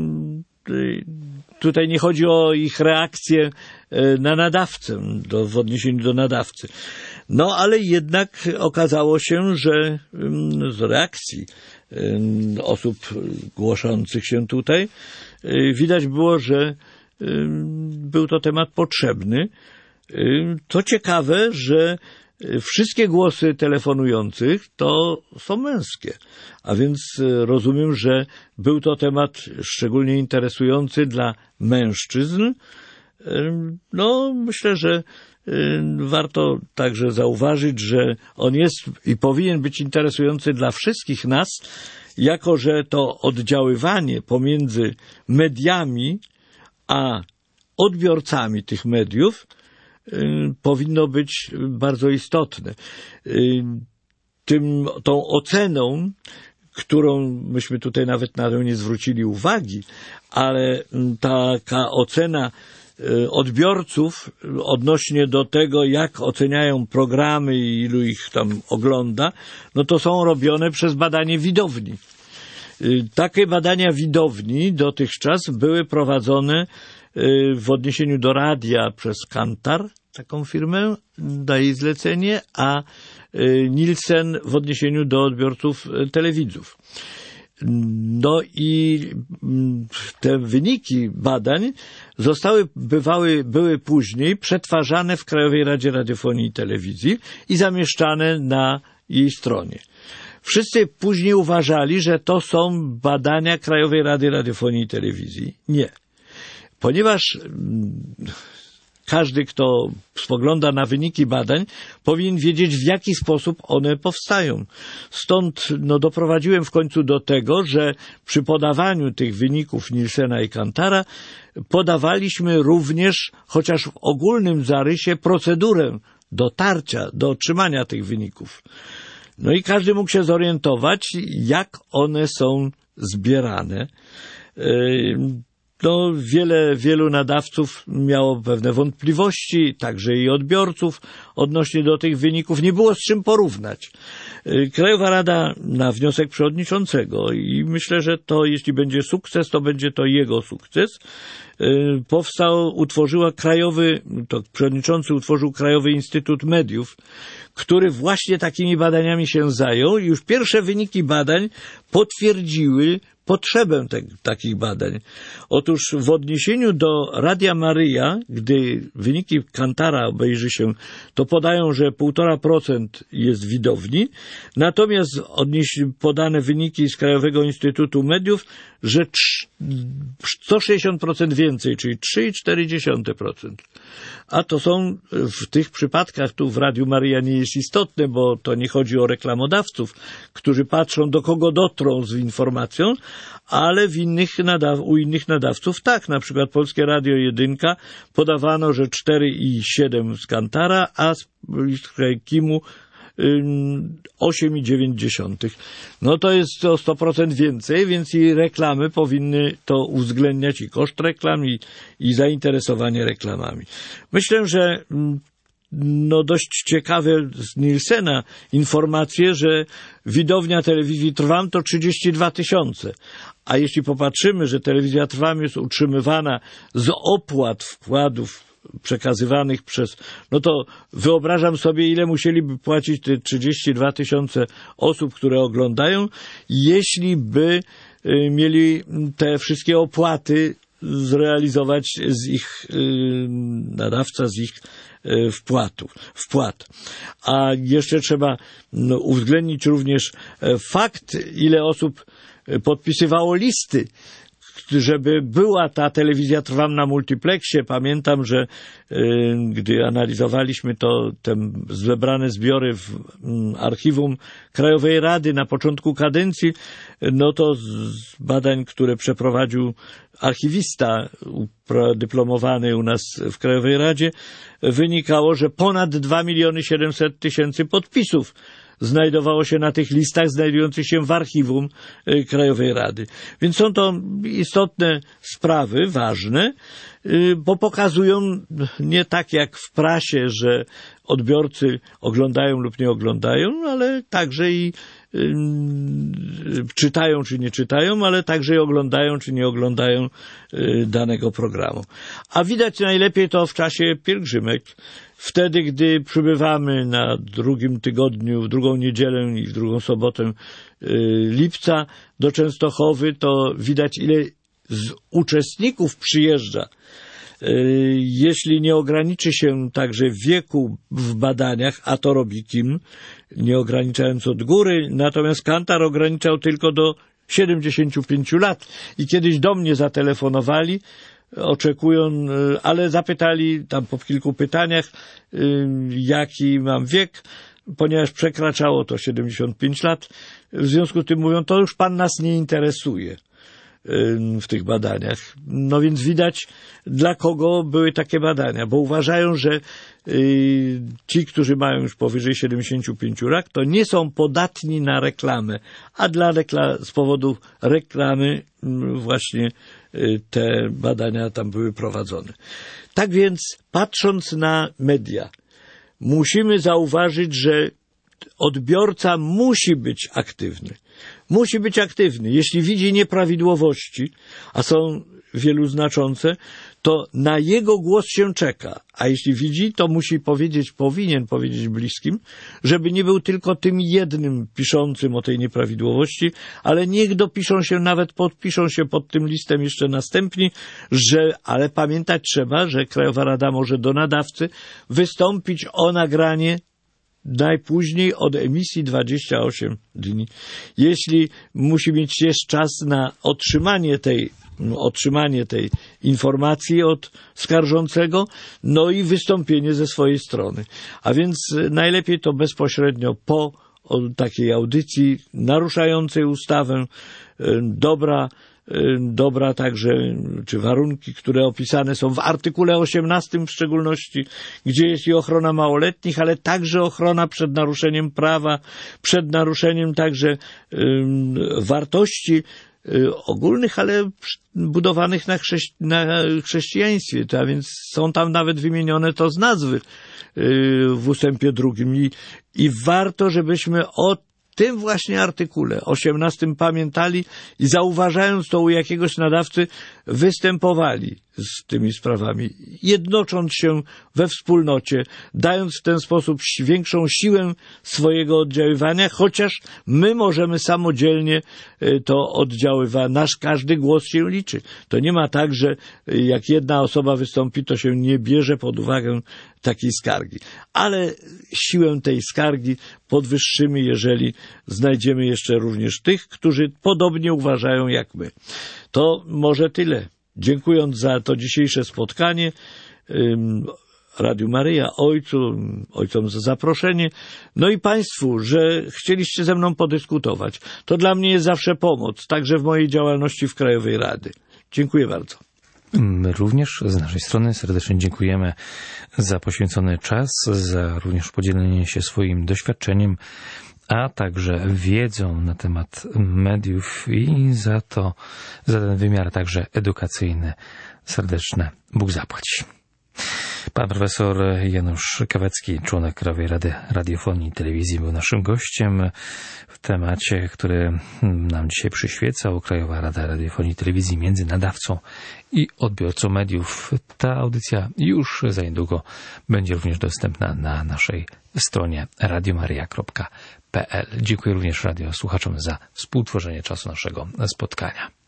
tutaj nie chodzi o ich reakcję na nadawcę, do, w odniesieniu do nadawcy. No ale jednak okazało się, że z reakcji osób głoszących się tutaj widać było, że był to temat potrzebny. To ciekawe, że wszystkie głosy telefonujących to są męskie, a więc rozumiem, że był to temat szczególnie interesujący dla mężczyzn. No, myślę, że warto także zauważyć, że on jest i powinien być interesujący dla wszystkich nas, jako że to oddziaływanie pomiędzy mediami a odbiorcami tych mediów powinno być bardzo istotne. Tym, tą oceną, którą myśmy tutaj nawet na to nie zwrócili uwagi, ale taka ocena odbiorców odnośnie do tego, jak oceniają programy i ilu ich tam ogląda, no to są robione przez badanie widowni. Takie badania widowni dotychczas były prowadzone w odniesieniu do radia przez Kantar, taką firmę, daje zlecenie, a Nielsen w odniesieniu do odbiorców telewidzów. No i te wyniki badań zostały, bywały, były później przetwarzane w Krajowej Radzie Radiofonii i Telewizji i zamieszczane na jej stronie. Wszyscy później uważali, że to są badania Krajowej Rady Radiofonii i Telewizji. Nie. Ponieważ każdy, kto spogląda na wyniki badań, powinien wiedzieć, w jaki sposób one powstają. Stąd no, doprowadziłem w końcu do tego, że przy podawaniu tych wyników Nielsena i Kantara podawaliśmy również, chociaż w ogólnym zarysie, procedurę dotarcia, do otrzymania tych wyników. No i każdy mógł się zorientować, jak one są zbierane. No, wiele, wielu nadawców miało pewne wątpliwości, także i odbiorców odnośnie do tych wyników. Nie było z czym porównać. Krajowa Rada na wniosek przewodniczącego i myślę, że to jeśli będzie sukces, to będzie to jego sukces. Powstał, utworzyła krajowy, to przewodniczący utworzył Krajowy Instytut Mediów, który właśnie takimi badaniami się zajął i już pierwsze wyniki badań potwierdziły potrzebę te, takich badań. Otóż w odniesieniu do Radia Maryja, gdy wyniki Kantara obejrzy się, to podają, że półtora procent jest widowni, natomiast odnieś- podane wyniki z Krajowego Instytutu Mediów, że sto sześćdziesiąt procent więcej, czyli trzy przecinek cztery procent. A to są w tych przypadkach, tu w Radiu Maryja nie jest istotne, bo to nie chodzi o reklamodawców, którzy patrzą, do kogo dotrą z informacją, ale w innych nadaw- u innych nadawców tak, na przykład Polskie Radio Jedynka podawano, że cztery przecinek siedem z Kantara, a z Kimu osiem przecinek dziewięć. No to jest o sto procent więcej, więc i reklamy powinny to uwzględniać, i koszt reklam, i, i zainteresowanie reklamami. Myślę, że no dość ciekawe z Nielsena informacje, że widownia telewizji Trwam to trzydzieści dwa tysiące. A jeśli popatrzymy, że telewizja Trwam jest utrzymywana z opłat wkładów przekazywanych przez, no to wyobrażam sobie, ile musieliby płacić te trzydzieści dwa tysiące osób, które oglądają, jeśli by mieli te wszystkie opłaty zrealizować z ich nadawca, z ich wpłatów, wpłat. A jeszcze trzeba no, uwzględnić również fakt, ile osób podpisywało listy, żeby była ta telewizja Trwam na multiplexie. Pamiętam, że y, gdy analizowaliśmy to, te zebrane zbiory w y, archiwum Krajowej Rady na początku kadencji, no to z badań, które przeprowadził archiwista dyplomowany u nas w Krajowej Radzie, wynikało, że ponad dwa miliony siedemset tysięcy podpisów znajdowało się na tych listach znajdujących się w archiwum Krajowej Rady. Więc są to istotne sprawy, ważne. bo pokazują nie tak jak w prasie, że odbiorcy oglądają lub nie oglądają, ale także i czytają czy nie czytają, ale także i oglądają czy nie oglądają danego programu. A widać najlepiej to w czasie pielgrzymek. Wtedy, gdy przybywamy na drugim tygodniu, w drugą niedzielę i w drugą sobotę lipca do Częstochowy, to widać, ile z uczestników przyjeżdża. Jeśli nie ograniczy się także wieku w badaniach, a to robi Kim, nie ograniczając od góry, natomiast Kantar ograniczał tylko do siedemdziesięciu pięciu lat. I kiedyś do mnie zatelefonowali, oczekują, ale zapytali tam po kilku pytaniach, jaki mam wiek, ponieważ przekraczało to siedemdziesiąt pięć lat. W związku z tym mówią, to już pan nas nie interesuje w tych badaniach. No więc widać, dla kogo były takie badania, bo uważają, że ci, którzy mają już powyżej siedemdziesięciu pięciu lat, to nie są podatni na reklamę, a dla rekla- z powodu reklamy właśnie te badania tam były prowadzone. Tak więc, patrząc na media, musimy zauważyć, że odbiorca musi być aktywny. Musi być aktywny. Jeśli widzi nieprawidłowości, a są wielu znaczące, to na jego głos się czeka. A jeśli widzi, to musi powiedzieć, powinien powiedzieć bliskim, żeby nie był tylko tym jednym piszącym o tej nieprawidłowości, ale niech dopiszą się, nawet podpiszą się pod tym listem jeszcze następni, że, ale pamiętać trzeba, że Krajowa Rada może do nadawcy wystąpić o nagranie najpóźniej od emisji dwadzieścia osiem dni. Jeśli musi mieć jeszcze czas na otrzymanie tej, otrzymanie tej informacji od skarżącego, no i wystąpienie ze swojej strony. A więc najlepiej to bezpośrednio po takiej audycji naruszającej ustawę, dobra dobra także, czy warunki, które opisane są w artykule osiemnastym w szczególności, gdzie jest i ochrona małoletnich, ale także ochrona przed naruszeniem prawa, przed naruszeniem także um, wartości y, ogólnych, ale budowanych na, chrześci- na chrześcijaństwie. A więc są tam nawet wymienione to z nazwy y, w ustępie drugim. I, i warto, żebyśmy o tym właśnie artykule osiemnastym pamiętali i zauważając to u jakiegoś nadawcy występowali z tymi sprawami, jednocząc się we wspólnocie, dając w ten sposób większą siłę swojego oddziaływania, chociaż my możemy samodzielnie to oddziaływać. Nasz każdy głos się liczy. To nie ma tak, że jak jedna osoba wystąpi, to się nie bierze pod uwagę takiej skargi. Ale siłę tej skargi podwyższymy, jeżeli znajdziemy jeszcze również tych, którzy podobnie uważają jak my. To może tyle. Dziękując za to dzisiejsze spotkanie, Radiu Maryja, Ojcu, Ojcom za zaproszenie, no i Państwu, że chcieliście ze mną podyskutować. To dla mnie jest zawsze pomoc, także w mojej działalności w Krajowej Rady. Dziękuję bardzo. My również z naszej strony serdecznie dziękujemy za poświęcony czas, za również podzielenie się swoim doświadczeniem, a także wiedzą na temat mediów i za to, za ten wymiar także edukacyjny. Serdeczne Bóg zapłać. Pan profesor Janusz Kawecki, członek Krajowej Rady Radiofonii i Telewizji, był naszym gościem w temacie, który nam dzisiaj przyświecał. Krajowa Rada Radiofonii i Telewizji między nadawcą i odbiorcą mediów. Ta audycja już za niedługo będzie również dostępna na naszej stronie radiomaria kropka p l. Dziękuję również radiosłuchaczom za współtworzenie czasu naszego spotkania.